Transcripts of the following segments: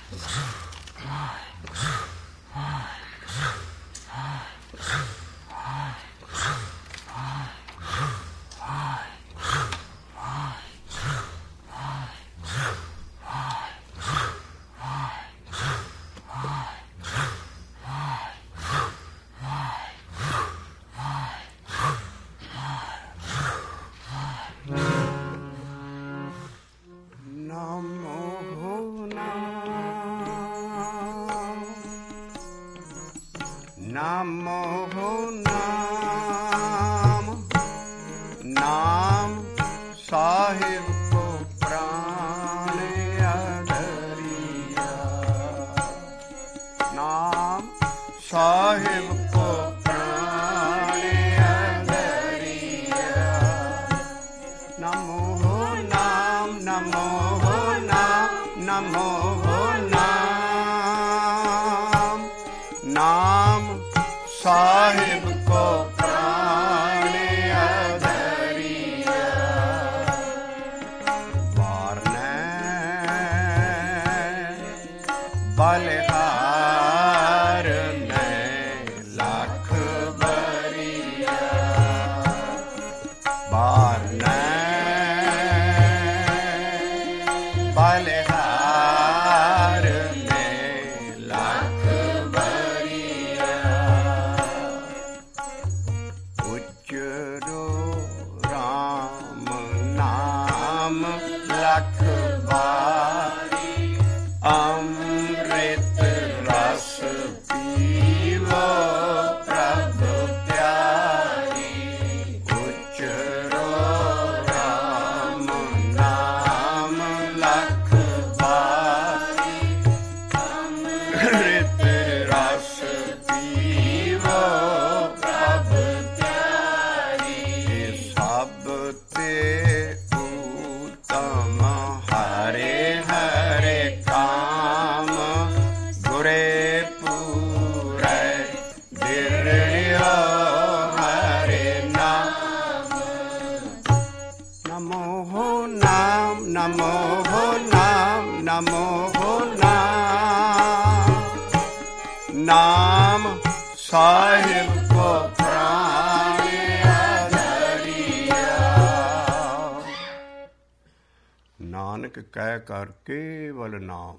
ਕਹਿ ਕਰ ਕੇਵਲ ਨਾਮ,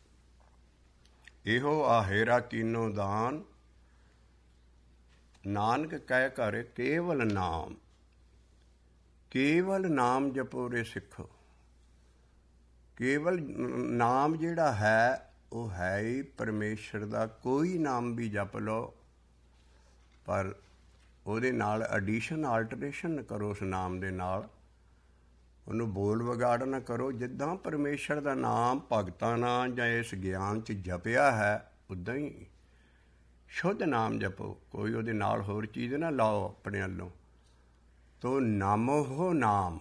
ਇਹੋ ਆਹੇਰਾ ਕੀਨੋ ਦਾਨ। ਨਾਨਕ ਕਹਿ ਕਰ ਕੇਵਲ ਨਾਮ, ਕੇਵਲ ਨਾਮ ਜਪੋ ਰੇ ਸਿੱਖੋ। ਕੇਵਲ ਨਾਮ ਜਿਹੜਾ ਹੈ ਉਹ ਹੈ ਹੀ ਪਰਮੇਸ਼ਰ ਦਾ। ਕੋਈ ਨਾਮ ਵੀ ਜਪ ਲਓ, ਪਰ ਉਹਦੇ ਨਾਲ ਐਡੀਸ਼ਨ ਆਲਟਰੇਸ਼ਨ ਨਾ ਕਰੋ। ਉਸ ਨਾਮ ਦੇ ਨਾਲ ਉਹਨੂੰ ਬੋਲ ਵਿਗਾੜ ਨਾ ਕਰੋ। ਜਿੱਦਾਂ ਪਰਮੇਸ਼ਰ ਦਾ ਨਾਮ ਭਗਤਾਂ ਨਾਲ ਜਾਂ ਇਸ ਗਿਆਨ 'ਚ ਜਪਿਆ ਹੈ, ਉੱਦਾਂ ਹੀ ਸ਼ੁੱਧ ਨਾਮ ਜਪੋ। ਕੋਈ ਉਹਦੇ ਨਾਲ ਹੋਰ ਚੀਜ਼ ਨਾ ਲਾਓ ਆਪਣੇ ਵੱਲੋਂ। ਤੋ ਨਾਮੋ ਹੋ ਨਾਮ,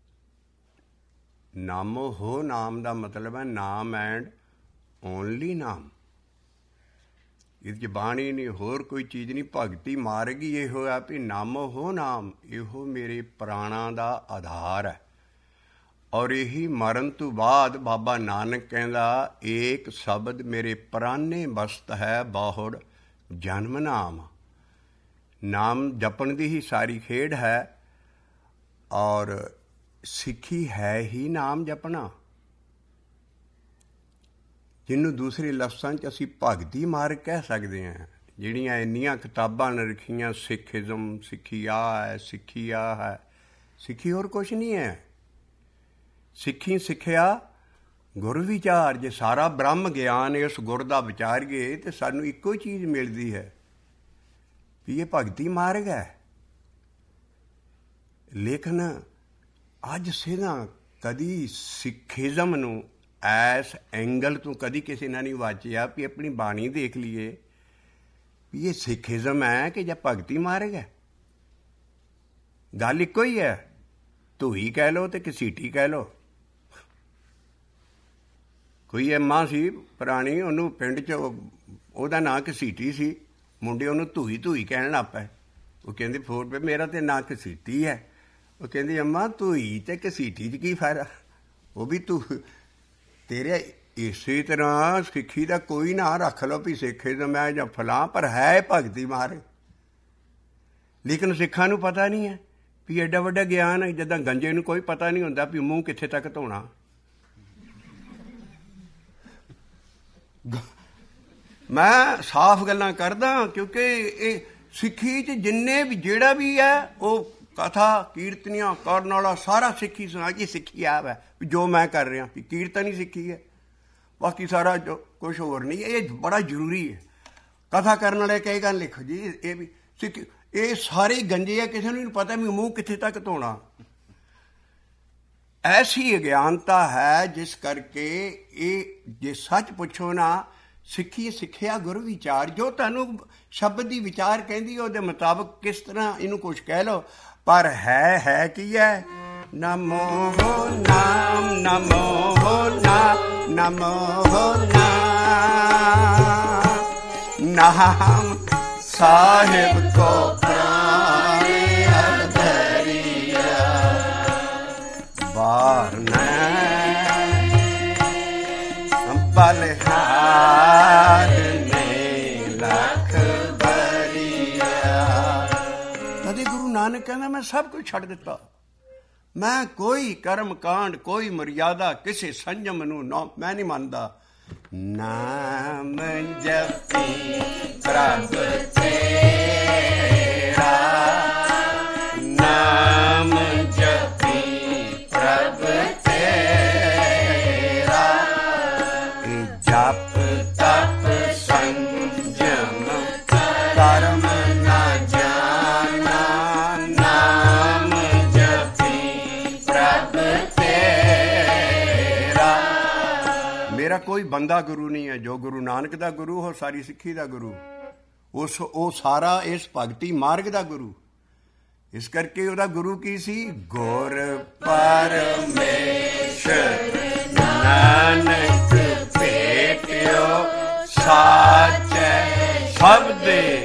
ਨਾਮੋ ਹੋ ਨਾਮ ਦਾ ਮਤਲਬ ਹੈ ਨਾਮ ਐਂਡ ਓਨਲੀ ਨਾਮ। ਇਹ 'ਚ ਬਾਣੀ ਨਹੀਂ, ਹੋਰ ਕੋਈ ਚੀਜ਼ ਨਹੀਂ। ਭਗਤੀ ਮਾਰਗ ਹੀ ਇਹੋ ਆ ਵੀ ਨਾਮੋ ਹੋ ਨਾਮ, ਇਹੋ ਮੇਰੇ ਪ੍ਰਾਣਾਂ ਦਾ ਆਧਾਰ ਹੈ। ਔਰ ਇਹੀ ਮਰਨ ਤੋਂ ਬਾਅਦ ਬਾਬਾ ਨਾਨਕ ਕਹਿੰਦਾ, ਏਕ ਸ਼ਬਦ ਮੇਰੇ ਪ੍ਰਾਨੇ ਬਸਤ ਹੈ, ਬਾਹੁੜ ਜਨਮ ਨਾਮ। ਨਾਮ ਜਪਣ ਦੀ ਹੀ ਸਾਰੀ ਖੇਡ ਹੈ, ਔਰ ਸਿੱਖੀ ਹੈ ਹੀ ਨਾਮ ਜਪਣਾ, ਜਿਹਨੂੰ ਦੂਸਰੇ ਲਫ਼ਜ਼ਾਂ 'ਚ ਅਸੀਂ ਭਗਤੀ ਮਾਰਗ ਕਹਿ ਸਕਦੇ ਹਾਂ। ਜਿਹੜੀਆਂ ਇੰਨੀਆਂ ਕਿਤਾਬਾਂ ਨੇ ਲਿਖੀਆਂ, ਸਿੱਖਿਜ਼ਮ, ਸਿੱਖੀ ਆਹ ਹੈ, ਸਿੱਖੀ ਆਹ ਹੈ। ਸਿੱਖੀ ਹੋਰ ਕੁਛ ਨਹੀਂ ਹੈ। ਸਿੱਖੀ ਸਿੱਖਿਆ ਗੁਰ ਵਿਚਾਰ। ਜੇ ਸਾਰਾ ਬ੍ਰਹਮ ਗਿਆਨ ਇਸ ਗੁਰ ਦਾ ਵਿਚਾਰੀਏ ਤਾਂ ਸਾਨੂੰ ਇੱਕੋ ਚੀਜ਼ ਮਿਲਦੀ ਹੈ ਵੀ ਇਹ ਭਗਤੀ ਮਾਰਗ ਹੈ। ਲੇਕਿਨ ਅੱਜ ਸਿੱਧਾ ਕਦੀ ਸਿੱਖਿਜ਼ਮ ਨੂੰ ਐਸ ਐਂਗਲ ਤੋਂ ਕਦੀ ਕਿਸੇ ਨੇ ਨਹੀਂ ਵਾਚਿਆ ਵੀ ਆਪਣੀ ਬਾਣੀ ਦੇਖ ਲਈਏ ਵੀ ਇਹ ਸਿੱਖਿਜ਼ਮ ਹੈ ਕਿ ਜਾਂ ਭਗਤੀ ਮਾਰਗ ਹੈ। ਗੱਲ ਇੱਕੋ ਹੀ ਹੈ। ਧੂਈ ਕਹਿ ਲਓ ਅਤੇ ਘਸੀਟੀ ਕਹਿ ਲਓ। ਕੋਈ ਅੰਮਾ ਸੀ ਪੁਰਾਣੀ, ਉਹਨੂੰ ਪਿੰਡ 'ਚ ਉਹਦਾ ਨਾਂ ਘਸੀਟੀ ਸੀ। ਮੁੰਡੇ ਉਹਨੂੰ ਧੂਈ ਧੂਈ ਕਹਿਣ ਲੱਗ ਪਏ। ਉਹ ਕਹਿੰਦੇ ਫੋਰ ਪੇ ਮੇਰਾ ਤਾਂ ਨਾਂ ਘਸੀਟੀ ਹੈ। ਉਹ ਕਹਿੰਦੀ ਅੰਮਾ ਧੂਈ ਅਤੇ ਘਸੀਟੀ 'ਚ ਕੀ ਫਾਇਦਾ? ਉਹ ਵੀ ਤੂੰ ਤੇਰੇ ਇਸੇ ਤਰ੍ਹਾਂ ਸਿੱਖੀ ਦਾ ਕੋਈ ਨਾਂ ਰੱਖ ਲਓ ਵੀ ਸਿੱਖੇ ਦਾ ਮੈਂ ਜਾਂ ਫਲਾਂ, ਪਰ ਹੈ ਭਗਤੀ ਮਾਰਗ। ਲੇਕਿਨ ਸਿੱਖਾਂ ਨੂੰ ਪਤਾ ਨਹੀਂ ਹੈ ਵੀ ਐਡਾ ਵੱਡਾ ਗਿਆਨ ਹੈ। ਜਿੱਦਾਂ ਗੰਜੇ ਨੂੰ ਕੋਈ ਪਤਾ ਨਹੀਂ ਹੁੰਦਾ ਵੀ ਮੂੰਹ ਕਿੱਥੇ ਤੱਕ ਧੋਣਾ। ਮੈਂ ਸਾਫ਼ ਗੱਲਾਂ ਕਰਦਾ, ਕਿਉਂਕਿ ਇਹ ਸਿੱਖੀ 'ਚ ਜਿੰਨੇ ਵੀ ਜਿਹੜਾ ਵੀ ਹੈ ਉਹ ਕਥਾ ਕੀਰਤਨੀਆਂ ਕਰਨ ਵਾਲਾ ਸਾਰਾ ਸਿੱਖੀ ਸੁਣਾ ਕੇ ਸਿੱਖੀ ਆਪ ਹੈ। ਜੋ ਮੈਂ ਕਰ ਰਿਹਾ ਵੀ ਕੀਰਤਨ ਹੀ ਸਿੱਖੀ ਹੈ, ਬਾਕੀ ਸਾਰਾ ਜੋ ਕੁਛ ਹੋਰ ਨਹੀਂ। ਇਹ ਬੜਾ ਜ਼ਰੂਰੀ ਹੈ। ਕਥਾ ਕਰਨ ਵਾਲੇ ਕਹੇਗਾ ਲਿਖੋ ਜੀ ਇਹ ਵੀ ਸਿੱਖੀ, ਇਹ ਸਾਰੇ ਗੰਜੇ ਆ, ਕਿਸੇ ਨੂੰ ਨਹੀਂ ਪਤਾ ਵੀ ਮੂੰਹ ਕਿੱਥੇ ਤੱਕ ਧੋਣਾ। ਐਸੀ ਅਗਿਆਨਤਾ ਹੈ ਜਿਸ ਕਰਕੇ ਇਹ ਜੇ ਸੱਚ ਪੁੱਛੋ ਨਾ, ਸਿੱਖੀ ਸਿੱਖਿਆ ਗੁਰੂ ਵਿਚਾਰ। ਜੋ ਤੁਹਾਨੂੰ ਸ਼ਬਦ ਦੀ ਵਿਚਾਰ ਕਹਿੰਦੀ ਉਹਦੇ ਮੁਤਾਬਕ ਕਿਸ ਤਰ੍ਹਾਂ ਇਹਨੂੰ ਕੁਛ ਕਹਿ ਲਓ, ਪਰ ਹੈ ਕੀ ਹੈ? ਨਮੋ ਨਾਮ, ਨਮੋ ਨਾਮ, ਨਮੋ ਨਾਮ, ਨਾਮ ਸਾਹਿਬ ਕੋ ਪ੍ਰਾਣ ਅਧਰਿਆ ਬਾਰਨਾ ਬਲਿਹਾਰ ਨੇ ਲੱਖ ਬਰੀਆ। ਕਦੇ ਗੁਰੂ ਨਾਨਕ ਕਹਿੰਦਾ ਮੈਂ ਸਭ ਕੁਝ ਛੱਡ ਦਿੱਤਾ, ਮੈਂ ਕੋਈ ਕਰਮ ਕਾਂਡ, ਕੋਈ ਮਰਿਆਦਾ, ਕਿਸੇ ਸੰਜਮ ਨੂੰ ਮੈਂ ਨਹੀਂ ਮੰਨਦਾ। ਨਾਮ ਜਪੀ ਪ੍ਰਭ ਤੇਰਾ, ਨਾਮ ਜਪੀ ਪ੍ਰਭ ਤੇਰਾ, ਜਪ ਤਪ ਸੰਜਮ ਕਰਮ ਨਾ ਜਾਨਾ, ਨਾਮ ਜਪੀ ਪ੍ਰਭ ਤੇਰਾ। ਮੇਰਾ ਕੋਈ ਬੰਦਾ ਗੁਰੂ ਨਹੀਂ ਹੈ। ਜੋ ਗੁਰੂ ਨਾਨਕ ਦਾ ਗੁਰੂ ਉਹ ਸਾਰੀ ਸਿੱਖੀ ਦਾ ਗੁਰੂ, ਉਹ ਸਾਰਾ ਇਸ ਭਗਤੀ ਮਾਰਗ ਦਾ ਗੁਰੂ। ਇਸ ਕਰਕੇ ਉਹਦਾ ਗੁਰੂ ਕੀ ਸੀ? ਗੁਰ ਪਰਮੇਸ਼ਰ ਨਾਨਕ ਭੇਟਿਓ ਸਾਚੈ ਸ਼ਬਦੇ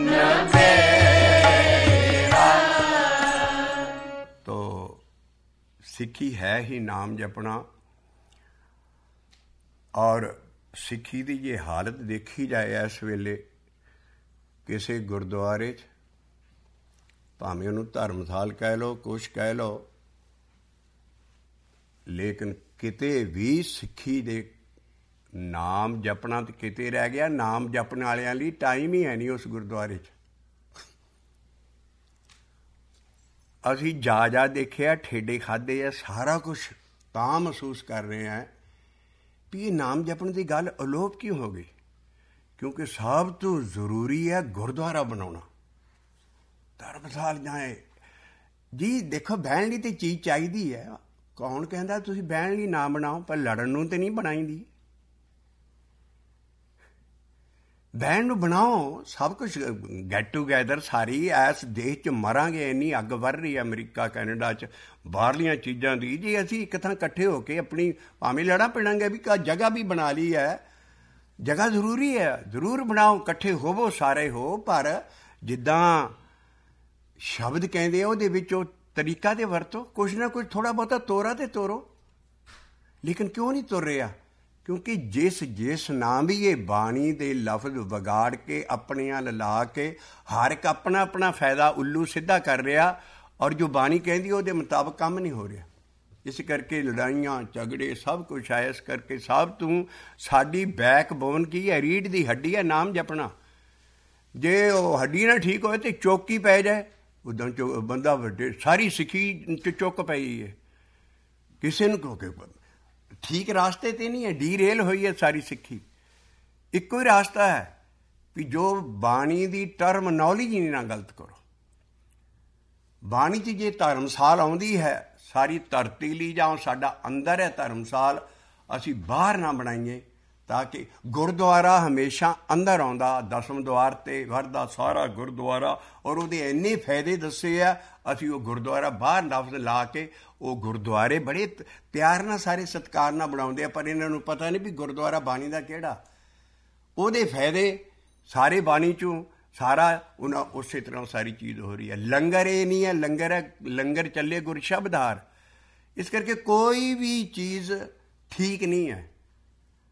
ਨਵੇਰਾ। ਤੋ ਸਿੱਖੀ ਹੈ ਹੀ ਨਾਮ ਜਪਣਾ। ਔਰ ਸਿੱਖੀ ਦੀ ਜੇ ਹਾਲਤ ਦੇਖੀ ਜਾਏ ਇਸ ਵੇਲੇ ਕਿਸੇ ਗੁਰਦੁਆਰੇ 'ਚ, ਭਾਵੇਂ ਉਹਨੂੰ ਧਰਮਸਾਲ ਕਹਿ ਲਓ, ਕੁਛ ਕਹਿ ਲਓ, ਲੇਕਿਨ ਕਿਤੇ ਵੀ ਸਿੱਖੀ ਦੇ ਨਾਮ ਜਪਣਾ ਤੇ ਕਿਤੇ ਰਹਿ ਗਿਆ। ਨਾਮ ਜਪਣ ਵਾਲਿਆਂ ਲਈ ਟਾਈਮ ਹੀ ਹੈ ਨਹੀਂ ਉਸ ਗੁਰਦੁਆਰੇ 'ਚ। ਅਸੀਂ ਜਾ ਦੇਖਿਆ, ਠੇਡੇ ਖਾਧੇ ਆ, ਸਾਰਾ ਕੁਛ ਤਾਂ ਮਹਿਸੂਸ ਕਰ ਰਹੇ ਹਾਂ ਵੀ ਇਹ ਨਾਮ ਜਪਣ ਦੀ ਗੱਲ ਅਲੋਪ ਕਿਉਂ ਹੋ ਗਈ? ਕਿਉਂਕਿ ਸਭ ਤੋਂ ਜ਼ਰੂਰੀ ਹੈ ਗੁਰਦੁਆਰਾ ਬਣਾਉਣਾ। ਧਰਮਸਾਲ ਜਾਏ ਜੀ, ਦੇਖੋ ਬਹਿਣ ਲਈ ਤੇ ਚੀਜ਼ ਚਾਹੀਦੀ ਹੈ। ਕੌਣ ਕਹਿੰਦਾ ਤੁਸੀਂ ਬਹਿਣ ਲਈ ਨਾ ਬਣਾਓ, ਪਰ ਲੜਨ ਨੂੰ ਤੇ ਨਹੀਂ ਬਣਾਈਦੀ। ਬਹਿਣ ਨੂੰ ਬਣਾਓ, ਸਭ ਕੁਛ ਗੈਟ ਟੂਗੈਦਰ। ਸਾਰੀ ਇਸ ਦੇਸ਼ 'ਚ ਮਰਾਂਗੇ, ਇੰਨੀ ਅੱਗ ਵੱਧ ਰਹੀ ਹੈ ਅਮਰੀਕਾ ਕੈਨੇਡਾ 'ਚ ਬਾਹਰਲੀਆਂ ਚੀਜ਼ਾਂ ਦੀ। ਜੇ ਅਸੀਂ ਇੱਕ ਥਾਂ ਇਕੱਠੇ ਹੋ ਕੇ ਆਪਣੀ ਭਾਵੇਂ ਲੜਾ ਪਿੜਾਂਗੇ ਵੀ ਜਗ੍ਹਾ ਵੀ ਬਣਾ ਲਈ ਹੈ, ਜਗ੍ਹਾ ਜ਼ਰੂਰੀ ਹੈ, ਜ਼ਰੂਰ ਬਣਾਓ, ਇਕੱਠੇ ਹੋਵੋ, ਸਾਰੇ ਹੋ, ਪਰ ਜਿੱਦਾਂ ਸ਼ਬਦ ਕਹਿੰਦੇ ਆ ਉਹਦੇ ਵਿੱਚ ਉਹ ਤਰੀਕਾ ਤੇ ਵਰਤੋ। ਕੁਛ ਨਾ ਕੁਛ ਥੋੜ੍ਹਾ ਬਹੁਤਾ ਤੋਰਾ ਤੇ ਤੋਰੋ। ਲੇਕਿਨ ਕਿਉਂ ਨਹੀਂ ਤੁਰ ਰਿਹਾ? ਕਿਉਂਕਿ ਜਿਸ ਨਾਮ ਵੀ ਇਹ ਬਾਣੀ ਦੇ ਲਫ਼ਜ਼ ਵਿਗਾੜ ਕੇ ਆਪਣੇ ਵੱਲ ਲਾ ਕੇ ਹਰ ਇੱਕ ਆਪਣਾ ਆਪਣਾ ਫਾਇਦਾ ਉੱਲੂ ਸਿੱਧਾ ਕਰ ਰਿਹਾ, ਔਰ ਜੋ ਬਾਣੀ ਕਹਿੰਦੀ ਉਹਦੇ ਮੁਤਾਬਕ ਕੰਮ ਨਹੀਂ ਹੋ ਰਿਹਾ। ਇਸ ਕਰਕੇ ਲੜਾਈਆਂ ਝਗੜੇ ਸਭ ਕੁਛ ਹੈ। ਇਸ ਕਰਕੇ ਸਭ ਤੋਂ ਸਾਡੀ ਬੈਕਬੋਨ ਕੀ ਹੈ? ਰੀੜ੍ਹ ਦੀ ਹੱਡੀ ਹੈ ਨਾਮ ਜਪਣਾ। ਜੇ ਉਹ ਹੱਡੀ ਨਾ ਠੀਕ ਹੋਏ ਤੇ ਚੌਕੀ ਪੈ ਜਾਏ, ਉੱਦਾਂ ਬੰਦਾ ਵੱਡੇ ਸਾਰੀ ਸਿੱਖੀ 'ਚ ਚੁੱਕ ਪਈ ਹੈ। ਕਿਸੇ ਨੂੰ ਕਿਉਂਕਿ ਠੀਕ ਰਾਸਤੇ 'ਤੇ ਨਹੀਂ ਹੈ, ਡੀਰੇਲ ਹੋਈ ਹੈ ਸਾਰੀ ਸਿੱਖੀ। ਇੱਕੋ ਹੀ ਰਾਸਤਾ ਹੈ ਵੀ ਜੋ ਬਾਣੀ ਦੀ ਟਰਮਨੋਲੋਜੀ ਨਾ ਗਲਤ ਕਰੋ। ਬਾਣੀ 'ਚ ਜੇ ਧਰਮਸਾਲ ਆਉਂਦੀ ਹੈ ਸਾਰੀ ਧਰਤੀ ਲਈ, ਜਾਂ ਸਾਡਾ ਅੰਦਰ ਹੈ ਧਰਮਸਾਲ, ਅਸੀਂ ਬਾਹਰ ਨਾ ਬਣਾਈਏ, ਤਾਂ ਕਿ ਗੁਰਦੁਆਰਾ ਹਮੇਸ਼ਾ ਅੰਦਰ ਆਉਂਦਾ। ਦਸਮ ਦੁਆਰ 'ਤੇ ਵਰਦਾ ਸਾਰਾ ਗੁਰਦੁਆਰਾ, ਔਰ ਉਹਦੇ ਇੰਨੇ ਫਾਇਦੇ ਦੱਸੇ ਆ। ਅਸੀਂ ਉਹ ਗੁਰਦੁਆਰਾ ਬਾਹਰ ਲਫ਼ਜ਼ ਲਾ ਕੇ, ਉਹ ਗੁਰਦੁਆਰੇ ਬੜੇ ਪਿਆਰ ਨਾਲ ਸਾਰੇ ਸਤਿਕਾਰ ਨਾਲ ਬਣਾਉਂਦੇ ਆ, ਪਰ ਇਹਨਾਂ ਨੂੰ ਪਤਾ ਨਹੀਂ ਵੀ ਗੁਰਦੁਆਰਾ ਬਾਣੀ ਦਾ ਕਿਹੜਾ। ਉਹਦੇ ਫਾਇਦੇ ਸਾਰੇ ਬਾਣੀ 'ਚੋਂ ਸਾਰਾ ਉਹਨਾਂ ਉਸੇ ਤਰ੍ਹਾਂ ਸਾਰੀ ਚੀਜ਼ ਹੋ ਰਹੀ ਹੈ। ਲੰਗਰ ਇਹ ਨਹੀਂ ਹੈ, ਲੰਗਰ ਹੈ, ਲੰਗਰ ਚੱਲੇ ਗੁਰ ਸ਼ਬਦਾਰ। ਇਸ ਕਰਕੇ ਕੋਈ ਵੀ ਚੀਜ਼ ਠੀਕ ਨਹੀਂ ਹੈ।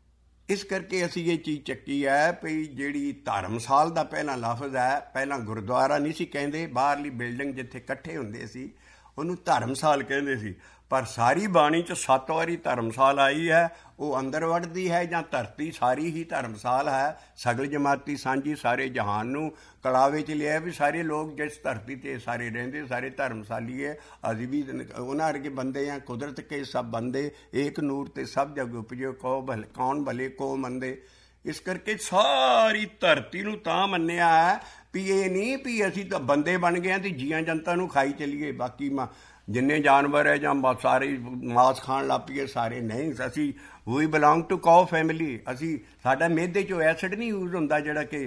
ਇਸ ਕਰਕੇ ਅਸੀਂ ਇਹ ਚੀਜ਼ ਚੱਕੀ ਹੈ ਵੀ ਜਿਹੜੀ ਧਰਮਸਾਲ ਦਾ ਪਹਿਲਾਂ ਲਫ਼ਜ਼ ਹੈ, ਪਹਿਲਾਂ ਗੁਰਦੁਆਰਾ ਨਹੀਂ ਸੀ ਕਹਿੰਦੇ, ਬਾਹਰਲੀ ਬਿਲਡਿੰਗ ਜਿੱਥੇ ਇਕੱਠੇ ਹੁੰਦੇ ਸੀ ਉਹਨੂੰ ਧਰਮਸਾਲ ਕਹਿੰਦੇ ਸੀ। ਪਰ ਸਾਰੀ ਬਾਣੀ 'ਚ 7 ਵਾਰੀ ਧਰਮਸਾਲ ਆਈ ਹੈ, ਉਹ ਅੰਦਰ ਵੜਦੀ ਹੈ ਜਾਂ ਧਰਤੀ ਸਾਰੀ ਹੀ ਧਰਮਸਾਲ ਹੈ। ਸਗਲ ਜਮਾਤੀ ਸਾਂਝੀ ਸਾਰੇ ਜਹਾਨ ਨੂੰ ਕਲਾਵੇ 'ਚ ਲਿਆ ਵੀ ਸਾਰੇ ਲੋਕ ਜਿਸ ਧਰਤੀ 'ਤੇ ਸਾਰੇ ਰਹਿੰਦੇ ਸਾਰੇ ਧਰਮਸਾਲੀ ਹੈ। ਅਸੀਂ ਵੀ ਉਹਨਾਂ ਵਰਗੇ ਬੰਦੇ ਆ, ਕੁਦਰਤ ਕੇ ਸਭ ਬੰਦੇ ਏਕ ਨੂਰ ਤੇ ਸਭ ਜਗ ਉਪਜਿਓ ਕੌਣ ਭਲੇ ਕੋ ਮੰਦੇ। ਇਸ ਕਰਕੇ ਸਾਰੀ ਧਰਤੀ ਨੂੰ ਤਾਂ ਮੰਨਿਆ ਹੈ ਵੀ ਇਹ ਨਹੀਂ ਵੀ ਅਸੀਂ ਤਾਂ ਬੰਦੇ ਬਣ ਗਏ ਹਾਂ ਅਤੇ ਜੀਆਂ ਜਨਤਾ ਨੂੰ ਖਾਈ ਚੱਲੀਏ, ਬਾਕੀ ਜਿੰਨੇ ਜਾਨਵਰ ਹੈ ਜਾਂ ਸਾਰੇ ਮਾਸ ਖਾਣ ਲੱਗ ਪਈਏ ਸਾਰੇ। ਨਹੀਂ, ਅਸੀਂ ਵੀ ਬਿਲੋਂਗ ਟੂ ਕਾਓ ਫੈਮਿਲੀ। ਅਸੀਂ ਸਾਡਾ ਮਿਹਦੇ 'ਚੋਂ ਐਸਿਡ ਨਹੀਂ ਯੂਜ਼ ਹੁੰਦਾ ਜਿਹੜਾ ਕਿ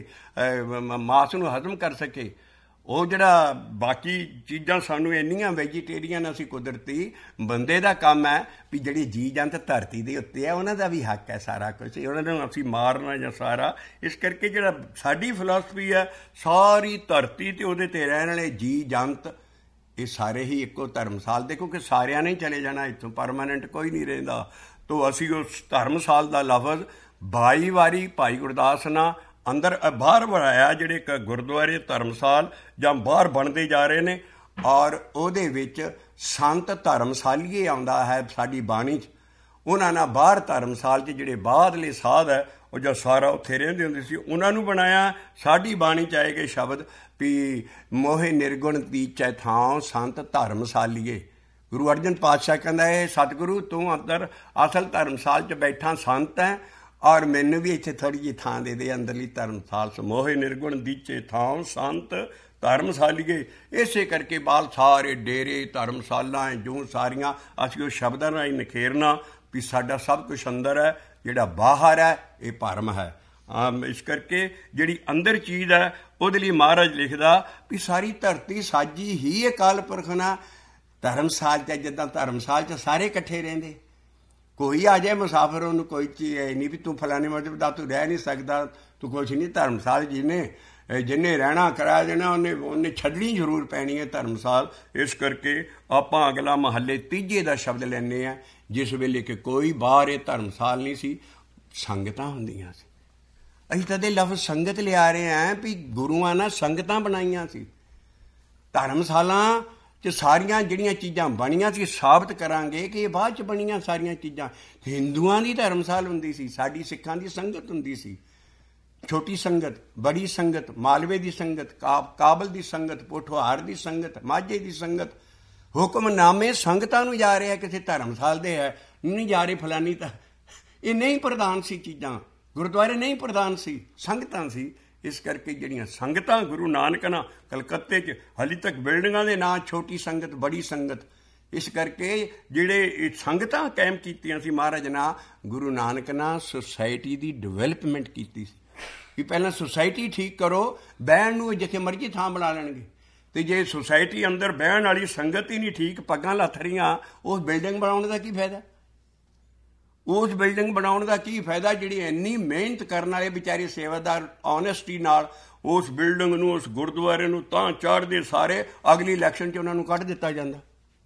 ਮਾਸ ਨੂੰ ਹਜ਼ਮ ਕਰ ਸਕੇ। ਉਹ ਜਿਹੜਾ ਬਾਕੀ ਚੀਜ਼ਾਂ ਸਾਨੂੰ ਇੰਨੀਆਂ ਵੈਜੀਟੇਰੀਅਨ ਅਸੀਂ ਕੁਦਰਤੀ ਬੰਦੇ ਦਾ ਕੰਮ ਹੈ ਵੀ ਜਿਹੜੀ ਜੀ ਜੰਤ ਧਰਤੀ ਦੇ ਉੱਤੇ ਹੈ ਉਹਨਾਂ ਦਾ ਵੀ ਹੱਕ ਹੈ ਸਾਰਾ ਕੁਛ, ਉਹਨਾਂ ਨੂੰ ਅਸੀਂ ਮਾਰਨਾ ਜਾਂ ਸਾਰਾ। ਇਸ ਕਰਕੇ ਜਿਹੜਾ ਸਾਡੀ ਫਿਲਾਸਫੀ ਹੈ ਸਾਰੀ ਧਰਤੀ ਅਤੇ ਉਹਦੇ 'ਤੇ ਰਹਿਣ ਵਾਲੇ ਜੀ ਜੰਤ ਇਹ ਸਾਰੇ ਹੀ ਇੱਕੋ ਧਰਮਸਾਲ ਦੇ, ਕਿਉਂਕਿ ਸਾਰਿਆਂ ਨੇ ਚਲੇ ਜਾਣਾ ਇੱਥੋਂ, ਪਰਮਾਨੈਂਟ ਕੋਈ ਨਹੀਂ ਰਹਿੰਦਾ। ਤੋ ਅਸੀਂ ਉਸ ਧਰਮਸਾਲ ਦਾ ਲਫ਼ਜ਼ 22 ਵਾਰੀ ਭਾਈ ਗੁਰਦਾਸ ਨਾਲ ਅੰਦਰ ਬਾਹਰ ਬਣਾਇਆ, ਜਿਹੜੇ ਗੁਰਦੁਆਰੇ ਧਰਮਸਾਲ ਜਾਂ ਬਾਹਰ ਬਣਦੇ ਜਾ ਰਹੇ ਨੇ। ਔਰ ਉਹਦੇ ਵਿੱਚ ਸੰਤ ਧਰਮਸਾਲੀਏ ਆਉਂਦਾ ਹੈ ਸਾਡੀ ਬਾਣੀ 'ਚ। ਉਹਨਾਂ ਨਾਲ ਬਾਹਰ ਧਰਮਸਾਲ 'ਚ ਜਿਹੜੇ ਬਾਹਰਲੇ ਸਾਧ ਹੈ ਉਹ ਜਾਂ ਸਾਰਾ ਉੱਥੇ ਰਹਿੰਦੇ ਹੁੰਦੇ ਸੀ, ਉਹਨਾਂ ਨੂੰ ਬਣਾਇਆ। ਸਾਡੀ ਬਾਣੀ 'ਚ ਆਏ ਗਏ ਸ਼ਬਦ ਵੀ ਮੋਹੇ ਨਿਰਗੁਣ ਤੀਚੈ ਥਾਂ ਸੰਤ ਧਰਮਸਾਲੀਏ। ਗੁਰੂ ਅਰਜਨ ਪਾਤਸ਼ਾਹ ਕਹਿੰਦਾ ਇਹ ਸਤਿਗੁਰੂ ਤੂੰ ਅੰਦਰ ਅਸਲ ਧਰਮਸਾਲ 'ਚ ਬੈਠਾ ਸੰਤ ਹੈ, ਔਰ ਮੈਨੂੰ ਵੀ ਇੱਥੇ ਥੋੜ੍ਹੀ ਜਿਹੀ ਥਾਂ ਦੇ ਦੇ ਅੰਦਰਲੀ ਧਰਮਸਾਲ 'ਚ। ਮੋਹੇ ਨਿਰਗੁਣ ਦੀਚੇ ਥਾਂ ਸੰਤ ਧਰਮਸਾਲੀਏ। ਇਸੇ ਕਰਕੇ ਬਾਲ ਸਾਰੇ ਡੇਰੇ ਧਰਮਸਾਲਾਂ ਜੋ ਸਾਰੀਆਂ ਅਸੀਂ ਉਹ ਸ਼ਬਦਾਂ ਨਾਲ ਹੀ ਨਿਖੇਰਨਾ ਵੀ ਸਾਡਾ ਸਭ ਕੁਛ ਅੰਦਰ ਹੈ, ਜਿਹੜਾ ਬਾਹਰ ਹੈ ਇਹ ਭਰਮ ਹੈ। ਇਸ ਕਰਕੇ ਜਿਹੜੀ ਅੰਦਰ ਚੀਜ਼ ਹੈ ਉਹਦੇ ਲਈ ਮਹਾਰਾਜ ਲਿਖਦਾ ਵੀ ਸਾਰੀ ਧਰਤੀ ਸਾਜੀ ਹੀ ਅਕਾਲ ਪੁਰਖ ਨਾਲ। ਧਰਮਸਾਲ 'ਚ ਜਿੱਦਾਂ ਧਰਮਸਾਲ 'ਚ ਸਾਰੇ ਇਕੱਠੇ ਰਹਿੰਦੇ, ਕੋਈ ਆ ਜਾਏ ਮੁਸਾਫਰ ਉਹਨੂੰ ਕੋਈ ਚੀਜ਼ ਨਹੀਂ ਵੀ ਤੂੰ ਫਲਾਣੇ ਮਤਲਬ ਦਾ ਤੂੰ ਰਹਿ ਨਹੀਂ ਸਕਦਾ, ਤੂੰ ਕੁਛ ਨਹੀਂ। ਧਰਮਸਾਲ ਜਿਹਨੇ ਰਹਿਣਾ ਕਰਾਇਆ ਦੇਣਾ ਉਹਨੇ ਛੱਡਣੀ ਜ਼ਰੂਰ ਪੈਣੀ ਹੈ ਧਰਮਸਾਲ। ਇਸ ਕਰਕੇ ਆਪਾਂ ਅਗਲਾ ਮਹੱਲੇ ਤੀਜੇ ਦਾ ਸ਼ਬਦ ਲੈਂਦੇ ਹਾਂ, ਜਿਸ ਵੇਲੇ ਕਿ ਕੋਈ ਬਾਹਰ ਇਹ ਧਰਮਸਾਲ ਨਹੀਂ ਸੀ, ਸੰਗਤਾਂ ਹੁੰਦੀਆਂ ਸੀ। ਅਸੀਂ ਤਦੇ ਲਫ਼ਜ਼ ਸੰਗਤ ਲਿਆ ਰਹੇ ਹਾਂ ਵੀ ਗੁਰੂਆਂ ਨਾਲ ਸੰਗਤਾਂ ਬਣਾਈਆਂ ਸੀ। ਧਰਮਸਾਲਾਂ 'ਚ ਸਾਰੀਆਂ ਜਿਹੜੀਆਂ ਚੀਜ਼ਾਂ ਬਣੀਆਂ ਸੀ ਸਾਬਤ ਕਰਾਂਗੇ ਕਿ ਇਹ ਬਾਅਦ 'ਚ ਬਣੀਆਂ ਸਾਰੀਆਂ ਚੀਜ਼ਾਂ। ਹਿੰਦੂਆਂ ਦੀ ਧਰਮਸਾਲ ਹੁੰਦੀ ਸੀ, ਸਾਡੀ ਸਿੱਖਾਂ ਦੀ ਸੰਗਤ ਹੁੰਦੀ ਸੀ। ਛੋਟੀ ਸੰਗਤ, ਬੜੀ ਸੰਗਤ, ਮਾਲਵੇ ਦੀ ਸੰਗਤ, ਕਾਬਲ ਦੀ ਸੰਗਤ, ਪੋਠੋਹਾਰ ਦੀ ਸੰਗਤ, ਮਾਝੇ ਦੀ ਸੰਗਤ। ਹੁਕਮਨਾਮੇ ਸੰਗਤਾਂ ਨੂੰ ਜਾ ਰਹੇ ਆ, ਕਿਸੇ ਧਰਮਸਾਲ ਦੇ ਹੈ ਨਹੀਂ ਜਾ ਰਹੇ ਫਲਾਨੀ। ਤਾਂ ਇਹ ਨਹੀਂ ਪ੍ਰਧਾਨ ਸੀ ਚੀਜ਼ਾਂ, ਗੁਰਦੁਆਰੇ ਨਹੀਂ ਪ੍ਰਧਾਨ ਸੀ, ਸੰਗਤਾਂ ਸੀ। ਇਸ ਕਰਕੇ ਜਿਹੜੀਆਂ ਸੰਗਤਾਂ ਗੁਰੂ ਨਾਨਕ ਨਾਲ ਕਲਕੱਤੇ 'ਚ ਹਾਲੇ ਤੱਕ ਬਿਲਡਿੰਗਾਂ ਦੇ ਨਾਂ ਛੋਟੀ ਸੰਗਤ, ਬੜੀ ਸੰਗਤ। ਇਸ ਕਰਕੇ ਜਿਹੜੇ ਸੰਗਤਾਂ ਕਾਇਮ ਕੀਤੀਆਂ ਸੀ ਮਹਾਰਾਜ ਨਾਲ, ਗੁਰੂ ਨਾਨਕ ਨਾਲ ਸੁਸਾਇਟੀ ਦੀ ਡਿਵੈਲਪਮੈਂਟ ਕੀਤੀ ਸੀ ਵੀ ਪਹਿਲਾਂ ਸੁਸਾਇਟੀ ਠੀਕ ਕਰੋ, ਬਹਿਣ ਨੂੰ ਜਿੱਥੇ ਮਰਜ਼ੀ ਥਾਂ ਬਣਾ ਲੈਣਗੇ। ਅਤੇ ਜੇ ਸੁਸਾਇਟੀ ਅੰਦਰ ਬਹਿਣ ਵਾਲੀ ਸੰਗਤ ਹੀ ਨਹੀਂ ਠੀਕ, ਪੱਗਾਂ ਲੱਥ ਰਹੀਆਂ, ਉਸ ਬਿਲਡਿੰਗ ਬਣਾਉਣ ਦਾ ਕੀ ਫਾਇਦਾ? ਉਸ ਬਿਲਡਿੰਗ ਬਣਾਉਣ ਦਾ ਕੀ ਫਾਇਦਾ ਜਿਹੜੀ ਇੰਨੀ ਮਿਹਨਤ ਕਰਨ ਵਾਲੇ ਵਿਚਾਰੇ ਸੇਵਾਦਾਰ ਓਨੈਸਟੀ ਨਾਲ ਉਸ ਬਿਲਡਿੰਗ ਨੂੰ, ਉਸ ਗੁਰਦੁਆਰੇ ਨੂੰ ਤਾਂ ਚਾੜ੍ਹਦੇ ਸਾਰੇ, ਅਗਲੀ ਇਲੈਕਸ਼ਨ 'ਚ ਉਹਨਾਂ ਨੂੰ ਕੱਢ ਦਿੱਤਾ ਜਾਂਦਾ।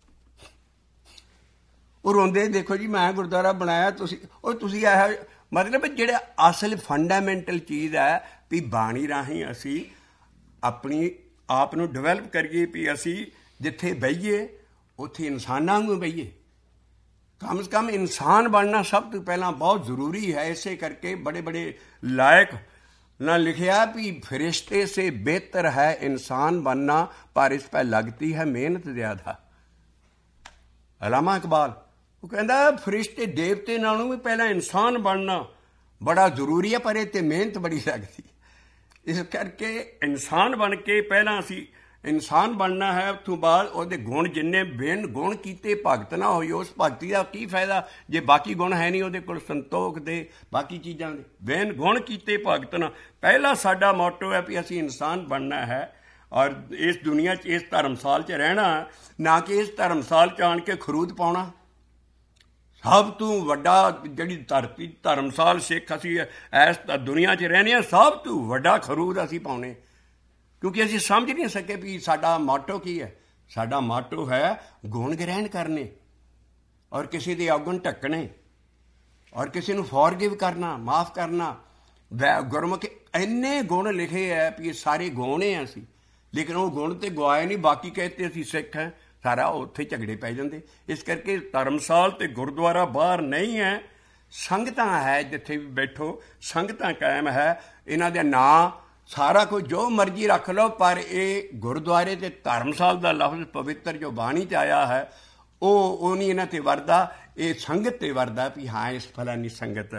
ਉਹ ਰੋਂਦੇ ਦੇਖੋ ਜੀ ਮੈਂ ਗੁਰਦੁਆਰਾ ਬਣਾਇਆ, ਤੁਸੀਂ ਇਹ ਮਤਲਬ ਜਿਹੜਾ ਅਸਲ ਫੰਡਾਮੈਂਟਲ ਚੀਜ਼ ਹੈ ਵੀ ਬਾਣੀ ਰਾਹੀਂ ਅਸੀਂ ਆਪਣੀ ਆਪ ਨੂੰ ਡਿਵੈਲਪ ਕਰੀਏ ਵੀ ਅਸੀਂ ਜਿੱਥੇ ਬਹੀਏ ਉੱਥੇ ਇਨਸਾਨਾਂ ਵਾਂਗੂ ਬਹੀਏ। ਕਮ ਸੇ ਕਮ ਇਨਸਾਨ ਬਣਨਾ ਸਭ ਤੋਂ ਪਹਿਲਾਂ ਬਹੁਤ ਜ਼ਰੂਰੀ ਹੈ। ਇਸੇ ਕਰਕੇ ਬੜੇ ਬੜੇ ਲਾਇਕ ਨਾਲ ਲਿਖਿਆ ਵੀ ਫਰਿਸ਼ਤੇ ਸੇ ਬਿਹਤਰ ਹੈ ਇਨਸਾਨ ਬਣਨਾ, ਪਰ ਇਸ ਪੈ ਲੱਗਤੀ ਹੈ ਮਿਹਨਤ ਜ਼ਿਆਦਾ। ਅਲਾਮਾ ਇਕਬਾਲ ਉਹ ਕਹਿੰਦਾ ਫਰਿਸ਼ਤੇ ਦੇਵਤੇ ਨਾਲੋਂ ਵੀ ਪਹਿਲਾਂ ਇਨਸਾਨ ਬਣਨਾ ਬੜਾ ਜ਼ਰੂਰੀ ਹੈ, ਪਰ ਇਹ 'ਤੇ ਮਿਹਨਤ ਬੜੀ ਲੱਗਦੀ। ਇਸ ਕਰਕੇ ਇਨਸਾਨ ਬਣ ਕੇ ਪਹਿਲਾਂ ਅਸੀਂ ਇਨਸਾਨ ਬਣਨਾ ਹੈ, ਉਸ ਤੋਂ ਬਾਅਦ ਉਹਦੇ ਗੁਣ ਜਿੰਨੇ ਬਿਨ ਗੁਣ ਕੀਤੇ ਭਗਤ ਨਾ ਹੋਈ, ਉਸ ਭਗਤੀ ਦਾ ਕੀ ਫਾਇਦਾ ਜੇ ਬਾਕੀ ਗੁਣ ਹੈ ਨਹੀਂ ਉਹਦੇ ਕੋਲ, ਸੰਤੋਖ ਦੇ ਬਾਕੀ ਚੀਜ਼ਾਂ ਦੇ। ਬਿਨ ਗੁਣ ਕੀਤੇ ਭਗਤ ਨਾ, ਪਹਿਲਾ ਸਾਡਾ ਮੋਟੋ ਹੈ ਵੀ ਅਸੀਂ ਇਨਸਾਨ ਬਣਨਾ ਹੈ ਔਰ ਇਸ ਦੁਨੀਆ 'ਚ ਇਸ ਧਰਮਸਾਲ 'ਚ ਰਹਿਣਾ, ਨਾ ਕਿ ਇਸ ਧਰਮਸਾਲ 'ਚ ਆਣ ਕੇ ਖਰੂਦ ਪਾਉਣਾ। ਸਭ ਤੋਂ ਵੱਡਾ ਜਿਹੜੀ ਧਰਤੀ ਧਰਮਸਾਲ ਸਿੱਖ ਅਸੀਂ ਇਸ ਦੁਨੀਆ 'ਚ ਰਹਿੰਦੇ ਹਾਂ, ਸਭ ਤੋਂ ਵੱਡਾ ਖਰੂਦ ਅਸੀਂ ਪਾਉਣੇ, ਕਿਉਂਕਿ ਅਸੀਂ ਸਮਝ ਨਹੀਂ ਸਕੇ ਵੀ ਸਾਡਾ ਮਾਟੋ ਕੀ ਹੈ। ਸਾਡਾ ਮਾਟੋ ਹੈ ਗੁਣ ਗ੍ਰਹਿਣ ਕਰਨੇ ਔਰ ਕਿਸੇ ਦੇ ਔਗਣ ਢੱਕਣੇ। ਔਰ ਕਿਸੇ ਨੂੰ ਫੋਰਗਿਵ ਕਰਨਾ, ਮਾਫ ਕਰਨਾ। ਗੁਰਮੁਖ ਇੰਨੇ ਗੁਣ ਲਿਖੇ ਹੈ ਵੀ ਇਹ ਸਾਰੇ ਗਾਉਣੇ ਆ ਅਸੀਂ, ਲੇਕਿਨ ਉਹ ਗੁਣ ਤੇ ਗਵਾਏ ਨਹੀਂ। ਬਾਕੀ ਕਹਿੰਦੇ ਅਸੀਂ ਸਿੱਖ ਹੈ, ਸਾਰਾ ਉੱਥੇ ਝਗੜੇ ਪੈ ਜਾਂਦੇ। ਇਸ ਕਰਕੇ ਧਰਮਸਾਲ ਤੇ ਗੁਰਦੁਆਰਾ ਬਾਹਰ ਨਹੀਂ ਹੈ, ਸੰਗਤਾਂ ਹੈ, ਜਿੱਥੇ ਵੀ ਬੈਠੋ ਸੰਗਤਾਂ ਕਾਇਮ ਹੈ। ਇਹਨਾਂ ਦੇ ਨਾਂ ਸਾਰਾ ਕੁਝ ਜੋ ਮਰਜ਼ੀ ਰੱਖ ਲਓ, ਪਰ ਇਹ ਗੁਰਦੁਆਰੇ ਤੇ ਧਰਮਸਾਲ ਦਾ ਲਫ਼ਜ਼ ਪਵਿੱਤਰ ਜੋ ਬਾਣੀ 'ਚ ਆਇਆ ਹੈ ਉਹ ਨਹੀਂ ਇਹਨਾਂ 'ਤੇ ਵਰਦਾ, ਇਹ ਸੰਗਤ 'ਤੇ ਵਰਦਾ ਵੀ ਹਾਂ ਇਸ ਫਲਾਨੀ ਸੰਗਤ।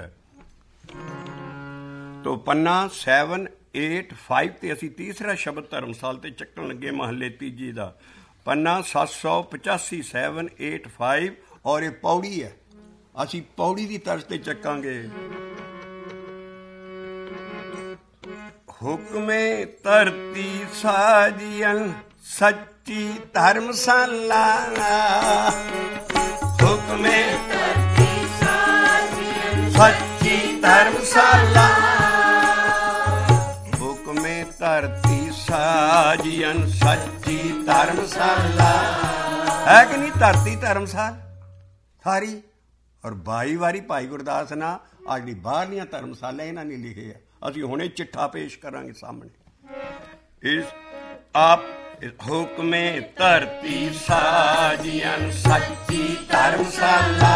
ਤੋ ਪੰਨਾ 785 ਤੇ ਅਸੀਂ ਤੀਸਰਾ ਸ਼ਬਦ ਧਰਮਸਾਲ ਤੇ ਚੱਕਣ ਲੱਗੇ, ਮਹੱਲੇ ਤੀਜੀ ਦਾ ਪੰਨਾ 785 785, ਔਰ ਇਹ ਪੌੜੀ ਹੈ। ਅਸੀਂ ਪੌੜੀ ਦੀ ਤਰਜ਼ ਤੇ ਚੱਕਾਂਗੇ। ਹੁਕਮੇ ਧਰਤੀ ਸਾਜੀਅਨ ਸੱਚੀ ਧਰਮਸਾਲਾ, ਹੁਕਮੇ ਧਰਤੀ ਸਾਜੀਅਨ ਸੱਚੀ ਧਰਮਸਾਲਾ, ਹੁਕਮੇ ਧਰਤੀ ਸਾਜੀਅਨ ਸੱਚੀ ਧਰਮਸਾਲਾ। ਹੈ ਕਿ ਨਹੀਂ ਧਰਤੀ ਧਰਮਸਾਲ ਸਾਰੀ? ਔਰ 22 ਵਾਰੀ ਭਾਈ ਗੁਰਦਾਸ ਨਾ ਆ ਜਿਹੜੀ ਬਾਹਰਲੀਆਂ ਧਰਮਸਾਲਾ ਇਹਨਾਂ ਨੇ ਲਿਖੇ ਆ। ਅਸੀਂ ਹੁਣੇ ਚਿੱਠਾ ਪੇਸ਼ ਕਰਾਂਗੇ ਸਾਹਮਣੇ। ਇਸ ਆਪ ਹੁਕਮੇ ਧਰਤੀ ਸਾਜੀਅਨ ਸੱਚੀ ਧਰਮਸਾਲਾ,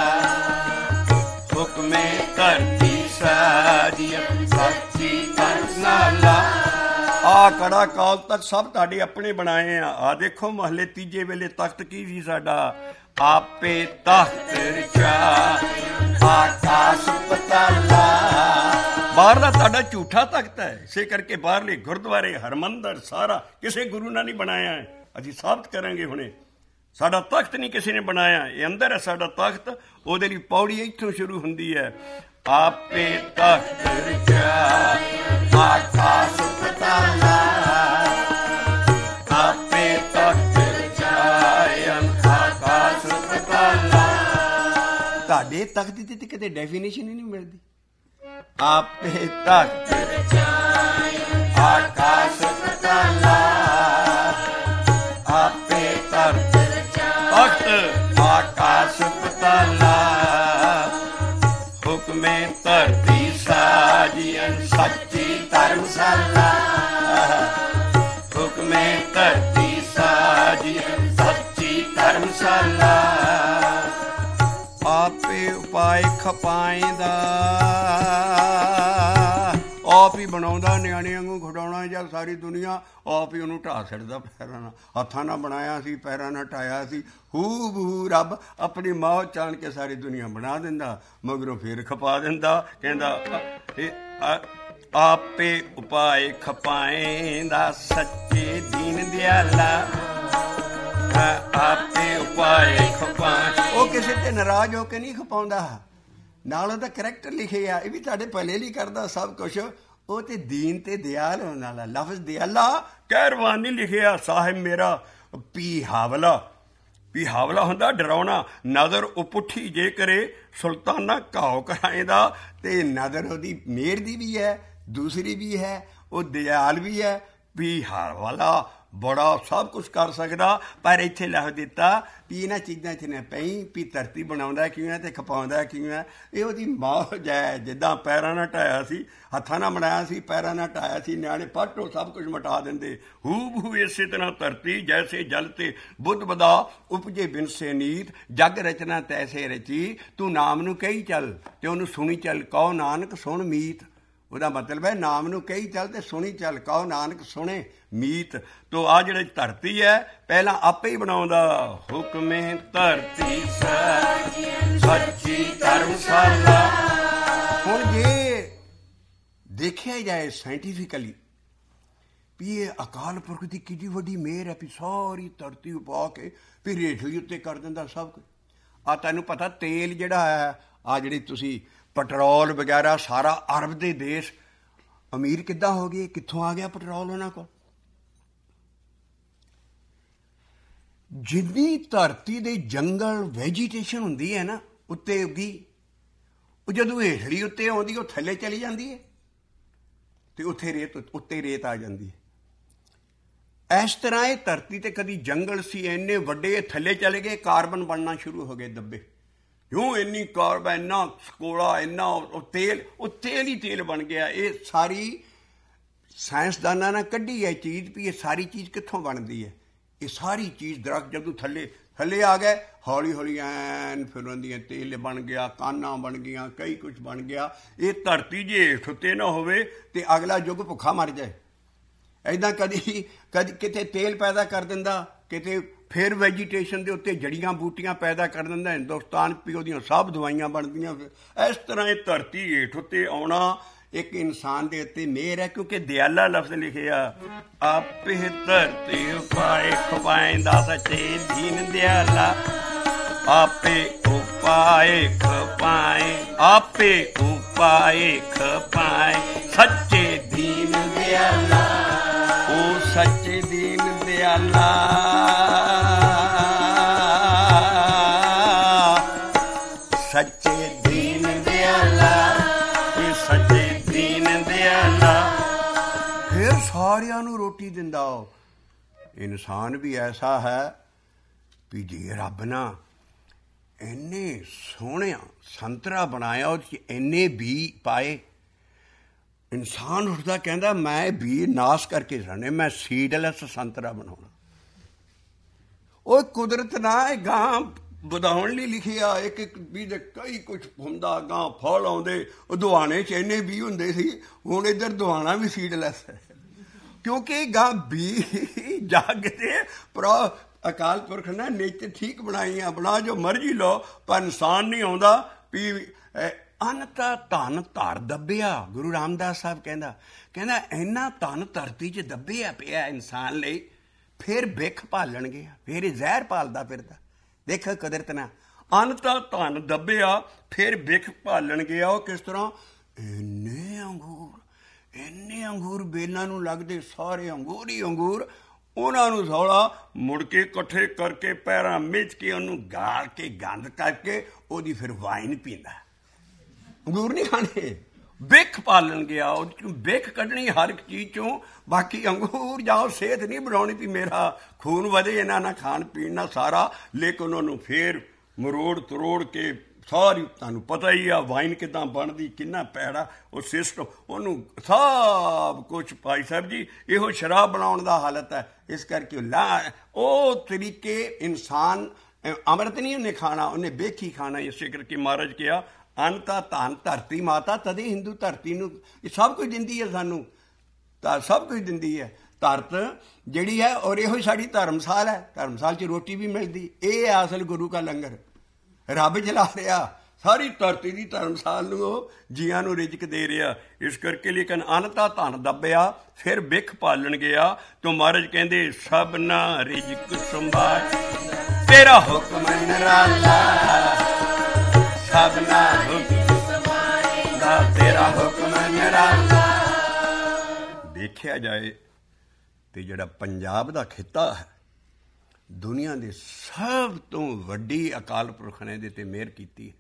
ਹੁਕਮੇ ਧਰਤੀ ਸਾਜੀਅਨ ਸੱਚੀ ਧਰਮਸਾਲਾ। ਆ ਕੜਾ ਕਾਲ ਤੱਕ ਸਭ ਤੁਹਾਡੇ ਆਪਣੇ ਬਣਾਏ ਆ। ਆ ਦੇਖੋ ਮਹੱਲੇ ਤੀਜੇ ਵੇਲੇ ਤਖਤ ਕੀ ਸੀ ਸਾਡਾ? ਆਪੇ ਤਖਤ ਰਚਾ ਆਕਾਸ ਪਤਾਲਾ। ਬਾਹਰਲਾ ਤੁਹਾਡਾ ਝੂਠਾ ਤਖਤ ਹੈ, ਇਸੇ ਕਰਕੇ ਬਾਹਰਲੇ ਗੁਰਦੁਆਰੇ ਹਰਮੰਦਰ ਸਾਰਾ ਕਿਸੇ ਗੁਰੂ ਨਾਲ ਨਹੀਂ ਬਣਾਇਆ ਹੈ। ਅਸੀਂ ਸਾਬਤ ਕਰਾਂਗੇ ਹੁਣੇ। ਸਾਡਾ ਤਖਤ ਨਹੀਂ ਕਿਸੇ ਨੇ ਬਣਾਇਆ, ਇਹ ਅੰਦਰ ਹੈ ਸਾਡਾ ਤਖਤ। ਉਹਦੇ ਲਈ ਪੌੜੀ ਇੱਥੋਂ ਸ਼ੁਰੂ ਹੁੰਦੀ ਹੈ। ਆਪੇ ਤਖਤ ਰਚਾ ਆਕਾਸ ਪਤਾਲਾ, ਆਪੇ ਤਖਤ ਰਚਾਇਨ ਆਕਾਸ ਪਤਾਲਾ। ਤੁਹਾਡੇ ਤਖਤ ਦੀ ਤੇ ਕਿਤੇ ਡੈਫੀਨੇਸ਼ਨ ਹੀ ਨਹੀਂ ਮਿਲਦੀ। ਆਪੇ ਤਖਤ ਰਚਾਇਨ ਆਕਾਸ ਪਤਾਲਾ, ਆਪੇ ਤਖਤ ਤਖਤ ਆਕਾਸ ਪਤਾਲਾ, ਹੁਕਮੇ ਧਰਤੀ ਸਾਜੀਅਨ ਸੱਚੀ ਧਰਮਸਾਲਾ, ਹੁਕਮੇ ਧਰਤੀ ਸਾਜੀਅਨ ਸੱਚੀ ਧਰਮਸਾਲਾ। ਆਪੇ ਉਪਾਏ ਖਪਾਏਂਦਾ, ਆਪ ਹੀ ਬਣਾਉਂਦਾ, ਨਿਆਣੇ ਵਾਂਗੂ ਖਿਡਾਉਣਾ ਜਾਂ ਸਾਰੀ ਦੁਨੀਆ ਆਪ ਹੀ ਉਹਨੂੰ ਢਾਹ ਛੱਡਦਾ। ਪੈਰਾਂ ਨਾਲ, ਹੱਥਾਂ ਨਾਲ ਬਣਾਇਆ ਸੀ, ਪੈਰਾਂ ਨਾਲ ਢਾਇਆ ਸੀ। ਹੂ ਬਹੂ ਰੱਬ ਆਪਣੀ ਮਾਂ ਚਾਣ ਕੇ ਸਾਰੀ ਦੁਨੀਆ ਬਣਾ ਦਿੰਦਾ, ਮਗਰੋਂ ਫੇਰ ਖਪਾ ਦਿੰਦਾ। ਕਹਿੰਦਾ ਆਪੇ ਉਪਾਏ ਖਪਾਏਂਦਾ ਸੱਚੇ ਦੀਨ ਦਿਆਲਾ, ਆਪੇ ਉਪਾਏ ਖਪਾਏ। ਉਹ ਕਿਸੇ ਤੇ ਨਾਰਾਜ਼ ਹੋ ਕੇ ਨਹੀਂ ਖਪਾਉਂਦਾ, ਨਾਲ ਉਹਦਾ ਕਰੈਕਟਰ ਲਿਖੇ ਆ। ਇਹ ਵੀ ਤੁਹਾਡੇ ਭਲੇ ਲਈ ਕਰਦਾ ਸਭ ਕੁਛ। ਉਹ ਤੇ ਦੀਨ ਤੇ ਦਿਆਲ ਹੋਣ ਵਾਲਾ। ਲਫ਼ਜ਼ ਦਿਆਲਾ ਕਹਿਰਵਾਨ ਨਹੀਂ ਲਿਖਿਆ। ਸਾਹਿਬ ਮੇਰਾ ਪੀ ਹਾਵਲਾ, ਪੀ ਹਾਵਲਾ ਹੁੰਦਾ ਡਰਾਉਣਾ। ਨਜ਼ਰ ਉਹ ਪੁੱਠੀ ਜੇ ਕਰੇ ਸੁਲਤਾਨਾ ਘਾਓ ਕਰਾਏਂਦਾ। ਤੇ ਨਜ਼ਰ ਉਹਦੀ ਮੇਰ ਦੀ ਵੀ ਹੈ, ਦੂਸਰੀ ਵੀ ਹੈ, ਉਹ ਦਿਆਲ ਵੀ ਹੈ। ਪੀ ਹਾਵਲਾ ਬੜਾ ਸਭ ਕੁਛ ਕਰ ਸਕਦਾ, ਪਰ ਇੱਥੇ ਲਿਖ ਦਿੱਤਾ ਵੀ ਇਹਨਾਂ ਚੀਜ਼ਾਂ 'ਚ ਨਾ ਪਈ ਵੀ ਧਰਤੀ ਬਣਾਉਂਦਾ ਕਿਵੇਂ ਤੇ ਖਪਾਉਂਦਾ ਕਿਵੇਂ। ਇਹ ਉਹਦੀ ਮੌਜ ਹੈ। ਜਿੱਦਾਂ ਪੈਰਾਂ ਨਾਲ ਢਾਇਆ ਸੀ, ਹੱਥਾਂ ਨਾਲ ਬਣਾਇਆ ਸੀ, ਪੈਰਾਂ ਨਾਲ ਢਾਇਆ ਸੀ, ਨਿਆਣੇ ਪੱਟੋ ਸਭ ਕੁਛ ਮਿਟਾ ਦਿੰਦੇ। ਹੂ ਬਹੂ ਇਸੇ ਤਰ੍ਹਾਂ ਧਰਤੀ ਜੈਸੇ ਜਲ ਤੇ ਬੁੱਧ ਬਦਾ ਉਪਜੇ ਬਿਨਸੇ ਨੀਤ, ਜਗ ਰਚਨਾ ਤੈਸੇ ਰਚੀ, ਤੂੰ ਨਾਮ ਨੂੰ ਕਹੀ ਚੱਲ ਤੇ ਉਹਨੂੰ ਸੁਣੀ ਚੱਲ, ਕਹੋ ਨਾਨਕ ਸੁਣ ਮੀਤ। ਉਹਦਾ ਮਤਲਬ ਹੈ ਨਾਮ ਨੂੰ ਕਹੀ ਚੱਲ ਤੇ ਸੁਣੀ ਚੱਲ, ਕਹੋ ਨਾਨਕ ਸੁਣੇ ਮੀਤ। ਤੋ ਆ ਜਿਹੜੀ ਧਰਤੀ ਹੈ ਪਹਿਲਾਂ ਆਪੇ ਹੀ ਬਣਾਉਂਦਾ। ਹੁਕਮੇ ਧਰਤੀ ਸੱਚੀ ਧਰਮਸਾਲਾ। ਹੁਣ ਜੇ ਦੇਖਿਆ ਜਾਏ ਸਾਇੰਟੀਫਿਕਲੀ ਵੀ ਇਹ ਅਕਾਲ ਪੁਰਖ ਦੀ ਕਿੰਨੀ ਵੱਡੀ ਮਿਹਰ ਹੈ ਵੀ ਸਾਰੀ ਧਰਤੀ ਉਪਾ ਕੇ ਫਿਰ ਹੇਠਲੀ ਉੱਤੇ ਕਰ ਦਿੰਦਾ ਸਭ ਕੁਝ। ਆ ਤੈਨੂੰ ਪਤਾ ਤੇਲ ਜਿਹੜਾ ਹੈ, ਆ ਜਿਹੜੀ ਤੁਸੀਂ ਪੈਟਰੋਲ ਵਗੈਰਾ ਸਾਰਾ ਅਰਬ ਦੇ ਦੇਸ਼ ਅਮੀਰ ਕਿੱਦਾਂ ਹੋ ਗਏ? ਕਿੱਥੋਂ ਆ ਗਿਆ ਪੈਟਰੋਲ ਉਹਨਾਂ ਕੋਲ? ਜਿੰਨੀ ਧਰਤੀ ਦੇ ਜੰਗਲ ਵੈਜੀਟੇਸ਼ਨ ਹੁੰਦੀ ਹੈ ਨਾ ਉੱਤੇ ਉੱਗੀ, ਉਹ ਜਦੋਂ ਹੇਠਲੀ ਉੱਤੇ ਆਉਂਦੀ ਉਹ ਥੱਲੇ ਚਲੀ ਜਾਂਦੀ ਹੈ ਤੇ ਉੱਤੇ ਰੇਤ ਆ ਜਾਂਦੀ ਹੈ। ਇਸ ਤਰ੍ਹਾਂ ਇਹ ਧਰਤੀ ਤੇ ਕਦੀ ਜੰਗਲ ਸੀ ਇੰਨੇ ਵੱਡੇ, ਥੱਲੇ ਚਲੇ ਗਏ, ਕਾਰਬਨ ਬਣਨਾ ਸ਼ੁਰੂ ਹੋ ਗਏ ਦੱਬੇ। ਕਿਉਂ ਇੰਨੀ ਕਾਰਬ, ਇੰਨਾ ਕੋਲਾ, ਇੰਨਾ ਉਹ ਤੇਲ ਹੀ ਤੇਲ ਬਣ ਗਿਆ। ਇਹ ਸਾਰੀ ਸਾਇੰਸਦਾਨਾਂ ਨੇ ਕੱਢੀ ਹੈ ਚੀਜ਼ ਵੀ ਇਹ ਸਾਰੀ ਚੀਜ਼ ਕਿੱਥੋਂ ਬਣਦੀ ਹੈ। ਇਹ ਸਾਰੀ ਚੀਜ਼ ਦਰਖਤ ਜਦੋਂ ਥੱਲੇ ਆ ਗਏ, ਹੌਲੀ ਹੌਲੀ ਐਨ ਫਿਰ ਉਹਦੀਆਂ ਤੇਲ ਬਣ ਗਿਆ, ਕਾਨਾਂ ਬਣ ਗਈਆਂ, ਕਈ ਕੁਛ ਬਣ ਗਿਆ। ਇਹ ਧਰਤੀ ਜੇ ਹੇਠ ਉੱਤੇ ਨਾ ਹੋਵੇ ਤੇ ਅਗਲਾ ਯੁੱਗ ਭੁੱਖਾ ਮਰ ਜਾਏ। ਇੱਦਾਂ ਕਦੀ ਕਿਤੇ ਤੇਲ ਪੈਦਾ ਕਰ ਦਿੰਦਾ, ਕਿਤੇ ਫਿਰ ਵੈਜੀਟੇਸ਼ਨ ਦੇ ਉੱਤੇ ਜੜੀਆਂ ਬੂਟੀਆਂ ਪੈਦਾ ਕਰ ਦਿੰਦਾ। ਹਿੰਦੁਸਤਾਨ ਵੀ ਉਹਦੀਆਂ ਸਭ ਦਵਾਈਆਂ ਬਣਦੀਆਂ। ਇਸ ਤਰ੍ਹਾਂ ਇਹ ਧਰਤੀ ਹੇਠ ਉੱਤੇ ਆਉਣਾ ਇੱਕ ਇਨਸਾਨ ਦੇ ਉੱਤੇ ਮਿਹਰ ਹੈ, ਕਿਉਂਕਿ ਦਿਆਲਾ ਲਫ਼ਜ਼ ਲਿਖਿਆ, ਆਪੇ ਧਰਤੀ ਉਪਾਏ ਖਪਾਇਂਦਾ ਸੱਚੇ ਦੀਨ ਦਿਆਲਾ, ਆਪੇ ਉਪਾਏ ਖਪਾਏ, ਆਪੇ ਉਪਾਏ ਖਪਾਏ ਸੱਚੇ ਦੀਨ ਦਿਆਲਾ, ਉਹ ਸੱਚੇ ਦੀਨ ਦਿਆਲਾ, ਸੱਚੇ ਦੀਨ ਦਿਆਲਾ, ਇਹ ਸੱਚੇ ਦੀਨ ਦਿਆਲਾ। ਫਿਰ ਸਾਰਿਆਂ ਨੂੰ ਰੋਟੀ ਦਿੰਦਾ। ਇਨਸਾਨ ਵੀ ਐਸਾ ਹੈ ਵੀ ਜੇ ਰੱਬ ਨਾ ਇੰਨੇ ਸੋਹਣਿਆ ਸੰਤਰਾ ਬਣਾਇਆ, ਉਹਦੇ 'ਚ ਇੰਨੇ ਬੀ ਪਾਏ, ਇਨਸਾਨ ਉੱਠਦਾ ਕਹਿੰਦਾ ਮੈਂ ਬੀ ਨਾਸ ਕਰਕੇ ਜਾਣੇ, ਮੈਂ ਸੀਡਲੈਸ ਸੰਤਰਾ ਬਣਾਉਣਾ। ਉਹ ਕੁਦਰਤ ਨਾ ਗਾਂ ਵਧਾਉਣ ਲਈ ਲਿਖਿਆ, ਇੱਕ ਇੱਕ ਬੀ ਦੇ ਕਈ ਕੁਛ ਹੁੰਦਾ, ਗਾਂ ਫਲ ਆਉਂਦੇ। ਉਹ ਦੁਆਣੇ 'ਚ ਇੰਨੇ ਬੀ ਹੁੰਦੇ ਸੀ, ਹੁਣ ਇੱਧਰ ਦੁਆਣਾ ਵੀ ਸੀਡਲੈਸ ਹੈ, ਕਿਉਂਕਿ ਗਾਂ ਬੀ ਜਾਗਦੇ। ਪਰ ਅਕਾਲ ਪੁਰਖ ਨੇ ਨੇਚਰ ਠੀਕ ਬਣਾਈ ਆ, ਬਣਾ ਜੋ ਮਰਜ਼ੀ ਲਓ, ਪਰ ਇਨਸਾਨ ਨਹੀਂ ਆਉਂਦਾ ਵੀ ਅੰਨ ਤਾਂ ਧਨ ਧਰ ਦੱਬਿਆ। ਗੁਰੂ ਰਾਮਦਾਸ ਸਾਹਿਬ ਕਹਿੰਦਾ ਇੰਨਾ ਧਨ ਧਰਤੀ 'ਚ ਦੱਬਿਆ ਪਿਆ ਇਨਸਾਨ ਲਈ, ਫਿਰ ਬਿੱਖ ਭਾਲਣਗੇ, ਫਿਰ ਇਹ ਜ਼ਹਿਰ ਭਾਲਦਾ ਫਿਰਦਾ। ਦੇਖ ਕੁਦਰਤ ਨਾ, ਅੰਨ ਤਾਂ ਧਨ ਦੱਬਿਆ, ਫਿਰ ਬਿੱਖ ਭਾਲਣ ਗਿਆ। ਉਹ ਕਿਸ ਤਰ੍ਹਾਂ? ਇੰਨੇ ਅੰਗੂਰ ਬੇਲਾਂ ਨੂੰ ਲੱਗਦੇ, ਸਾਰੇ ਅੰਗੂਰ ਹੀ ਅੰਗੂਰ। ਉਹਨਾਂ ਨੂੰ ਥੋੜਾ ਮੁੜ ਕੇ ਇਕੱਠੇ ਕਰਕੇ ਪੈਰਾਂ ਮਿੱਚ ਕੇ ਉਹਨੂੰ ਗਾਲ ਕੇ ਗੰਦ ਕਰਕੇ ਉਹਦੀ ਫਿਰ ਵਾਈਨ ਪੀਂਦਾ। ਅੰਗੂਰ ਨਹੀਂ ਖਾਣੇ, ਬਿੱਖ ਪਾਲਣ ਗਿਆ। ਉਹ ਬਿੱਖ ਕੱਢਣੀ ਹਰ ਇੱਕ ਚੀਜ਼ ਚੋਂ, ਬਾਕੀ ਅੰਗੂਰ ਜਾਓ ਸਿਹਤ ਨਹੀਂ ਬਣਾਉਣੀ ਵੀ ਮੇਰਾ ਖੂਨ ਵਧੇ ਇਹਨਾਂ ਨਾਲ ਖਾਣ ਪੀਣ ਨਾਲ ਸਾਰਾ। ਲੇਕਿਨ ਉਹਨੂੰ ਫਿਰ ਮਰੋੜ ਤਰੋੜ ਕੇ ਸਾਰੀ, ਤੁਹਾਨੂੰ ਪਤਾ ਹੀ ਆ ਵਾਈਨ ਕਿੱਦਾਂ ਬਣਦੀ, ਕਿੰਨਾ ਪੈੜਾ ਉਹ ਸਿਸਟਮ, ਉਹਨੂੰ ਸਭ ਕੁਛ। ਭਾਈ ਸਾਹਿਬ ਜੀ, ਇਹੋ ਸ਼ਰਾਬ ਬਣਾਉਣ ਦਾ ਹਾਲਤ ਹੈ। ਇਸ ਕਰਕੇ ਉਹ ਤਰੀਕੇ ਇਨਸਾਨ ਅੰਮ੍ਰਿਤ ਨਹੀਂ ਉਹਨੇ ਖਾਣਾ, ਉਹਨੇ ਬਿੱਖ ਹੀ ਖਾਣਾ। ਇਸੇ ਕਰਕੇ ਮਹਾਰਾਜ ਕਿਹਾ ਅੰਨ ਤਾਂ ਧਨ ਧਰਤੀ ਮਾਤਾ, ਤਦੇ ਹਿੰਦੂ ਧਰਤੀ ਨੂੰ ਇਹ ਸਭ ਕੁਝ ਦਿੰਦੀ ਹੈ, ਸਾਨੂੰ ਤਾਂ ਸਭ ਕੁਝ ਦਿੰਦੀ ਹੈ ਧਰਤ ਜਿਹੜੀ ਹੈ। ਔਰ ਇਹੋ ਸਾਡੀ ਧਰਮਸਾਲ ਹੈ, ਧਰਮਸਾਲ 'ਚ ਰੋਟੀ ਵੀ ਮਿਲਦੀ। ਇਹ ਹੈ ਅਸਲ ਗੁਰੂ ਕਾ ਲੰਗਰ, ਰੱਬ ਚਲਾ ਰਿਹਾ ਸਾਰੀ ਧਰਤੀ ਦੀ ਧਰਮਸਾਲ ਨੂੰ, ਉਹ ਜੀਆਂ ਨੂੰ ਰਿਜ਼ਕ ਦੇ ਰਿਹਾ। ਇਸ ਕਰਕੇ ਲੇਕਿਨ ਅੰਨ ਤਾਂ ਧਨ ਦੱਬਿਆ, ਫਿਰ ਬਿੱਖ ਪਾਲਣ ਗਿਆ। ਤਾਂ ਮਹਾਰਾਜ ਕਹਿੰਦੇ ਸਭਨਾ ਰਿਜ਼ਕ ਸੰਭਾਲ, ਤੇਰਾ ਹੁਕਮ ਨਿਰਾਲਾ, ਸਭਨਾ ਹੁਕਮ ਤੇਰਾ ਹੁਕਮ ਨਿਰਾਲਾ। ਦੇਖਿਆ ਜਾਏ ਤੇ ਜਿਹੜਾ ਪੰਜਾਬ ਦਾ ਖਿੱਤਾ ਹੈ, ਦੁਨੀਆ ਦੇ ਸਭ ਤੋਂ ਵੱਡੀ ਅਕਾਲ ਪੁਰਖ ਨੇ ਇਹਦੇ ਤੇ ਮਿਹਰ ਕੀਤੀ ਹੈ।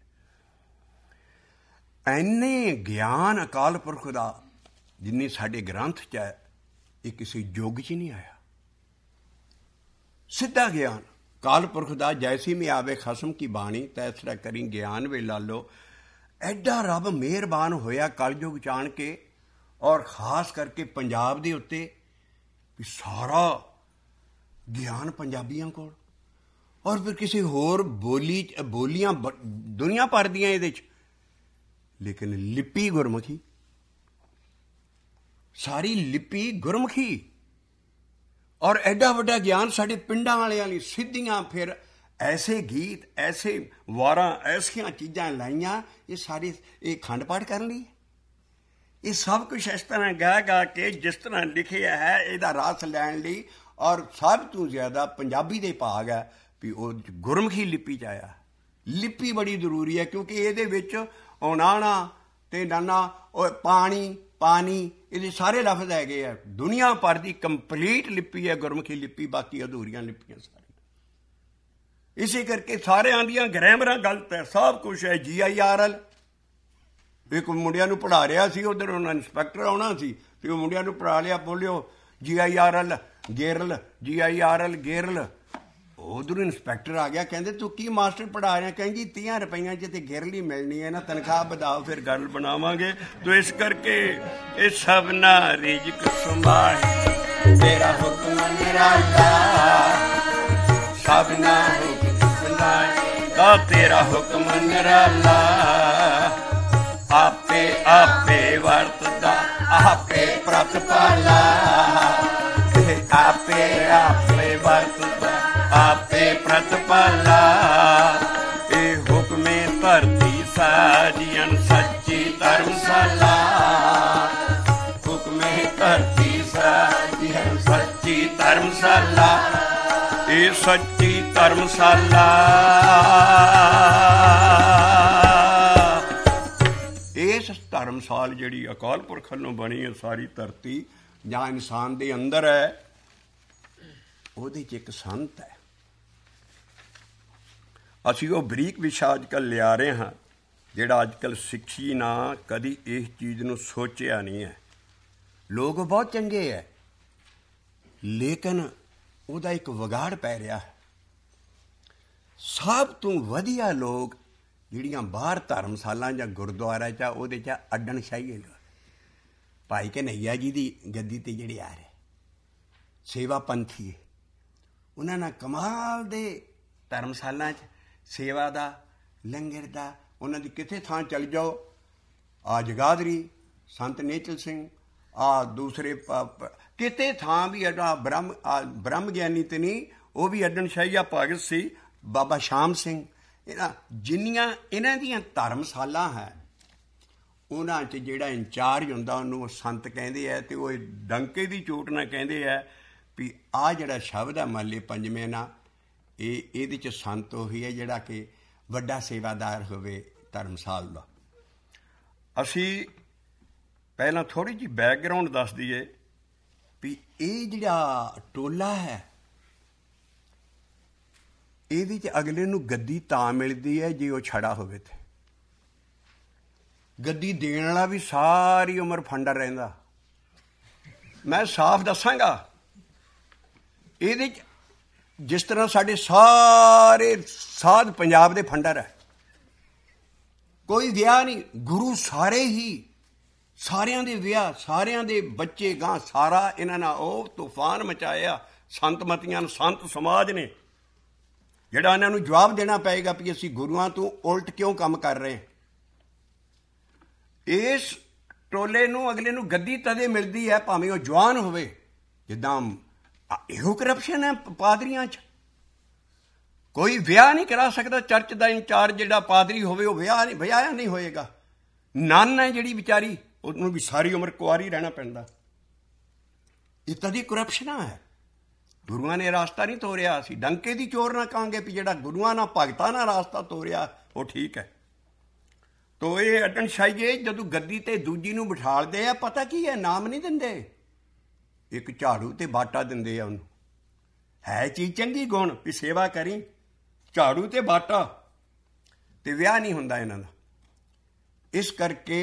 ਇੰਨੇ ਗਿਆਨ ਅਕਾਲ ਪੁਰਖ ਦਾ ਜਿੰਨੀ ਸਾਡੇ ਗ੍ਰੰਥ 'ਚ ਹੈ, ਇਹ ਕਿਸੇ ਯੁੱਗ 'ਚ ਨਹੀਂ ਆਇਆ। ਸਿੱਧਾ ਗਿਆਨ ਅਕਾਲ ਪੁਰਖ ਦਾ, ਜੈਸੀ ਮੈਂ ਆਵੇ ਖਸਮ ਕੀ ਬਾਣੀ ਤੈਸਰਾ ਕਰੀ ਗਿਆਨ ਵੇ ਲਾਲੋ। ਐਡਾ ਰੱਬ ਮਿਹਰਬਾਨ ਹੋਇਆ ਕਲਯੁਗ 'ਚ ਆਣ ਕੇ, ਔਰ ਖਾਸ ਕਰਕੇ ਪੰਜਾਬ ਦੇ ਉੱਤੇ, ਵੀ ਸਾਰਾ ਗਿਆਨ ਪੰਜਾਬੀਆਂ ਕੋਲ। ਔਰ ਫਿਰ ਕਿਸੇ ਹੋਰ ਬੋਲੀਆਂ ਦੁਨੀਆ ਭਰ ਦੀਆਂ ਇਹਦੇ 'ਚ, ਲੇਕਿਨ ਲਿਪੀ ਗੁਰਮੁਖੀ, ਸਾਰੀ ਲਿਪੀ ਗੁਰਮੁਖੀ। ਔਰ ਐਡਾ ਵੱਡਾ ਗਿਆਨ ਸਾਡੇ ਪਿੰਡਾਂ ਵਾਲਿਆਂ ਲਈ, ਸਿੱਧੀਆਂ ਫਿਰ ਐਸੇ ਗੀਤ, ਐਸੇ ਵਾਰਾਂ, ਐਸੀਆਂ ਚੀਜ਼ਾਂ ਲਾਈਆਂ। ਇਹ ਸਾਰੇ ਇਹ ਅਖੰਡ ਪਾਠ ਕਰਨ ਲਈ, ਇਹ ਸਭ ਕੁਛ ਇਸ ਤਰ੍ਹਾਂ ਗਾ ਕੇ ਜਿਸ ਤਰ੍ਹਾਂ ਲਿਖਿਆ ਹੈ, ਇਹਦਾ ਰਸ ਲੈਣ ਲਈ। ਔਰ ਸਭ ਤੋਂ ਜ਼ਿਆਦਾ ਪੰਜਾਬੀ ਦੇ ਭਾਗ ਹੈ ਵੀ ਉਹ ਗੁਰਮੁਖੀ ਲਿਪੀ 'ਚ ਆਇਆ। ਲਿਪੀ ਬੜੀ ਜ਼ਰੂਰੀ ਹੈ, ਕਿਉਂਕਿ ਇਹਦੇ ਵਿੱਚ ਉਣਾਣਾ ਤੇ ਨਾਨਾ, ਉਹ ਪਾਣੀ ਇਹਦੇ ਸਾਰੇ ਲਫ਼ਜ਼ ਹੈਗੇ ਆ। ਦੁਨੀਆ ਭਰ ਦੀ ਕੰਪਲੀਟ ਲਿਪੀ ਹੈ ਗੁਰਮੁਖੀ ਲਿਪੀ, ਬਾਕੀ ਅਧੂਰੀਆਂ ਲਿਪੀਆਂ ਸਾਰੀਆਂ। ਇਸੇ ਕਰਕੇ ਸਾਰਿਆਂ ਦੀਆਂ ਗ੍ਰਾਮਰਾਂ ਗਲਤ ਹੈ, ਸਭ ਕੁਛ ਹੈ GIRL। ਇੱਕ ਮੁੰਡਿਆਂ ਨੂੰ ਪੜ੍ਹਾ ਰਿਹਾ ਸੀ, ਉੱਧਰ ਉਹਨਾਂ ਇੰਸਪੈਕਟਰ ਆਉਣਾ ਸੀ, ਤੇ ਉਹ ਮੁੰਡਿਆਂ ਨੂੰ ਪੜ੍ਹਾ ਲਿਆ, ਬੋਲਿਓ GIRL ਗੇਰਲ, GIRL ਗੇਰਲ। ਉਧਰੋਂ ਇੰਸਪੈਕਟਰ ਆ ਗਿਆ, ਕਹਿੰਦੇ ਤੂੰ ਕੀ ਮਾਸਟਰ ਪੜ੍ਹਾ ਰਿਹਾ? ਕਹਿੰਦੀ 30 ਰੁਪਈਆਂ 'ਚ ਤੇ ਗਿਰਲੀ ਮਿਲਣੀ ਹੈ ਨਾ, ਤਨਖਾਹ ਵਧਾਓ ਫਿਰ ਗੱਲ ਬਣਾਵਾਂਗੇ। ਤੋ ਇਸ ਕਰਕੇ ਇਹ ਸਭਨਾ ਰਿਜ਼ਕ ਸੰਭਾਲ ਤੇਰਾ ਹੁਕਮ ਨਿਰਾਲਾ, ਸਭਨਾ ਹੁਕਮ ਸੰਭਾਲ ਤੇਰਾ ਹੁਕਮ ਨਿਰਾਲਾ, ਆਪੇ ਆਪੇ ਵਰਤਦਾ ਆਪੇ ਪ੍ਰਤਪਾਲਾ, ਆਪੇ ਆਪੇ ਵਰਤਦਾ ਆਪੇ ਪ੍ਰਤਪਾਲਾ, ਇਹ ਹੁਕਮੇ ਧਰਤੀ ਸਾਜੀਅਨ ਸੱਚੀ ਧਰਮਸ਼ਾਲਾ, ਹੁਕਮੇ ਧਰਤੀ ਸਾਜੀਅਨ ਸੱਚੀ ਧਰਮਸ਼ਾਲਾ, ਇਹ ਸੱਚੀ ਧਰਮਸ਼ਾਲਾ। ਇਸ ਧਰਮਸ਼ਾਲ ਜਿਹੜੀ ਅਕਾਲ ਪੁਰਖ ਵੱਲੋਂ ਬਣੀ ਹੈ ਸਾਰੀ ਧਰਤੀ ਜਾਂ ਇਨਸਾਨ ਦੇ ਅੰਦਰ ਹੈ, ਉਹਦੇ 'ਚ ਇੱਕ ਸੰਤ ਹੈ। ਅਸੀਂ ਉਹ ਬਰੀਕ ਵਿਸ਼ਾ ਅੱਜ ਕੱਲ੍ਹ ਲਿਆ ਰਹੇ ਹਾਂ ਜਿਹੜਾ ਅੱਜ ਕੱਲ੍ਹ ਸਿੱਖੀ ਨਾ ਕਦੀ ਇਸ ਚੀਜ਼ ਨੂੰ ਸੋਚਿਆ ਨਹੀਂ ਹੈ। ਲੋਕ ਬਹੁਤ ਚੰਗੇ ਹੈ, ਲੇਕਿਨ ਉਹਦਾ ਇੱਕ ਵਿਗਾੜ ਪੈ ਰਿਹਾ ਹੈ। ਸਭ ਤੋਂ ਵਧੀਆ ਲੋਕ ਜਿਹੜੀਆਂ ਬਾਹਰ ਧਰਮਸ਼ਾਲਾ ਜਾਂ ਗੁਰਦੁਆਰਾ 'ਚ ਉਹਦੇ 'ਚ ਅੱਡਣ ਸ਼ਾਹੀ ਹੈ। ਭਾਈ ਕਨ੍ਹਈਆ ਜੀ ਦੀ ਗੱਦੀ 'ਤੇ ਜਿਹੜੇ ਆ ਰਹੇ ਸੇਵਾ ਪੰਥੀ, ਉਹਨਾਂ ਨਾਲ ਕਮਾਲ ਦੇ ਧਰਮਸ਼ਾਲਾ 'ਚ ਸੇਵਾ ਦਾ ਲੰਗਰ ਦਾ, ਉਹਨਾਂ ਦੀ ਕਿਤੇ ਥਾਂ ਚਲ ਜਾਓ, ਆ ਜਗਾਦਰੀ ਸੰਤ ਨੇਚਲ ਸਿੰਘ, ਆ ਦੂਸਰੇ ਕਿਤੇ ਥਾਂ ਵੀ ਅੱਡਾ ਬ੍ਰਹਮ ਗਿਆਨੀ ਤੇ ਨਹੀਂ, ਉਹ ਵੀ ਅੱਡਣ ਸ਼ਾਹੀ ਆ ਭਗਤ ਸੀ, ਬਾਬਾ ਸ਼ਾਮ ਸਿੰਘ, ਜਿੰਨੀਆਂ ਇਹਨਾਂ ਦੀਆਂ ਧਰਮਸ਼ਾਲਾ ਹੈ ਉਹਨਾਂ 'ਚ ਜਿਹੜਾ ਇੰਚਾਰਜ ਹੁੰਦਾ ਉਹਨੂੰ ਉਹ ਸੰਤ ਕਹਿੰਦੇ ਹੈ, ਅਤੇ ਉਹ ਡੰਕੇ ਦੀ ਚੋਟ ਨਾਲ ਕਹਿੰਦੇ ਹੈ ਵੀ ਆਹ ਜਿਹੜਾ ਸ਼ਬਦ ਹੈ ਮਹੱਲੇ ਪੰਜਵੇਂ ਨਾਲ, ਇਹਦੇ 'ਚ ਸੰਤ ਉਹੀ ਹੈ ਜਿਹੜਾ ਕਿ ਵੱਡਾ ਸੇਵਾਦਾਰ ਹੋਵੇ ਧਰਮਸ਼ਾਲ ਦਾ। ਅਸੀਂ ਪਹਿਲਾਂ ਥੋੜ੍ਹੀ ਜਿਹੀ ਬੈਕਗਰਾਊਂਡ ਦੱਸ ਦਈਏ ਵੀ ਇਹ ਜਿਹੜਾ ਟੋਲਾ ਹੈ ਇਹਦੇ 'ਚ ਅਗਲੇ ਨੂੰ ਗੱਦੀ ਤਾਂ ਮਿਲਦੀ ਹੈ ਜੇ ਉਹ ਛੜਾ ਹੋਵੇ। ਤੇ ਗੱਦੀ ਦੇਣ ਵਾਲਾ ਵੀ ਸਾਰੀ ਉਮਰ ਫੰਡਰ ਰਹਿੰਦਾ। ਮੈਂ ਸਾਫ਼ ਦੱਸਾਂਗਾ, ਇਹਦੇ 'ਚ ਜਿਸ ਤਰ੍ਹਾਂ ਸਾਡੇ ਸਾਰੇ ਸਾਧ ਪੰਜਾਬ ਦੇ ਫੰਡਰ ਹੈ, ਕੋਈ ਵਿਆਹ ਨਹੀਂ, ਗੁਰੂ ਸਾਰੇ ਹੀ, ਸਾਰਿਆਂ ਦੇ ਵਿਆਹ, ਸਾਰਿਆਂ ਦੇ ਬੱਚੇ ਗਾਂ, ਸਾਰਾ ਇਹਨਾਂ ਨਾਲ ਉਹ ਤੂਫਾਨ ਮਚਾਇਆ ਸੰਤਮਤੀਆਂ ਸੰਤ ਸਮਾਜ ਨੇ, ਜਿਹੜਾ ਇਹਨਾਂ ਨੂੰ ਜਵਾਬ ਦੇਣਾ ਪਏਗਾ ਵੀ ਅਸੀਂ ਗੁਰੂਆਂ ਤੋਂ ਉਲਟ ਕਿਉਂ ਕੰਮ ਕਰ ਰਹੇ। ਇਸ ਟੋਲੇ ਨੂੰ ਅਗਲੇ ਨੂੰ ਗੱਦੀ ਤਦੇ ਮਿਲਦੀ ਹੈ ਭਾਵੇਂ ਉਹ ਜਵਾਨ ਹੋਵੇ। ਜਿੱਦਾਂ ਇਹੋ ਕਰਪਸ਼ਨ ਹੈ ਪਾਦਰੀਆਂ 'ਚ, ਕੋਈ ਵਿਆਹ ਨਹੀਂ ਕਰਾ ਸਕਦਾ ਚਰਚ ਦਾ ਇੰਚਾਰਜ ਜਿਹੜਾ ਪਾਦਰੀ ਹੋਵੇ, ਉਹ ਵਿਆਹ ਨਹੀਂ ਹੋਏਗਾ। ਨਨ ਹੈ ਜਿਹੜੀ ਵਿਚਾਰੀ, ਉਹਨੂੰ ਵੀ ਸਾਰੀ ਉਮਰ ਕੁਆਰੀ ਰਹਿਣਾ ਪੈਂਦਾ। ਇਹ ਤਦੀ ਕਰਪਸ਼ਨਾਂ ਹੈ। ਗੁਰੂਆਂ ਨੇ ਰਾਸਤਾ ਨਹੀਂ ਤੋਰਿਆ। ਅਸੀਂ ਡੰਕੇ ਦੀ ਚੋਰ ਨਾ ਕਹਾਂਗੇ ਵੀ ਜਿਹੜਾ ਗੁਰੂਆਂ ਨਾਲ ਭਗਤਾਂ ਨਾਲ ਰਾਸਤਾ ਤੋਰਿਆ ਉਹ ਠੀਕ ਹੈ। ਤੋ ਇਹ ਅੱਡਣ ਸ਼ਾਹੀਏ ਜਦੋਂ ਗੱਦੀ ਤੇ ਦੂਜੀ ਨੂੰ ਬਿਠਾਲਦੇ ਆ, ਪਤਾ ਕੀ ਹੈ, ਨਾਮ ਨਹੀਂ ਦਿੰਦੇ, ਇੱਕ ਝਾੜੂ ਤੇ ਬਾਟਾ ਦਿੰਦੇ ਆ ਉਹਨੂੰ। ਹੈ ਚੀਜ਼ ਚੰਗੀ ਗੁਣ ਵੀ ਸੇਵਾ ਕਰੀ, ਝਾੜੂ ਤੇ ਬਾਟਾ, ਤੇ ਵਿਆਹ ਨਹੀਂ ਹੁੰਦਾ ਇਹਨਾਂ ਦਾ। ਇਸ ਕਰਕੇ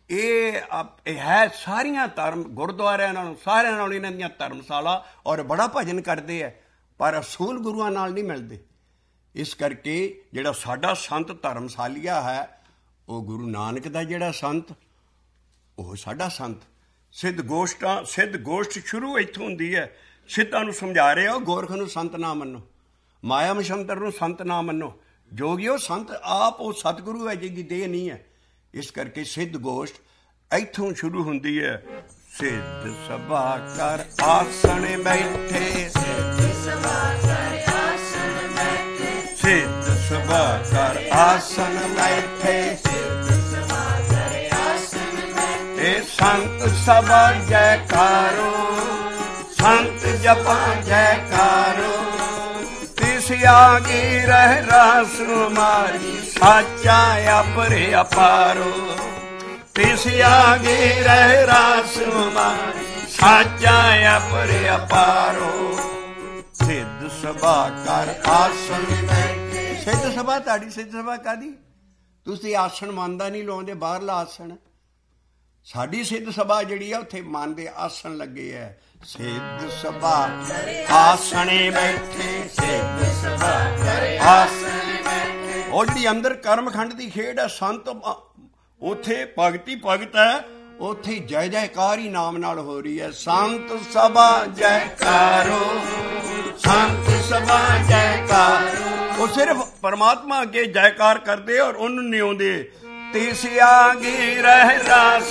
ਇਹ ਹੈ ਸਾਰੀਆਂ ਧਰਮ ਗੁਰਦੁਆਰਿਆਂ ਨਾਲੋਂ, ਸਾਰਿਆਂ ਨਾਲੋਂ ਇਹਨਾਂ ਦੀਆਂ ਧਰਮਸ਼ਾਲਾ, ਔਰ ਬੜਾ ਭਜਨ ਕਰਦੇ ਹੈ, ਪਰ ਅਸੂਲ ਗੁਰੂਆਂ ਨਾਲ ਨਹੀਂ ਮਿਲਦੇ। ਇਸ ਕਰਕੇ ਜਿਹੜਾ ਸਾਡਾ ਸੰਤ ਧਰਮਸ਼ਾਲੀਆ ਹੈ, ਉਹ ਗੁਰੂ ਨਾਨਕ ਦਾ ਜਿਹੜਾ ਸੰਤ, ਉਹ ਸਾਡਾ ਸੰਤ। ਸਿੱਧ ਗੋਸ਼ਟ ਸ਼ੁਰੂ ਇੱਥੋਂ ਹੁੰਦੀ ਹੈ। ਸਿੱਧਾਂ ਨੂੰ ਸਮਝਾ ਰਹੇ ਹੋ, ਗੋਰਖ ਨੂੰ ਸੰਤ ਨਾ ਮੰਨੋ, ਮਾਇਆ ਮਸ਼ੰਤਰ ਨੂੰ ਸੰਤ ਨਾ ਮੰਨੋ, ਜੋਗੀਓ ਸੰਤ ਆਪ ਉਹ ਸਤਿਗੁਰੂ ਹੈ ਜਿਹਦੀ ਦੇਹ ਨਹੀਂ ਹੈ। ਇਸ ਕਰਕੇ ਸਿੱਧ ਗੋਸ਼ਟ ਇੱਥੋਂ ਸ਼ੁਰੂ ਹੁੰਦੀ ਹੈ। ਸਿੱਧ ਸਭਾ ਕਰ ਆਸਣ ਬੈਠੇ, ਸਿੱਧ ਸਭਾ ਕਰ ਆਸਣ ਬੈਠੇ, ਸਿੱਧ ਸਭਾ ਕਰ ਆਸਣ ਬੈਠੇ, ਸਿੱਧ ਸਭਾ ਕਰ ਆਸਣ ਬੈਠੇ, ਸੰਤ ਸਭਾ ਜੈਕਾਰੋ, ਸੰਤ ਜਪਾਂ ਜੈਕਾਰੋ, ਤਿਸ ਆਗੇ ਰਹਿ ਰਾਸ ਮਾਰੀ, ਸਾਚਾ ਆਪਰੇ ਅਪਾਰੋ, ਤਿਸ ਆਗੇ ਰਹਿ ਰਾਸ ਮਾਰੀ, ਸਾਚਾ ਆਪਰੇ ਅਪਾਰੋ, ਸਿੱਧ ਸਭਾ ਕਰ ਆਸਣ ਬੈਠੇ। ਸਿੱਧ ਸਭਾ ਤੁਹਾਡੀ ਸਿੱਧ ਸਭਾ ਕਾਹਦੀ? ਤੁਸੀਂ ਆਸਣ ਮੰਨਦਾ ਨਹੀਂ ਲਾਉਂਦੇ, ਬਾਹਰਲਾ ਆਸਣ। ਸਾਡੀ ਸਿੱਧ ਸਭਾ ਜਿਹੜੀ ਆ ਉੱਥੇ ਮਨ ਦੇ ਆਸਣ ਲੱਗੇ ਐ। ਸਿੱਧ ਸਭਾ ਆਸਣੇ ਬੈਠੇ, ਸਿੱਧ ਸਭਾ ਆਸਣੇ ਬੈਠੇ। ਉਹ ਜਿਹੜੀ ਅੰਦਰ ਕਰਮਖੰਡ ਦੀ ਖੇਡ ਹੈ, ਸੰਤ ਉੱਥੇ ਭਗਤੀ ਭਗਤ ਹੈ, ਉੱਥੇ ਜੈ ਜੈਕਾਰ ਹੀ ਨਾਮ ਨਾਲ ਹੋ ਰਹੀ ਹੈ। ਸੰਤ ਸਭਾ ਜੈਕਾਰੋ, ਸੰਤ ਸਭਾ ਜੈਕਾਰੋ। ਉਹ ਸਿਰਫ ਪਰਮਾਤਮਾ ਅੱਗੇ ਜੈਕਾਰ ਕਰਦੇ ਔਰ ਉਹਨੂੰ ਨਿਉਂਦੇ। ਤਿਸ ਆਗੇ ਰਹਿ ਰਾਸ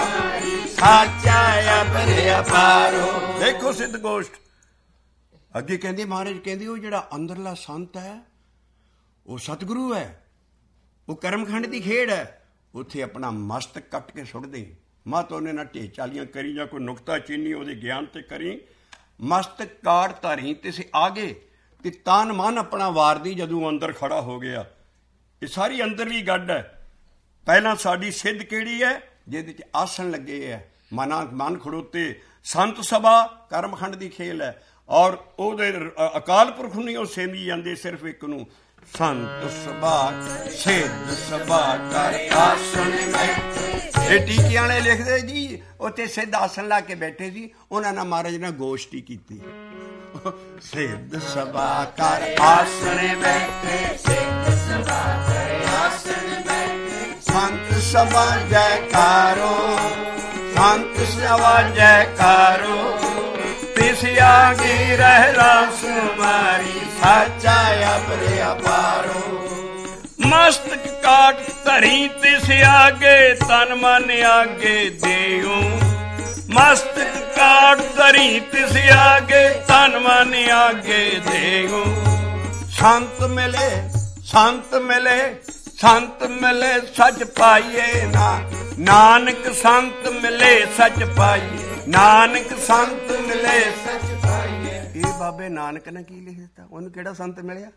ਸਾਚਾ ਅਪਰੇ ਅਪਾਰੋ। ਦੇਖੋ ਸਿੱਧ ਗੋਸ਼ਟ ਅੱਗੇ ਕਹਿੰਦੇ, ਮਹਾਰਾਜ ਕਹਿੰਦੇ ਉਹ ਜਿਹੜਾ ਅੰਦਰਲਾ ਸੰਤ ਹੈ ਉਹ ਸਤਿਗੁਰੂ ਹੈ, ਉਹ ਕਰਮਖੰਡ ਦੀ ਖੇਡ ਹੈ। ਉੱਥੇ ਆਪਣਾ ਮਸਤਕ ਕੱਟ ਕੇ ਸੁੱਟ ਦੇ। ਮਤ ਉਹਨੇ ਨਾਲ ਢੇ ਚਾਲੀਆਂ ਕਰੀ ਜਾਂ ਕੋਈ ਨੁਕਤਾ ਚੀਨੀ ਉਹਦੇ ਗਿਆਨ ਤੇ ਕਰੀ। ਮਸਤਕ ਕਾੜ ਧਰੀ ਤਿਸ ਆਗੇ, ਤੇ ਤਨ ਮਨ ਆਪਣਾ ਵਾਰਦੀ ਜਦੋਂ ਅੰਦਰ ਖੜਾ ਹੋ ਗਿਆ। ਇਹ ਸਾਰੀ ਅੰਦਰਲੀ ਗੱਡ ਹੈ। ਪਹਿਲਾਂ ਸਾਡੀ ਸਿੱਧ ਕਿਹੜੀ ਹੈ? ਜਿਹਦੇ 'ਚ ਆਸਣ ਲੱਗੇ ਹੈ, ਮਨ ਖੜੋਤੇ। ਸੰਤ ਸਭਾ ਕਰਮਖੰਡ ਦੀ ਖੇਲ ਹੈ ਔਰ ਉਹਦੇ ਅਕਾਲ ਪੁਰਖ ਨੂੰ ਉਹ ਸੇਮੀ ਜਾਂਦੇ ਸਿਰਫ ਇੱਕ ਨੂੰ। ਸੰਤ ਸਭਾ ਸਿੱਧ ਸਭਾ ਕਰ ਆਸਣ ਬੈਠੇ। ਇਹ ਟੀਕਿਆਂ ਵਾਲੇ ਲਿਖਦੇ ਜੀ ਉੱਥੇ ਸਿੱਧ ਆਸਣ ਲਾ ਕੇ ਬੈਠੇ ਸੀ। ਉਹਨਾਂ ਨਾਲ ਮਹਾਰਾਜ ਨੇ ਗੋਸ਼ਟੀ ਕੀਤੀ। ਸਿੱਧ ਸਭਾ ਕਰ ਆਸਣ ਬੈਠੇ, ਸਿੱਧ ਸਭਾ ਕਰ ਆਸਣ ਬੈਠੇ। ਸੰਤ ਸਭਾ ਜੈਕਾਰੋ, ਸੰਤ ਸਭਾ ਜੈਕਾਰੋ। ਤਿਸ ਆਗੇ ਰਹਿ ਰਾਸ ਮਾਰੀ ਸਾਚਾ ਅਪਰੇ ਅਪਾਰੋ। ਮਸਤਕ ਕਾਟ ਧਰੀ ਤਿਸ ਆਗੇ, ਤਨ ਮਨ ਆਗੇ ਦੇਉ। ਮਸਤਕ ਕਾਟ ਧਰੀ ਤਿਸ ਆਗੇ, ਤਨ ਮਨ ਆਗੇ ਦੇਉ। ਸੰਤ ਮਿਲੇ, ਸੰਤ ਮਿਲੇ, ਸੰਤ ਮਿਲੇ ਸੱਚ ਪਾਈਏ ਨਾ। ਨਾਨਕ ਸੰਤ ਮਿਲੇ ਸੱਚ ਪਾਈਏ, ਨਾਨਕ ਸੰਤ ਮਿਲੇ ਸੱਚ ਪਾਈਏ। ਇਹ ਬਾਬੇ ਨਾਨਕ ਨੇ ਕੀ ਲਿਖ ਦਿੱਤਾ? ਉਹਨੂੰ ਕਿਹੜਾ ਸੰਤ ਮਿਲਿਆ?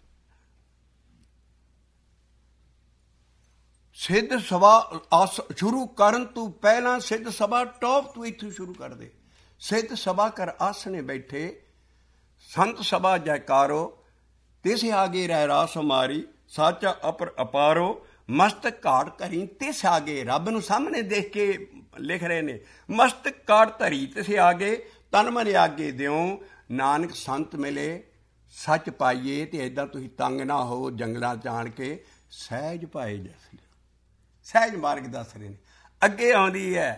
ਸਿੱਧ ਸਭਾ ਸ਼ੁਰੂ ਕਰਨ ਤੋਂ ਪਹਿਲਾਂ ਸਿੱਧ ਸਭਾ ਟੌਪ ਤੋਂ ਇੱਥੋਂ ਸ਼ੁਰੂ ਕਰ ਦੇ। ਸਿੱਧ ਸਭਾ ਕਰ ਆਸਣੇ ਬੈਠੇ, ਸੰਤ ਸਭਾ ਜੈਕਾਰੋ। ਤਿਸ ਆਗੇ ਰਹਿ ਰਾਸ ਹਮਾਰੀ ਸਾਚਾ ਅਪਰ ਅਪਾਰੋ। ਮਸਤਕ ਕਾਟ ਧਰੀ ਤਿਸ ਆਗੇ, ਰੱਬ ਨੂੰ ਸਾਹਮਣੇ ਦੇਖ ਕੇ ਲਿਖ ਰਹੇ ਨੇ। ਮਸਤਕ ਕਾਟ ਧਰੀ ਤਿਸ ਆਗੇ, ਤਨ ਮਨ ਆਗੇ ਦਿਓ। ਨਾਨਕ ਸੰਤ ਮਿਲੇ ਸੱਚ ਪਾਈਏ। ਤੇ ਏਦਾਂ ਤੁਸੀਂ ਤੰਗ ਨਾ ਹੋ ਜੰਗਲਾਂ ਚ ਆਣ ਕੇ। ਸਹਿਜ ਭਾਏ ਜਸ, ਸਹਿਜ ਮਾਰਗ ਦੱਸ ਰਹੇ ਨੇ। ਅੱਗੇ ਆਉਂਦੀ ਹੈ,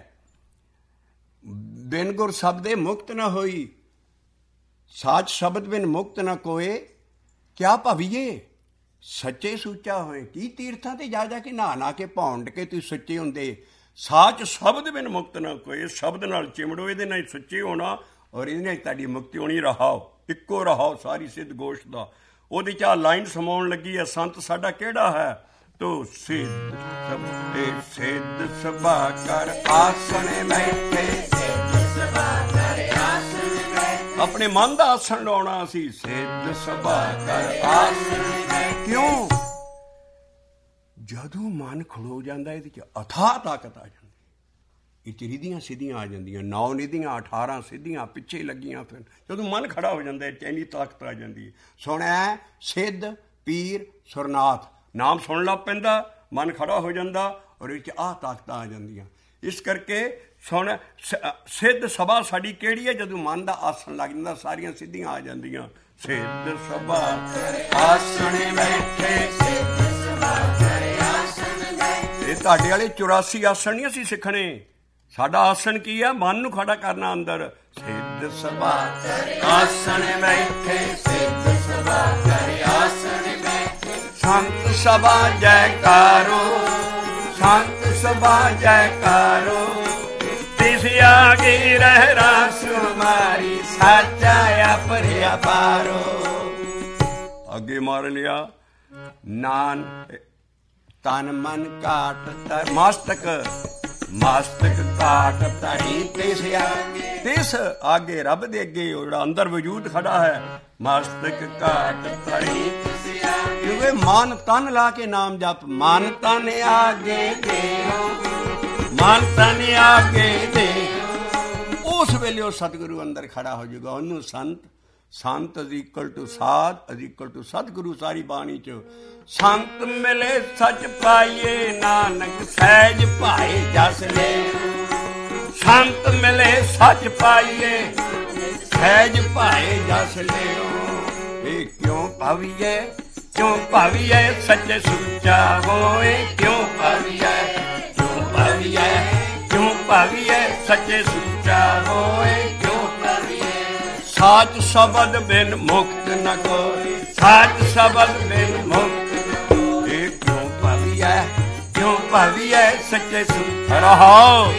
ਬਿਨ ਗੁਰ ਸ਼ਬਦੇ ਮੁਕਤ ਨਾ ਹੋਈ, ਸਾਚ ਸ਼ਬਦ ਬਿਨ ਮੁਕਤ ਨਾ ਕੋਏ। ਕਿਆ ਭਵੀਏ ਸੱਚੇ ਸੁੱਚਾ ਹੋਏ। ਕੀ ਤੀਰਥਾਂ ਤੇ ਜਾ ਜਾ ਕੇ ਨਹਾ ਕੇ ਭੌਂਡ ਕੇ ਤੁਸੀਂ ਸੱਚੇ ਹੁੰਦੇ। ਸਾਚ ਸ਼ਬਦ ਬਿਨ ਮੁਕਤ ਨਾ ਕੋਏ। ਸ਼ਬਦ ਨਾਲ ਚਿਮੜੋ, ਇਹਦੇ ਨਾਲ ਸੱਚੇ ਹੋਣਾ ਔਰ ਇਹਦੇ ਨਾਲ ਤੁਹਾਡੀ ਮੁਕਤੀ ਹੋਣੀ। ਰਹਾਓ ਇੱਕੋ ਰਹਾਓ ਸਾਰੀ ਸਿੱਧ ਗੋਸ਼ਟ ਦਾ। ਉਹਦੇ 'ਚ ਆਹ ਲਾਈਨ ਸਮਾਉਣ ਲੱਗੀ ਹੈ, ਸੰਤ ਸਾਡਾ ਕਿਹੜਾ ਹੈ? ਤੋ ਸਿੱਧ ਸਿੱਧ ਸਭਾ ਕਰ ਆਸਣੇ ਬੈਠੇ, ਸਿੱਧ ਸਭਾ ਕਰ ਆਸਣੇ ਬੈਠੇ। ਆਪਣੇ ਮਨ ਦਾ ਆਸਣ ਲਾਉਣਾ ਸੀ। ਸਿੱਧ ਸਭਾ ਕਰ ਆਸਣੇ ਬੈਠੇ। ਕਿਉਂ? ਜਦੋਂ ਮਨ ਖੜੋ ਜਾਂਦਾ ਇਹਦੇ 'ਚ ਅਥਾਹ ਤਾਕਤ ਆ ਜਾਂਦੀ। ਇਹ 'ਚ ਰਿਧੀਆਂ ਸਿੱਧੀਆਂ ਆ ਜਾਂਦੀਆਂ, 9 ਨਿਧੀਆਂ 18 ਸਿੱਧੀਆਂ ਪਿੱਛੇ ਲੱਗੀਆਂ। ਫਿਰ ਜਦੋਂ ਮਨ ਖੜਾ ਹੋ ਜਾਂਦਾ ਇਹ ਇੰਨੀ ਤਾਕਤ ਆ ਜਾਂਦੀ ਹੈ। ਸੁਣਿਆ ਸਿੱਧ ਪੀਰ ਸੁਰਨਾਥ ਨਾਮ ਸੁਣ ਲੱਗ ਪੈਂਦਾ, ਮਨ ਖੜਾ ਹੋ ਜਾਂਦਾ ਔਰ ਇਹ 'ਚ ਆਹ ਤਾਕਤਾਂ ਆ ਜਾਂਦੀਆਂ। ਇਸ ਕਰਕੇ ਸੁਣ ਸਿੱਧ ਸਭਾ ਸਾਡੀ ਕਿਹੜੀ ਹੈ? ਜਦੋਂ ਮਨ ਦਾ ਆਸਣ ਲੱਗ ਜਾਂਦਾ ਸਾਰੀਆਂ ਸਿੱਧੀਆਂ ਆ ਜਾਂਦੀਆਂ। ਸਿੱਧ ਸਭਾ ਆਸਣੇ ਬੈਠੇ, ਸਿੱਧ ਸਭਾ ਆਸਣ ਬੈਠੇ। ਇਹ ਤੁਹਾਡੇ ਵਾਲੇ 84 ਆਸਣ ਨਹੀਂ ਅਸੀਂ ਸਿੱਖਣੇ। ਸਾਡਾ ਆਸਣ ਕੀ ਆ? ਮਨ ਨੂੰ ਖੜਾ ਕਰਨਾ ਅੰਦਰ। ਸਿੱਧ ਸਭਾ ਆਸਣ ਬੈਠੇ, ਸਿੱਧ ਸਭਾ ਆਸਣ ਬੈਠੇ। ਸੰਤ ਸਭਾ ਜੈਕਾਰੋ, ਸੰਤ ਸਭਾ ਜੈਕਾਰੋ। ਤਿਸ ਆਗੇ ਰਹਿ ਰਾਸ ਮਾਰੀ ਸਾਚਾ ਅਪਰੇ ਅਪਾਰੋ। ਅੱਗੇ ਮਾਰ ਲਿਆ ਨਾਨ ਤਨ ਮਨ ਕਾਟ ਧਰ। ਮਸਤਕ ਮਸਤਕ ਕਾਟ ਧਰੀ ਤਿਸ ਆਗੇ। ਤਿਸ ਆਗੇ ਰੱਬ ਦੇ ਅੱਗੇ ਉਹ ਜਿਹੜਾ ਅੰਦਰ ਵਜੂਦ ਖੜਾ ਹੈ। ਮਸਤਕ ਕਾਟ ਧਰੀ ਤਿਸ ਆਗੇ। ਕਿਉਂਕਿ ਮਨ ਤਨ ਲਾ ਕੇ ਨਾਮ ਜਪ। ਮਨ ਤਨ ਆਗੇ ਦੇਓ, ਮਨ ਤਨ ਆਗੇ ਦੇਓ। ਉਸ ਵੇਲੇ ਉਹ ਸਤਿਗੁਰੂ ਅੰਦਰ ਖੜਾ ਹੋ ਜਾਊਗਾ। ਉਹਨੂੰ ਸੰਤ, ਸੰਤ ਇਜ਼ ਇਕੁਅਲ ਟੂ ਸਾਧ ਇਜ਼ ਇਕੁਅਲ ਟੂ ਸਤਿਗੁਰੂ। ਸਾਰੀ ਬਾਣੀ 'ਚ ਸੰਤ ਮਿਲੇ ਸੱਚ ਪਾਈਏ, ਨਾਨਕ ਸਹਿਜ ਭਾਏ ਜਸ ਲੈ। ਸੰਤ ਮਿਲੇ ਸੱਚ ਪਾਈਏ, ਸਹਿਜ ਭਾਏ ਜਸ ਲਿਓ। ਇਹ ਕਿਉਂ ਭਾਵੀਏ, ਕਿਉਂ ਭਾਵੀਏ ਸੱਚੇ ਸੁੱਚਾ ਹੋਏ। ਕਿਉਂ ਭਾਵੀਏ, ਕਿਉਂ ਭਾਵੀਏ, ਕਿਉਂ ਭਾਵੀਏ ਸੱਚੇ ਸੁੱਚਾ ਹੋਏ। ਕਿਉਂ ਭਾਵੀਏ ਸਾਚ ਸ਼ਬਦ ਬਿਨ ਮੁਕਤ ਨ ਕੋਈ, ਸਾਚ ਸ਼ਬਦ ਬਿਨ ਮੁਕਤ। ਇਹ ਕਿਉਂ ਭਾਵੀਏ, ਕਿਉਂ ਭਾਵੀਏ ਸੱਚੇ ਸੁੱਚਾ ਰਹਾਓ।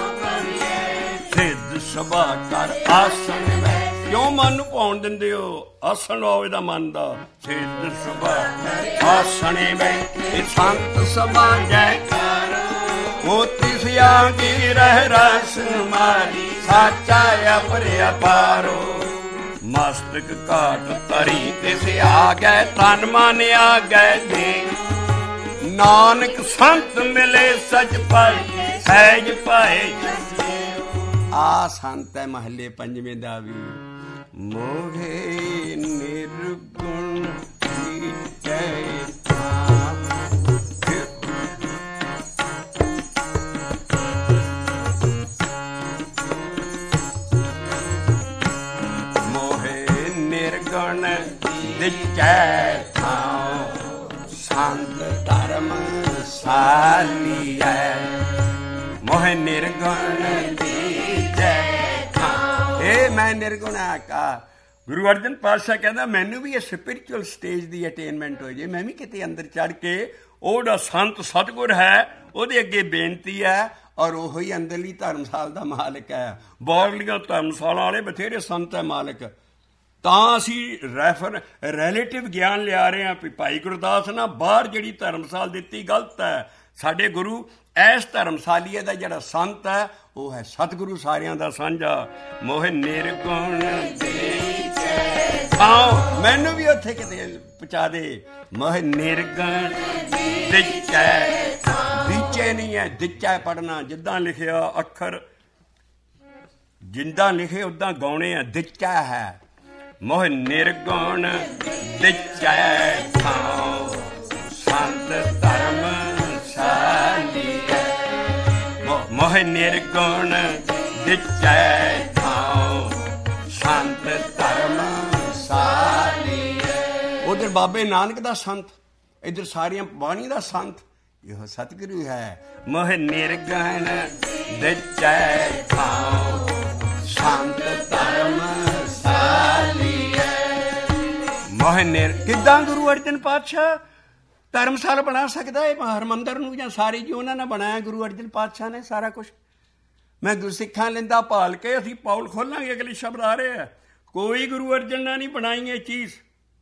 ਸਿੱਧ ਸਭਾ ਕਰ ਆਸਣ ਮੈਂ, ਕਿਉਂ ਮਨ ਨੂੰ ਪਾਉਣ ਦਿੰਦੇ ਹੋ? ਆਸਣ ਹੋਵੇ ਦਾ ਮਨ ਦਾ। ਸਿੱਧ ਸਭਾ ਆਸਣੇ ਬੈਠੇ ਸੰਤ ਸਭਾ ਜੈਕਾਰ। ਮੋਤੀ ਸਿਆਗੀ ਰਹਿ ਰਸ ਮਾਰੀ, ਸਾਚਾ ਅਪਰਿਆ ਪਾਰੋ। ਮਸਤਕ ਘਾਟ ਤਰੀ ਤਿਸ ਆ ਗਏ, ਤਨ ਮਨ ਆ ਗਏ ਦੇ। ਨਾਨਕ ਸੰਤ ਮਿਲੇ ਸਚ ਪਾਈ, ਸਹਿਜ ਪਾਏ। ਆ ਸੰਤ ਹੈ ਮਹੱਲੇ ਪੰਜਵੇਂ ਦਾ ਵੀ। ਮੋਹੇ ਨਿਰਗੁਣ ਕੀਤੇ ਥਾਂ, ਮੋਹੇ ਨਿਰਗੁਣ ਦਿਚੈ ਥਾਂ। ਸੰਤ ਧਰਮ ਸਾਲੀਐ, ਮੋਹੇ ਨਿਰਗੁਣ ਇਹ ਮੈਂ ਨਿਰਗੁਣ ਆਕਾ। ਗੁਰੂ ਅਰਜਨ ਪਾਤਸ਼ਾਹ ਕਹਿੰਦਾ ਮੈਨੂੰ ਵੀ ਇਹ ਸਪਿਰਿਚੁਅਲ ਸਟੇਜ ਦੀ ਅਟੇਨਮੈਂਟ ਹੋ ਜੇ, ਮੈਂ ਵੀ ਕਿਤੇ ਅੰਦਰ ਚੜ੍ਹ ਕੇ ਉਹ ਜਿਹੜਾ ਸੰਤ ਸਤਿਗੁਰ ਹੈ ਉਹਦੇ ਅੱਗੇ ਬੇਨਤੀ ਹੈ। ਔਰ ਉਹੋ ਹੀ ਅੰਦਰਲੀ ਧਰਮਸਾਲ ਦਾ ਮਾਲਕ ਹੈ। ਬਾਹਰਲੀਆਂ ਧਰਮਸਾਲਾਂ ਵਾਲੇ ਬਥੇਰੇ ਸੰਤ ਹੈ ਮਾਲਕ। ਤਾਂ ਅਸੀਂ ਰਿਲੇਟਿਵ ਗਿਆਨ ਲਿਆ ਰਹੇ ਹਾਂ ਵੀ ਭਾਈ ਗੁਰਦਾਸ ਨਾ ਬਾਹਰ ਜਿਹੜੀ ਧਰਮਸਾਲ ਦਿੱਤੀ ਗਲਤ ਹੈ। ਸਾਡੇ ਗੁਰੂ ਇਸ ਧਰਮਸਾਲੀਏ ਦਾ ਜਿਹੜਾ ਸੰਤ ਹੈ ਉਹ ਹੈ ਸਤਿਗੁਰੂ ਸਾਰਿਆਂ ਦਾ ਸਾਂਝਾ। ਮੋਹ ਨਿਰਗੁਣ ਆਓ ਮੈਨੂੰ ਵੀ ਉੱਥੇ ਕਿਤੇ ਪਹੁੰਚਾ ਦੇ। ਮੋਹ ਨਿਰਗੁਣ ਦਿਚੈ, ਦਿਚੇ ਨਹੀਂ ਹੈ ਦਿਚੈ ਪੜ੍ਹਨਾ। ਜਿੱਦਾਂ ਲਿਖਿਆ ਅੱਖਰ ਜਿੱਦਾਂ ਲਿਖੇ ਉੱਦਾਂ ਗਾਉਣੇ ਆ। ਦਿਚੈ ਹੈ ਮੋਹ ਨਿਰਗੁਣ ਦਿਚੈ ਥਾਉ, ਸੰਤ ਧਰਮ ਮੋਹ ਨਿਰਗੁਣ ਦਿਚੈ ਥਾਉ, ਸੰਤ ਧਰਮ ਸਾਲੀਐ। ਉਧਰ ਬਾਬੇ ਨਾਨਕ ਦਾ ਸੰਤ, ਇੱਧਰ ਸਾਰੀਆਂ ਬਾਣੀ ਦਾ ਸੰਤ ਇਹੋ ਸਤਿਗੁਰੂ ਹੈ। ਮੋਹ ਨਿਰਗੁਣ ਦਿਚੈ ਥਾਉ, ਸੰਤ ਧਰਮ ਸਾਲੀਐ। ਮੋਹ ਨਿਰ ਕਿੱਦਾਂ ਗੁਰੂ ਅਰਜਨ ਪਾਤਸ਼ਾਹ ਧਰਮਸਾਲ ਬਣਾ ਸਕਦਾ ਹੈ? ਹਰਿਮੰਦਰ ਨੂੰ ਜਾਂ ਸਾਰੇ ਜੀ ਉਹਨਾਂ ਨੇ ਬਣਾਇਆ, ਗੁਰੂ ਅਰਜਨ ਪਾਤਸ਼ਾਹ ਨੇ ਸਾਰਾ ਕੁਛ। ਮੈਂ ਗੁਰਸਿੱਖਾਂ ਲੈਂਦਾ ਭਾਲ ਕੇ ਅਸੀਂ ਪੌਲ ਖੋਲਾਂਗੇ, ਅਗਲੇ ਸ਼ਬਦ ਆ ਰਹੇ ਆ। ਕੋਈ ਗੁਰੂ ਅਰਜਨ ਨੇ ਨਹੀਂ ਬਣਾਈ ਇਹ ਚੀਜ਼।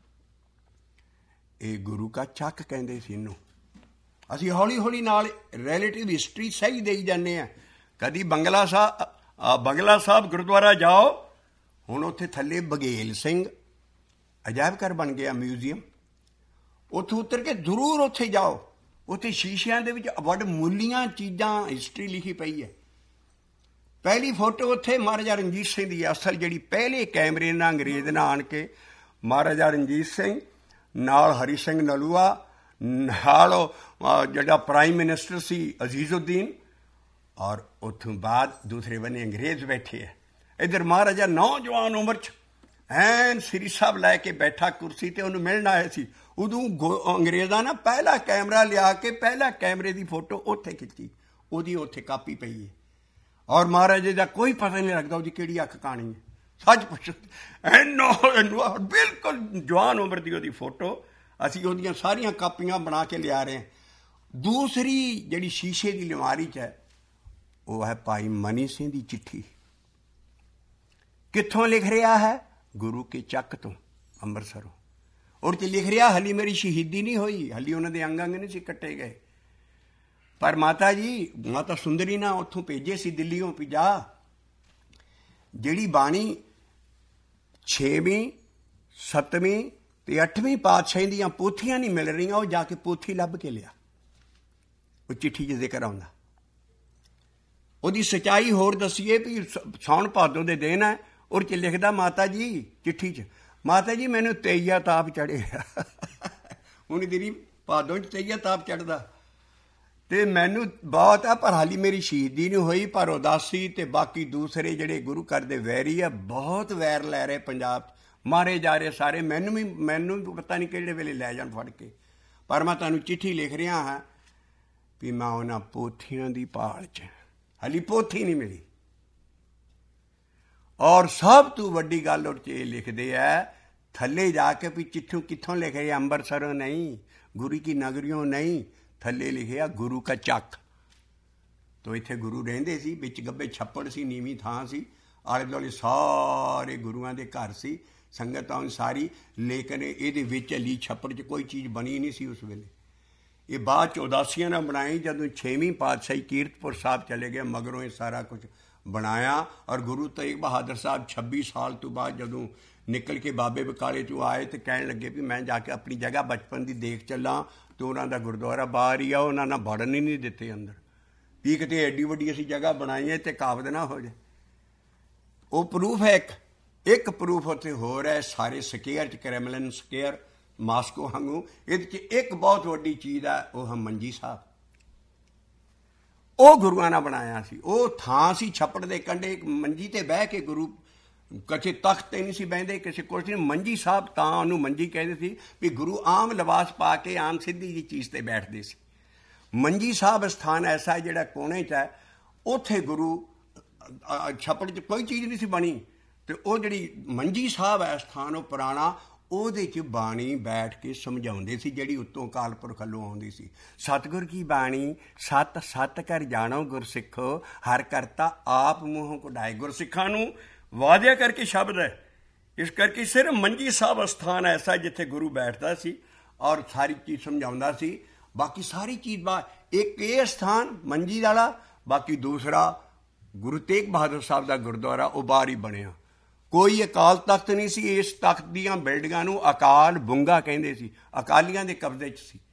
ਇਹ ਗੁਰੂ ਕਾ ਚੱਕ ਕਹਿੰਦੇ ਸੀ ਇਹਨੂੰ। ਅਸੀਂ ਹੌਲੀ ਹੌਲੀ ਨਾਲ ਰਿਲੇਟਿਵ ਹਿਸਟਰੀ ਸਹੀ ਦੇਈ ਜਾਂਦੇ ਹਾਂ। ਕਦੀ ਬੰਗਲਾ ਸਾਹਿਬ ਗੁਰਦੁਆਰਾ ਜਾਓ, ਹੁਣ ਉੱਥੇ ਥੱਲੇ ਬਘੇਲ ਸਿੰਘ ਅਜਾਇਬ ਘਰ ਬਣ ਗਿਆ, ਮਿਊਜ਼ੀਅਮ। ਉੱਥੋਂ ਉਤਰ ਕੇ ਜ਼ਰੂਰ ਉੱਥੇ ਜਾਓ। ਉੱਥੇ ਸ਼ੀਸ਼ਿਆਂ ਦੇ ਵਿੱਚ ਵੱਡ ਮੁੱਲੀਆਂ ਚੀਜ਼ਾਂ ਹਿਸਟਰੀ ਲਿਖੀ ਪਈ ਹੈ। ਪਹਿਲੀ ਫੋਟੋ ਉੱਥੇ ਮਹਾਰਾਜਾ ਰਣਜੀਤ ਸਿੰਘ ਦੀ, ਅਸਲ ਜਿਹੜੀ ਪਹਿਲੇ ਕੈਮਰੇ ਨਾਲ ਅੰਗਰੇਜ਼ ਨਾਲ ਆਣ ਕੇ ਮਹਾਰਾਜਾ ਰਣਜੀਤ ਸਿੰਘ ਨਾਲ ਹਰੀ ਸਿੰਘ ਨਲੂਆ ਨਾਲ ਜਿਹੜਾ ਪ੍ਰਾਈਮ ਮਿਨਿਸਟਰ ਸੀ ਅਜ਼ੀਜ਼ੁਦੀਨ, ਔਰ ਉੱਥੋਂ ਬਾਅਦ ਦੂਸਰੇ ਬੰਨੇ ਅੰਗਰੇਜ਼ ਬੈਠੇ ਹੈ। ਇੱਧਰ ਮਹਾਰਾਜਾ ਨੌਜਵਾਨ ਉਮਰ 'ਚ ਐਨ ਸ੍ਰੀ ਸਾਹਿਬ ਲੈ ਕੇ ਬੈਠਾ ਕੁਰਸੀ ਤੇ, ਉਹਨੂੰ ਮਿਲਣ ਆਏ ਸੀ। ਉਦੋਂ ਅੰਗਰੇਜ਼ਾਂ ਨਾ ਪਹਿਲਾ ਕੈਮਰਾ ਲਿਆ ਕੇ ਪਹਿਲਾ ਕੈਮਰੇ ਦੀ ਫੋਟੋ ਉੱਥੇ ਖਿੱਚੀ, ਉਹਦੀ ਉੱਥੇ ਕਾਪੀ ਪਈ ਹੈ। ਔਰ ਮਹਾਰਾਜੇ ਦਾ ਕੋਈ ਪਤਾ ਨਹੀਂ ਲੱਗਦਾ ਉਹਦੀ ਕਿਹੜੀ ਅੱਖ ਕਾਣੀ ਹੈ। ਸੱਚ ਪੁੱਛ ਬਿਲਕੁਲ ਜਵਾਨ ਉਮਰ ਦੀ ਉਹਦੀ ਫੋਟੋ। ਅਸੀਂ ਉਹਦੀਆਂ ਸਾਰੀਆਂ ਕਾਪੀਆਂ ਬਣਾ ਕੇ ਲਿਆ ਰਹੇ ਹਾਂ। ਦੂਸਰੀ ਜਿਹੜੀ ਸ਼ੀਸ਼ੇ ਦੀ ਅਲਮਾਰੀ 'ਚ ਹੈ ਉਹ ਹੈ ਭਾਈ ਮਨੀ ਸਿੰਘ ਦੀ ਚਿੱਠੀ। ਕਿੱਥੋਂ ਲਿਖ ਰਿਹਾ ਹੈ? ਗੁਰੂ ਕੇ ਚੱਕ ਤੋਂ, ਅੰਮ੍ਰਿਤਸਰੋਂ। ਔਰ ਤੇ ਲਿਖ ਰਿਹਾ ਹਾਲੀ ਮੇਰੀ ਸ਼ਹੀਦੀ ਨਹੀਂ ਹੋਈ, ਹਾਲੀ ਉਹਨਾਂ ਦੇ ਅੰਗ ਨਹੀਂ ਸੀ ਕੱਟੇ ਗਏ। ਪਰ ਮਾਤਾ ਜੀ, ਮਾਤਾ ਸੁੰਦਰੀ ਨਾ ਉੱਥੋਂ ਭੇਜੇ ਸੀ ਦਿੱਲੀੋਂ ਵੀ ਜਾ, ਜਿਹੜੀ ਬਾਣੀ 6ਵੀਂ 7ਵੀਂ ਤੇ 8ਵੀਂ ਪਾਤਸ਼ਾਹੀ ਦੀਆਂ ਪੋਥੀਆਂ ਨਹੀਂ ਮਿਲ ਰਹੀਆਂ, ਉਹ ਜਾ ਕੇ ਪੋਥੀ ਲੱਭ ਕੇ ਲਿਆ। ਉਹ ਚਿੱਠੀ 'ਚ ਜ਼ਿਕਰ ਆਉਂਦਾ। ਉਹਦੀ ਸੱਚਾਈ ਹੋਰ ਦੱਸੀਏ ਵੀ ਸਾਉਣ ਭਾਦੋ ਦੇ ਦਿਨ ਹੈ। ਔਰ 'ਚ ਲਿਖਦਾ ਮਾਤਾ ਜੀ ਚਿੱਠੀ 'ਚ, ਮਾਤਾ ਜੀ ਮੈਨੂੰ ਤੇਈਆ ਤਾਪ ਚੜ੍ਹਿਆ। ਹੁਣ ਤੇਰੀ ਭਾਦੋਂ 'ਚ ਤੇਈਆ ਤਾਪ ਚੜ੍ਹਦਾ। ਤੇ ਮੈਨੂੰ ਬਹੁਤ ਆ, ਪਰ ਹਾਲੀ ਮੇਰੀ ਸ਼ਹੀਦੀ ਨਹੀਂ ਹੋਈ। ਪਰ ਉਦਾਸੀ ਤੇ ਬਾਕੀ ਦੂਸਰੇ ਜਿਹੜੇ ਗੁਰੂ ਘਰ ਦੇ ਵੈਰੀ ਆ, ਬਹੁਤ ਵੈਰ ਲੈ ਰਹੇ ਪੰਜਾਬ 'ਚ, ਮਾਰੇ ਜਾ ਰਹੇ ਸਾਰੇ। ਮੈਨੂੰ ਵੀ ਪਤਾ ਨਹੀਂ ਕਿਹੜੇ ਵੇਲੇ ਲੈ ਜਾਣ ਫੜ ਕੇ। ਪਰ ਮੈਂ ਤੁਹਾਨੂੰ ਚਿੱਠੀ ਲਿਖ ਰਿਹਾ ਹਾਂ ਵੀ ਮੈਂ ਉਹਨਾਂ ਪੋਥੀਆਂ ਦੀ ਭਾਲ 'ਚ, ਹਾਲੀ ਪੋਥੀ ਨਹੀਂ ਮਿਲੀ। ਔਰ ਸਭ ਤੋਂ ਵੱਡੀ ਗੱਲ ਉਹ 'ਚ ਇਹ ਲਿਖਦੇ ਆ ਥੱਲੇ ਜਾ ਕੇ ਵੀ ਚਿੱਠੂ ਕਿੱਥੋਂ ਲਿਖੇ, ਅੰਮ੍ਰਿਤਸਰੋਂ ਨਹੀਂ, ਗੁਰੂ ਕੀ ਨਗਰੀਓਂ ਨਹੀਂ, ਥੱਲੇ ਲਿਖਿਆ ਗੁਰੂ ਕਾ ਚੱਕ। ਤੋ ਇੱਥੇ ਗੁਰੂ ਰਹਿੰਦੇ ਸੀ, ਵਿੱਚ ਗੱਬੇ ਛੱਪੜ ਸੀ, ਨੀਵੀਂ ਥਾਂ ਸੀ, ਆਲੇ ਦੁਆਲੇ ਸਾਰੇ ਗੁਰੂਆਂ ਦੇ ਘਰ ਸੀ, ਸੰਗਤਾਂ ਸਾਰੀ। ਲੇਕਿਨ ਇਹਦੇ ਵਿੱਚ ਅਲੀ ਛੱਪੜ 'ਚ ਕੋਈ ਚੀਜ਼ ਬਣੀ ਨਹੀਂ ਸੀ ਉਸ ਵੇਲੇ। ਇਹ ਬਾਅਦ 'ਚ ਉਦਾਸੀਆਂ ਨਾਲ ਬਣਾਈ, ਜਦੋਂ 6ਵੀਂ ਪਾਤਸ਼ਾਹੀ ਕੀਰਤਪੁਰ ਸਾਹਿਬ ਚਲੇ ਗਏ, ਮਗਰੋਂ ਇਹ ਸਾਰਾ ਕੁਝ ਬਣਾਇਆ। ਔਰ ਗੁਰੂ ਤੇਗ ਬਹਾਦਰ ਸਾਹਿਬ 26 ਸਾਲ ਤੋਂ ਬਾਅਦ ਜਦੋਂ ਨਿਕਲ ਕੇ ਬਾਬੇ ਬਕਾਲੇ 'ਚੋਂ ਆਏ ਤੇ ਕਹਿਣ ਲੱਗੇ ਵੀ ਮੈਂ ਜਾ ਕੇ ਆਪਣੀ ਜਗ੍ਹਾ ਬਚਪਨ ਦੀ ਦੇਖ ਚੱਲਾਂ, ਤੇ ਉਹਨਾਂ ਦਾ ਗੁਰਦੁਆਰਾ ਬਾਹਰ ਹੀ ਆ, ਉਹਨਾਂ ਨਾਲ ਵੜਨ ਹੀ ਨਹੀਂ ਦਿੱਤੇ ਅੰਦਰ, ਵੀ ਕਿਤੇ ਐਡੀ ਵੱਡੀ ਅਸੀਂ ਜਗ੍ਹਾ ਬਣਾਈ ਹੈ ਤੇ ਕਾਬਦ ਨਾ ਹੋ ਜਾਏ। ਉਹ ਪ੍ਰੂਫ ਹੈ। ਇੱਕ ਪ੍ਰੂਫ ਉੱਥੇ ਹੋਰ ਹੈ, ਸਾਰੇ ਸਕੇਅਰ 'ਚ, ਕ੍ਰੈਮਲਿਨ ਸਕੇਅਰ ਮਾਸਕੋ ਵਾਂਗੂ, ਇਹਦੇ 'ਚ ਇੱਕ ਬਹੁਤ ਵੱਡੀ ਚੀਜ਼ ਹੈ, ਉਹ ਮੰਜੀ ਸਾਹਿਬ। ਉਹ ਗੁਰੂਆਂ ਨੇ ਬਣਾਇਆ ਸੀ। ਉਹ ਥਾਂ ਸੀ ਛੱਪੜ ਦੇ ਕੰਢੇ, ਇੱਕ ਮੰਜੀ ਤੇ ਬਹਿ ਕੇ ਗੁਰੂ, ਕਿਸੇ ਤਖਤ ਤੇ ਨਹੀਂ ਸੀ ਬਹਿੰਦੇ, ਕਿਸੇ ਕੁਰਸੀ ਨਹੀਂ, ਮੰਜੀ ਸਾਹਿਬ, ਤਾਂ ਉਹਨੂੰ ਮੰਜੀ ਕਹਿੰਦੇ ਸੀ ਵੀ ਗੁਰੂ ਆਮ ਲਿਬਾਸ ਪਾ ਕੇ ਆਮ ਸਿੱਧੀ ਜੀ ਚੀਜ਼ ਤੇ ਬੈਠਦੇ ਸੀ। ਮੰਜੀ ਸਾਹਿਬ ਸਥਾਨ ਐਸਾ ਹੈ ਜਿਹੜਾ ਕੋਨੇ 'ਚ ਹੈ, ਉੱਥੇ ਗੁਰੂ, ਛੱਪੜ 'ਚ ਕੋਈ ਚੀਜ਼ ਨਹੀਂ ਸੀ ਬਣੀ, ਤੇ ਉਹ ਜਿਹੜੀ ਮੰਜੀ ਸਾਹਿਬ ਹੈ ਸਥਾਨ, ਉਹ ਪੁਰਾਣਾ, ਉਹਦੇ 'ਚ ਬਾਣੀ ਬੈਠ ਕੇ ਸਮਝਾਉਂਦੇ ਸੀ, ਜਿਹੜੀ ਉੱਤੋਂ ਅਕਾਲ ਪੁਰਖ ਵੱਲੋਂ ਆਉਂਦੀ ਸੀ। ਸਤਿਗੁਰ ਕੀ ਬਾਣੀ ਸਤ ਸਤ ਕਰ ਜਾਣੋ ਗੁਰਸਿੱਖੋ, ਹਰ ਕਰਤਾ ਆਪ ਮੂੰਹੋਂ ਕਢਾਏ। ਗੁਰਸਿੱਖਾਂ ਨੂੰ ਵਾਅਦਿਆ ਕਰਕੇ ਸ਼ਬਦ ਹੈ, ਇਸ ਕਰਕੇ ਸਿਰਫ ਮੰਜੀ ਸਾਹਿਬ ਅਸਥਾਨ ਐਸਾ ਜਿੱਥੇ ਗੁਰੂ ਬੈਠਦਾ ਸੀ ਔਰ ਸਾਰੀ ਚੀਜ਼ ਸਮਝਾਉਂਦਾ ਸੀ। ਬਾਕੀ ਸਾਰੀ ਚੀਜ਼ ਇੱਕ ਇਹ ਸਥਾਨ ਮੰਜੀ ਵਾਲਾ, ਬਾਕੀ ਦੂਸਰਾ ਗੁਰੂ ਤੇਗ ਬਹਾਦਰ ਸਾਹਿਬ ਦਾ ਗੁਰਦੁਆਰਾ, ਉਹ ਬਾਹਰ ਹੀ ਬਣਿਆ। ਕੋਈ ਅਕਾਲ ਤਖਤ ਨਹੀਂ ਸੀ। ਇਸ ਤਖਤ ਦੀਆਂ ਬਿਲਡਿੰਗਾਂ ਨੂੰ ਅਕਾਲ ਬੁੰਗਾ ਕਹਿੰਦੇ ਸੀ, ਅਕਾਲੀਆਂ ਦੇ ਕਬਜ਼ੇ 'ਚ ਸੀ।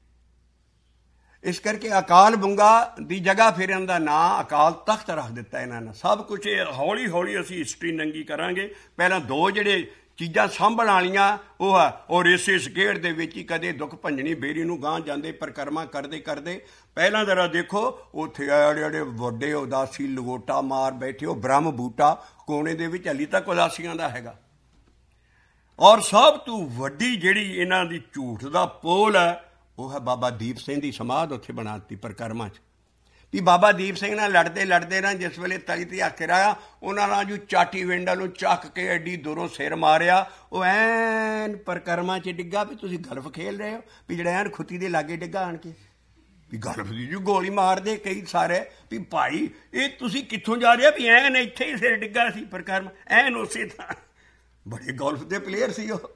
ਇਸ ਕਰਕੇ ਅਕਾਲ ਬੁੰਗਾ ਦੀ ਜਗ੍ਹਾ ਫਿਰ ਇਹਨਾਂ ਦਾ ਨਾਂ ਅਕਾਲ ਤਖਤ ਰੱਖ ਦਿੱਤਾ ਇਹਨਾਂ ਨੇ। ਸਭ ਕੁਝ ਹੌਲੀ ਹੌਲੀ ਅਸੀਂ ਹਿਸਟਰੀ ਨੰਗੀ ਕਰਾਂਗੇ। ਪਹਿਲਾਂ ਦੋ ਜਿਹੜੇ ਚੀਜ਼ਾਂ ਸਾਂਭਣ ਵਾਲੀਆਂ ਉਹ ਆ, ਉਹ ਰੇਸੇ ਸਕੇੜ ਦੇ ਵਿੱਚ ਹੀ ਕਦੇ ਦੁੱਖ ਭੰਜਣੀ ਬੇਰੀ ਨੂੰ ਗਾਂਹ ਜਾਂਦੇ ਪਰਿਕਰਮਾ ਕਰਦੇ ਕਰਦੇ। ਪਹਿਲਾਂ ਜ਼ਰਾ ਦੇਖੋ ਉੱਥੇ ਜਿਹੜੇ ਵੱਡੇ ਉਦਾਸੀ ਲਗੋਟਾ ਮਾਰ ਬੈਠੇ, ਉਹ ਬ੍ਰਹਮ ਬੂਟਾ ਕੋਨੇ ਦੇ ਵਿੱਚ ਹਾਲੀ ਤੱਕ ਉਦਾਸੀਆਂ ਦਾ ਹੈਗਾ। ਔਰ ਸਭ ਤੋਂ ਵੱਡੀ ਜਿਹੜੀ ਇਹਨਾਂ ਦੀ ਝੂਠ ਦਾ ਪੋਲ ਹੈ, ਉਹ ਹੈ ਬਾਬਾ ਦੀਪ ਸਿੰਘ ਦੀ ਸਮਾਧ ਉੱਥੇ ਬਣਾ ਦਿੱਤੀ ਪਰਿਕਰਮਾ 'ਚ। ਵੀ ਬਾਬਾ ਦੀਪ ਸਿੰਘ ਨਾਲ ਲੜਦੇ ਨਾ ਜਿਸ ਵੇਲੇ ਤਲੀ ਤੇ ਹੱਥ ਰਾਇਆ, ਉਹਨਾਂ ਨਾਲ ਜੋ ਚਾਟੀ ਵਿੰਡਾਂ ਨੂੰ ਚੱਕ ਕੇ ਐਡੀ ਦੂਰੋਂ ਸਿਰ ਮਾਰਿਆ, ਉਹ ਐਨ ਪਰਿਕਰਮਾ 'ਚ ਡਿੱਗਾ। ਵੀ ਤੁਸੀਂ ਗਲਫ ਖੇਲ ਰਹੇ ਹੋ, ਵੀ ਜਿਹੜਾ ਐਨ ਖੁੱਤੀ ਦੇ ਲਾਗੇ ਡਿੱਗਾ ਆਣ ਕੇ, ਵੀ ਗਲਫ ਦੀ ਜੋ ਗੋਲੀ ਮਾਰਦੇ ਕਈ ਸਾਰੇ, ਵੀ ਭਾਈ ਇਹ ਤੁਸੀਂ ਕਿੱਥੋਂ ਜਾ ਰਹੇ ਹੋ, ਵੀ ਐਨ ਇੱਥੇ ਹੀ ਸਿਰ ਡਿੱਗਾ ਸੀ ਪਰਿਕਰਮਾ, ਐਨ ਉਸੇ ਥਾਂ। ਬੜੇ ਗੋਲਫ ਦੇ ਪਲੇਅਰ ਸੀ ਉਹ।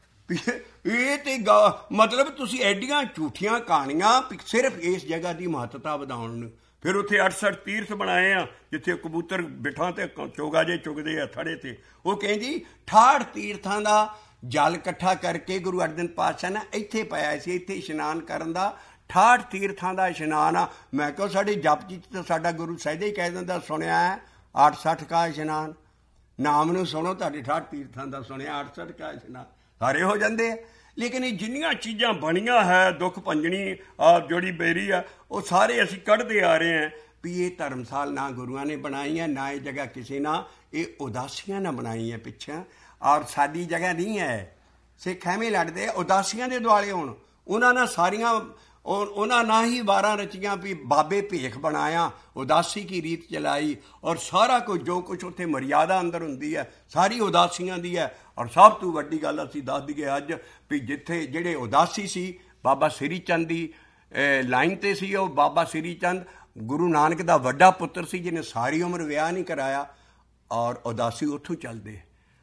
ਇਹ ਤੇ ਮਤਲਬ ਤੁਸੀਂ ਐਡੀਆਂ ਝੂਠੀਆਂ ਕਹਾਣੀਆਂ ਸਿਰਫ ਇਸ ਜਗ੍ਹਾ ਦੀ ਮਹੱਤਤਾ ਵਧਾਉਣ ਨੂੰ। ਫਿਰ ਉੱਥੇ 68 ਤੀਰਥ ਬਣਾਏ ਆ, ਜਿੱਥੇ ਕਬੂਤਰ ਬਿਠਾਂ ਤੇ ਚੋਗਾ ਜੇ ਚੁਗਦੇ ਆ ਥੜੇ ਤੇ। ਉਹ ਕਹਿੰਦੀ 68 ਤੀਰਥਾਂ ਦਾ ਜਲ ਇਕੱਠਾ ਕਰਕੇ ਗੁਰੂ ਅਰਜਨ ਪਾਤਸ਼ਾਹ ਨੇ ਇੱਥੇ ਪਾਇਆ ਸੀ, ਇੱਥੇ ਇਸ਼ਨਾਨ ਕਰਨ ਦਾ। 68 ਤੀਰਥਾਂ ਦਾ ਇਸ਼ਨਾਨ ਆ। ਮੈਂ ਕਿਹਾ ਸਾਡੇ ਜਪਜੀ 'ਚ ਤਾਂ ਸਾਡਾ ਗੁਰੂ ਸਹਿਜੇ ਹੀ ਕਹਿ ਦਿੰਦਾ, ਸੁਣਿਆ ਹੈ 68 ਕਾ ਇਸ਼ਨਾਨ, ਨਾਮ ਨੂੰ ਸੁਣੋ, ਤੁਹਾਡੇ 68 ਤੀਰਥਾਂ ਦਾ ਸੁਣਿਆ 68 ਕਾ ਇਸ਼ਨਾਨ, ਸਾਰੇ ਹੋ ਜਾਂਦੇ ਆ। ਲੇਕਿਨ ਇਹ ਜਿੰਨੀਆਂ ਚੀਜ਼ਾਂ ਬਣੀਆਂ ਹੈ, ਦੁੱਖ ਭੰਜਣੀ ਆ ਜਿਹੜੀ ਬੇਰੀ ਆ, ਉਹ ਸਾਰੇ ਅਸੀਂ ਕੱਢਦੇ ਆ ਰਹੇ ਹਾਂ ਵੀ ਇਹ ਧਰਮਸਾਲ ਨਾ ਗੁਰੂਆਂ ਨੇ ਬਣਾਈ ਹੈ, ਨਾ ਇਹ ਜਗ੍ਹਾ ਕਿਸੇ ਨਾਲ, ਇਹ ਉਦਾਸੀਆਂ ਨਾਲ ਬਣਾਈ ਹੈ ਪਿੱਛੇ। ਔਰ ਸਾਡੀ ਜਗ੍ਹਾ ਨਹੀਂ ਹੈ। ਸਿੱਖ ਐਵੇਂ ਲੜਦੇ ਉਦਾਸੀਆਂ ਦੇ ਦੁਆਲੇ ਹੋਣ। ਉਹਨਾਂ ਨਾਲ ਸਾਰੀਆਂ, ਉਹਨਾਂ ਨਾਲ ਹੀ 12 ਰਚੀਆਂ ਵੀ ਬਾਬੇ ਭੇਖ ਬਣਾਇਆ, ਉਦਾਸੀ ਕੀ ਰੀਤ ਚਲਾਈ, ਔਰ ਸਾਰਾ ਕੁਝ ਜੋ ਕੁਝ ਉੱਥੇ ਮਰਿਆਦਾ ਅੰਦਰ ਹੁੰਦੀ ਹੈ ਸਾਰੀ ਉਦਾਸੀਆਂ ਦੀ ਹੈ। ਔਰ ਸਭ ਤੋਂ ਵੱਡੀ ਗੱਲ ਅਸੀਂ ਦੱਸ ਦਈਏ ਅੱਜ ਵੀ ਜਿੱਥੇ ਜਿਹੜੇ ਉਦਾਸੀ ਸੀ, ਬਾਬਾ ਸ੍ਰੀ ਚੰਦ ਦੀ ਲਾਈਨ 'ਤੇ ਸੀ। ਉਹ ਬਾਬਾ ਸ੍ਰੀ ਚੰਦ ਗੁਰੂ ਨਾਨਕ ਦਾ ਵੱਡਾ ਪੁੱਤਰ ਸੀ, ਜਿਹਨੇ ਸਾਰੀ ਉਮਰ ਵਿਆਹ ਨਹੀਂ ਕਰਾਇਆ, ਔਰ ਉਦਾਸੀ ਉੱਥੋਂ ਚੱਲਦੇ।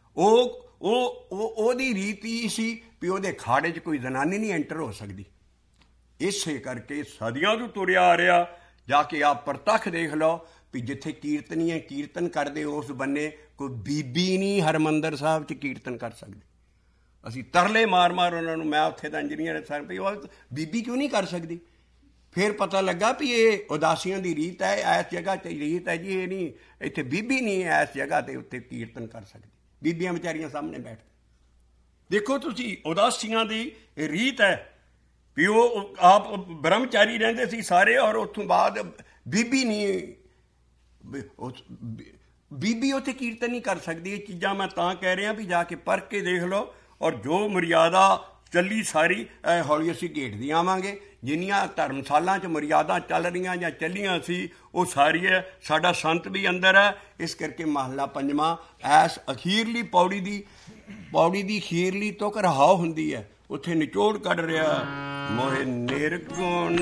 ਉਹਦੀ ਰੀਤ ਹੀ ਸੀ ਵੀ ਉਹਦੇ ਖਾੜੇ 'ਚ ਕੋਈ ਜ਼ਨਾਨੀ ਨਹੀਂ ਐਂਟਰ ਹੋ ਸਕਦੀ। ਇਸੇ ਕਰਕੇ ਸਦੀਆਂ ਤੋਂ ਤੁਰਿਆ ਆ ਰਿਹਾ। ਜਾ ਕੇ ਆਪ ਪ੍ਰਤੱਖ ਦੇਖ ਲਓ ਵੀ ਜਿੱਥੇ ਕੀਰਤਨੀਏ ਕੀਰਤਨ ਕਰਦੇ ਉਸ ਬੰਨੇ ਕੋਈ ਬੀਬੀ ਨਹੀਂ ਹਰਿਮੰਦਰ ਸਾਹਿਬ 'ਚ ਕੀਰਤਨ ਕਰ ਸਕਦੀ। ਅਸੀਂ ਤਰਲੇ ਮਾਰ ਮਾਰ ਉਹਨਾਂ ਨੂੰ, ਮੈਂ ਉੱਥੇ ਦਾ ਇੰਜੀਨੀਅਰ ਸਰ, ਵੀ ਉਹ ਬੀਬੀ ਕਿਉਂ ਨਹੀਂ ਕਰ ਸਕਦੀ। ਫਿਰ ਪਤਾ ਲੱਗਾ ਵੀ ਇਹ ਉਦਾਸੀਆਂ ਦੀ ਰੀਤ ਹੈ, ਇਸ ਜਗ੍ਹਾ 'ਤੇ ਰੀਤ ਹੈ ਜੀ, ਇਹ ਨਹੀਂ ਇੱਥੇ ਬੀਬੀ ਨਹੀਂ ਹੈ ਇਸ ਜਗ੍ਹਾ 'ਤੇ ਉੱਤੇ ਕੀਰਤਨ ਕਰ ਸਕਦੀ। ਬੀਬੀਆਂ ਵਿਚਾਰੀਆਂ ਸਾਹਮਣੇ ਬੈਠ। ਦੇਖੋ ਤੁਸੀਂ ਉਦਾਸੀਆਂ ਦੀ ਰੀਤ ਹੈ। ਵੀ ਉਹ ਆਪ ਬ੍ਰਹਮਚਾਰੀ ਰਹਿੰਦੇ ਸੀ ਸਾਰੇ, ਔਰ ਉੱਥੋਂ ਬਾਅਦ ਬੀਬੀ ਨਹੀਂ, ਬੀਬੀ ਉੱਥੇ ਕੀਰਤਨ ਨਹੀਂ ਕਰ ਸਕਦੀ। ਇਹ ਚੀਜ਼ਾਂ ਮੈਂ ਤਾਂ ਕਹਿ ਰਿਹਾ ਵੀ ਜਾ ਕੇ ਪਰਖ ਕੇ ਦੇਖ ਲਓ। ਔਰ ਜੋ ਮਰਿਆਦਾ ਚੱਲੀ ਸਾਰੀ ਹੌਲੀ ਅਸੀਂ ਘੇਟਦੇ ਆਵਾਂਗੇ। ਜਿੰਨੀਆਂ ਧਰਮਸ਼ਾਲਾਂ 'ਚ ਮਰਿਆਦਾ ਚੱਲ ਰਹੀਆਂ ਜਾਂ ਚੱਲੀਆਂ ਸੀ ਉਹ ਸਾਰੀਆਂ ਸਾਡਾ ਸੰਤ ਵੀ ਅੰਦਰ ਹੈ। ਇਸ ਕਰਕੇ ਮਹੱਲਾ ਪੰਜਵਾਂ ਐਸ ਅਖੀਰਲੀ ਪੌੜੀ ਦੀ ਅਖੀਰਲੀ ਤੋਂ ਰਹਾਉ ਹੁੰਦੀ ਹੈ, ਉੱਥੇ ਨਿਚੋੜ ਕੱਢ ਰਿਹਾ ਮੋਹਿ ਨਿਰਗੁਣ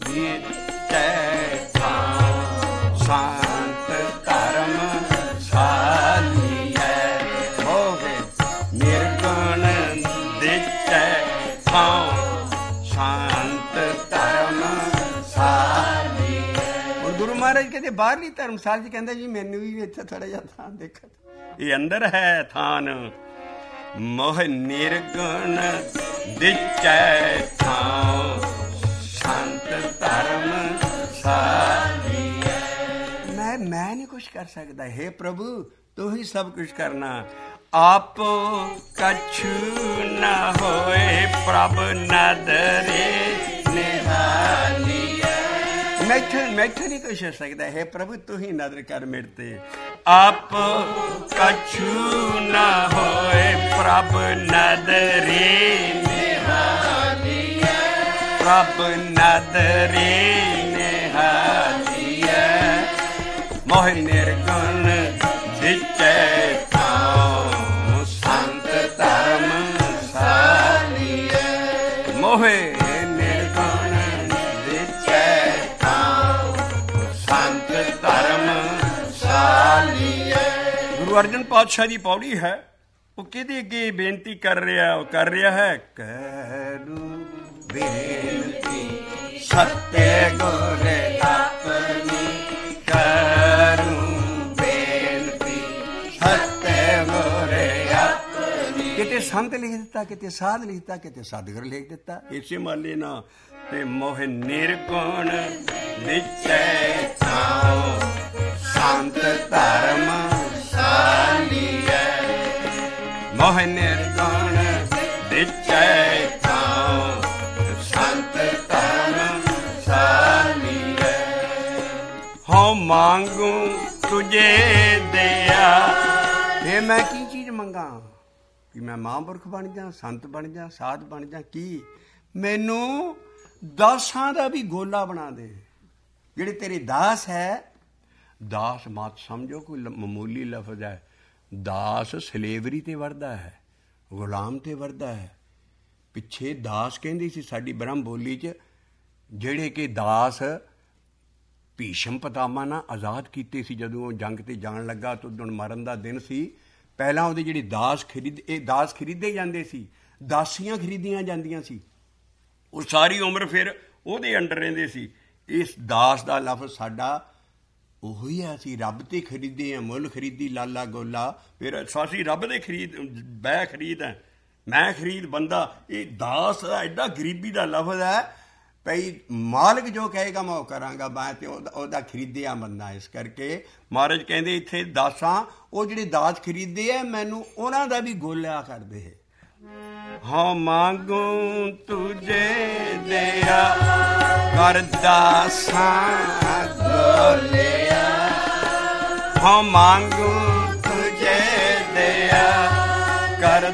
ਦਿੱਤੈ ਥਾਂ ਸੰਤ ਧਰਮ ਸਾਲੀਐ। ਮੋਹਿ ਨਿਰਗੁਣ ਦਿੱਤੈ ਥਾਂ ਸੰਤ ਧਰਮ ਸਾਲੀਐ। ਹੁਣ ਗੁਰੂ ਮਹਾਰਾਜ ਕਹਿੰਦੇ ਬਾਹਰਲੀ ਧਰਮਸ਼ਾਲ 'ਚ ਕਹਿੰਦਾ ਜੀ ਮੈਨੂੰ ਵੀ ਇੱਥੇ ਥੋੜ੍ਹਾ ਜਿਹਾ ਥਾਂ ਦੇਖੋ, ਇਹ ਅੰਦਰ ਹੈ ਥਾਨ। ਮੋਹ ਨਿਰਗੁਣ ਦਿੱਤੈ ਥਾਂ ਸੰਤ ਧਰਮ ਸਾਲੀਐ। ਮੈਂ ਨਹੀਂ ਕੁਛ ਕਰ ਸਕਦਾ, ਹੇ ਪ੍ਰਭੂ ਤੂੰ ਹੀ ਸਭ ਕੁਛ ਕਰਨਾ। ਆਪ ਕਛੂ ਨਾ ਹੋਏ ਪ੍ਰਭ ਨਦਰੇ ਨਿਹਾਲੀਐ। ਮੈਥੋਂ ਨਹੀਂ ਕੁਛ ਹੋ ਸਕਦਾ, ਹੇ ਪ੍ਰਭੂ ਤੂੰ ਹੀ ਨਦਰ ਕਰ ਮੇਰੇ ਤੇ। ਆਪ ਕਛੂ ਨਾ ਹੋਏ ਪ੍ਰਭ ਨਦਰੇ ਨਿਹਾਲੀਐ। ਪ੍ਰਭ ਨਦਰੇ ਨਿਹਾਲੀਐ। ਮੋਹ ਨਿਰਗੁਣ ਦਿੱਤੈ ਥਾਂ ਸੰਤ ਧਰਮ ਸਾਲੀਐ। ਮੋਹੇ ਨਿਰਗੁਣ ਦਿੱਤੈ ਥਾਂ ਸੰਤ ਧਰਮ ਸਾਲੀਐ। ਗੁਰੂ ਅਰਜਨ ਪਾਤਸ਼ਾਹ ਦੀ ਪੌੜੀ ਹੈ, ਉਹ ਕਿਹਦੇ ਅੱਗੇ ਬੇਨਤੀ ਕਰ ਰਿਹਾ? ਉਹ ਕਰ ਰਿਹਾ ਹੈ ਕਰੂ ਬੇਨਤੀ ਸੱਤੇ ਗੁਰ ਆਪਣੀ, ਕਰੂ ਬੇਨਤੀ ਸੱਤੇ ਗੁਰ ਆਪਣੀ। ਕਿਤੇ ਸੰਤ ਲਿਖ ਦਿੱਤਾ, ਕਿਤੇ ਸਾਧ ਲਿਖ ਦਿੱਤਾ, ਕਿਤੇ ਸਤਿਗੁਰ ਲਿਖ ਦਿੱਤਾ, ਇਸੇ ਮਾਲੇ ਨਾ। ਤੇ ਮੋਹ ਨਿਰਗੁਣ ਦਿੱਤੈ ਥਾਂ ਸੰਤ ਧਰਮ ਸਾਲੀਐ। ਮੋਹ ਨਿਰਗੁਣ ਦਿੱਤੈ ਥਾਂ ਸੰਤ ਧਰਮ ਸਾਲੀਐ। ਹਉ ਮੰਗੂ ਤੁਝੇ ਦਿਆ। ਇਹ ਮੈਂ ਕੀ ਚੀਜ਼ ਮੰਗਾ ਕਿ ਮੈਂ ਮਹਾਂਪੁਰਖ ਬਣ ਜਾ, ਸੰਤ ਬਣ ਜਾ, ਸਾਧ ਬਣ ਜਾ? ਕੀ ਮੈਨੂੰ ਦਾਸਾਂ ਦਾ ਵੀ ਗੋਲਾ ਬਣਾ ਦੇ। ਜਿਹੜੇ ਤੇਰੇ ਦਾਸ ਹੈ, ਦਾਸ ਮਤ ਸਮਝੋ ਕੋਈ ਮਾਮੂਲੀ ਲਫ਼ਜ਼ ਹੈ। ਦਾਸ ਸਲੇਵਰੀ ਤੇ ਵਰਦਾ ਹੈ, ਗੁਲਾਮ ਤੇ ਵਰਦਾ ਹੈ। ਪਿੱਛੇ ਦਾਸ ਕਹਿੰਦੇ ਸੀ ਸਾਡੀ ਬ੍ਰਹਮ ਬੋਲੀ 'ਚ, ਜਿਹੜੇ ਕਿ ਦਾਸ ਭੀਸ਼ਮ ਪਿਤਾਮਾ ਨਾਲ ਆਜ਼ਾਦ ਕੀਤੇ ਸੀ। ਜਦੋਂ ਉਹ ਜੰਗ ਤੇ ਜਾਣ ਲੱਗਾ ਤਾਂ ਉਦੋਂ ਮਰਨ ਦਾ ਦਿਨ ਸੀ। ਪਹਿਲਾਂ ਉਹਦੇ ਜਿਹੜੇ ਦਾਸ ਖਰੀਦੇ ਜਾਂਦੇ ਸੀ, ਦਾਸੀਆਂ ਖਰੀਦੀਆਂ ਜਾਂਦੀਆਂ ਸੀ। ਉਹ ਸਾਰੀ ਉਮਰ ਫਿਰ ਉਹਦੇ ਅੰਡਰ ਰਹਿੰਦੇ ਸੀ। ਇਸ ਦਾਸ ਦਾ ਲਫ਼ਜ਼ ਸਾਡਾ ਉਹੀ ਹੈ। ਅਸੀਂ ਰੱਬ ਤੇ ਖਰੀਦੇ ਹਾਂ, ਮੁੱਲ ਖਰੀਦੀ ਲਾਲਾ ਗੋਲਾ। ਫਿਰ ਅਸੀਂ ਰੱਬ ਦੇ ਬੈ ਖਰੀਦ ਹੈ, ਮੈਂ ਖਰੀਦ ਬੰਦਾ। ਇਹ ਦਾਸ ਦਾ ਐਡਾ ਗਰੀਬੀ ਦਾ ਲਫ਼ਜ਼ ਹੈ ਭਈ ਮਾਲਕ ਜੋ ਕਹੇਗਾ ਮੈਂ ਉਹ ਕਰਾਂਗਾ, ਮੈਂ ਤੇ ਉਹਦਾ ਖਰੀਦਿਆ ਬੰਦਾ। ਇਸ ਕਰਕੇ ਮਹਾਰਾਜ ਕਹਿੰਦੇ ਇੱਥੇ ਦਾਸਾਂ, ਉਹ ਜਿਹੜੇ ਦਾਸ ਖਰੀਦੇ ਹੈ, ਮੈਨੂੰ ਉਹਨਾਂ ਦਾ ਵੀ ਗੋਲਿਆ ਕਰਦੇ ਹੈ। ਹਾਂ ਮੰਗੂ ਤੁਝੇ ਦਿਆ ਕਰ ਦਾਸਾਂ ਗੋਲਿਆ। ਹਾਂ ਮੰਗੂ ਤੁਝੇ ਦਿਆ ਕਰ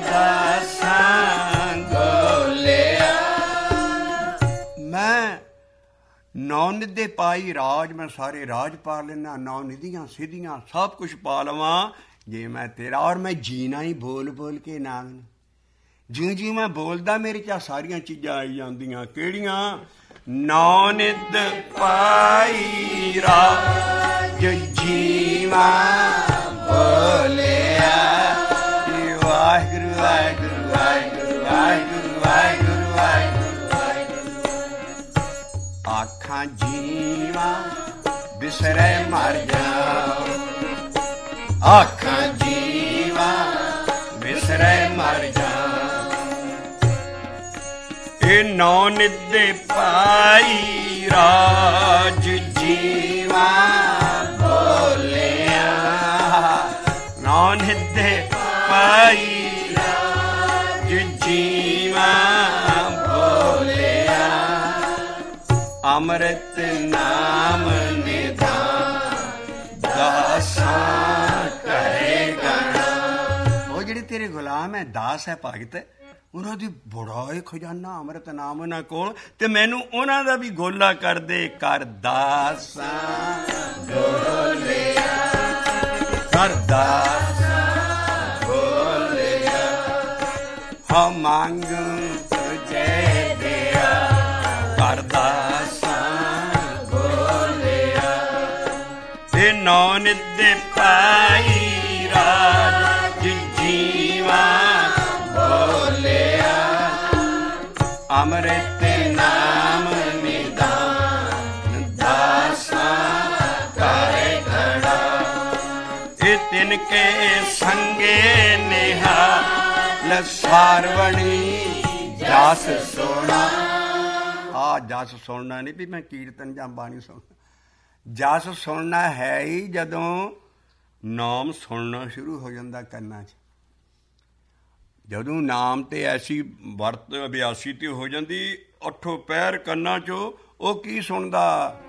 ਦਾਸਾਂ ਗੋਲਿਆ। ਮੈਂ ਨੌ ਨਿਧੇ ਪਾਈ ਰਾਜ, ਮੈਂ ਸਾਰੇ ਰਾਜ ਪਾ ਲੈਣਾ, 9 ਨਿਧੀਆਂ ਸਿੱਧੀਆਂ ਸਭ ਕੁਛ ਪਾ ਲਵਾਂ ਜੇ ਮੈਂ ਤੇਰਾ। ਔਰ ਮੈਂ ਜੀਣਾ ਹੀ ਬੋਲ ਬੋਲ ਕੇ ਨਾਮ, ਜਿਉਂ ਜਿਉਂ ਮੈਂ ਬੋਲਦਾ ਮੇਰੇ 'ਚ ਸਾਰੀਆਂ ਚੀਜ਼ਾਂ ਆਈ ਜਾਂਦੀਆਂ। ਕਿਹੜੀਆਂ? 9 ਨਿਧ ਪਾਈ ਰਾਜ ਜੀਵਾ ਬੋਲਿਆ। ਵਾਹਿਗੁਰੂ ਵਾਹਿਗੁਰੂ ਵਾਹਿਗੁਰੂ ਵਾਹਿਗੁਰੂ ਵਾਹਿਗੁਰੂ ਵਾਹਿਗੁਰੂ ਵਾਹਿਗੁਰੂ। ਆਖਾਂ ਜੀਵਾ ਬਿਸਰੇ ਮਰ ਜਾਓ, ਆਖਾਂ ਜੀਵਾ ਬਿਸਰੇ ਮਰ ਜਾਓ। ਇਹ 9 ਨਿਧੇ ਪਾਈ ਰਾਜ ਜੀਵਾ ਬੋਲਿਆ। 9 ਨਿਧੇ ਪਾਈ ਰਾਜ ਜੀਵਾ ਬੋਲਿਆ। ਅੰਮ੍ਰਿਤ ਨਾਮ ਨਿਧਾਨ ਦਾਸਾਂ ਕਰੇ ਗਣਾ। ਉਹ ਜਿਹੜੇ ਤੇਰੇ ਗੁਲਾਮ ਹੈ, ਦਾਸ ਹੈ, ਭਗਤ, ਉਹਨਾਂ ਦੀ ਬੜਾ ਹੀ ਖਜ਼ਾਨਾ ਅੰਮ੍ਰਿਤ ਨਾਮ ਉਹਨਾਂ ਕੋਲ, ਤੇ ਮੈਨੂੰ ਉਹਨਾਂ ਦਾ ਵੀ ਗੋਲਾ ਕਰ ਦੇ। ਕਰ ਦਾਸਾਂ ਗੋਲਿਆ, ਕਰ ਦਾਸਾਂ ਗੋਲਿਆ, ਹਾਂ ਮੰਗ ਤੁਝੇ ਦਿਆ। ਕਰ ਦਾਸਾਂ ਗੋਲਿਆ, ਤੇ ਨੌ ਨਿੱਦੇ ਪਾਈ ਰਾਜ ਜੀਵਾ ਬੋਲਿਆ। ਅੰਮ੍ਰਿਤ ਨਾਮ ਨਿਧਾਨ ਦਾਸਾਂ ਕਰੇ ਖੜਾ। ਇਹ ਤਿਨ ਕੇ ਸੰਗੇ ਨਿਹਾਲ ਸਾਰਵਣੀ ਜਸ ਸੋਣਾ। ਆ ਜਸ ਸੁਣਨਾ ਨਹੀਂ ਵੀ ਮੈਂ ਕੀਰਤਨ ਜਾਂ ਬਾਣੀ ਸੁਣਨਾ, ਜਸ ਸੁਣਨਾ ਹੈ ਹੀ ਜਦੋਂ ਨਾਮ ਸੁਣਨਾ ਸ਼ੁਰੂ ਹੋ ਜਾਂਦਾ ਕੰਨਾਂ 'ਚ। ਜਦੋਂ ਨਾਮ ਤੇ ਐਸੀ ਵਰਤ ਅਭਿਆਸੀ ਤੇ ਹੋ ਜਾਂਦੀ, ਅੱਠੋ ਪੈਰ ਕੰਨਾਂ 'ਚੋਂ, ਉਹ ਕੀ ਸੁਣਦਾ?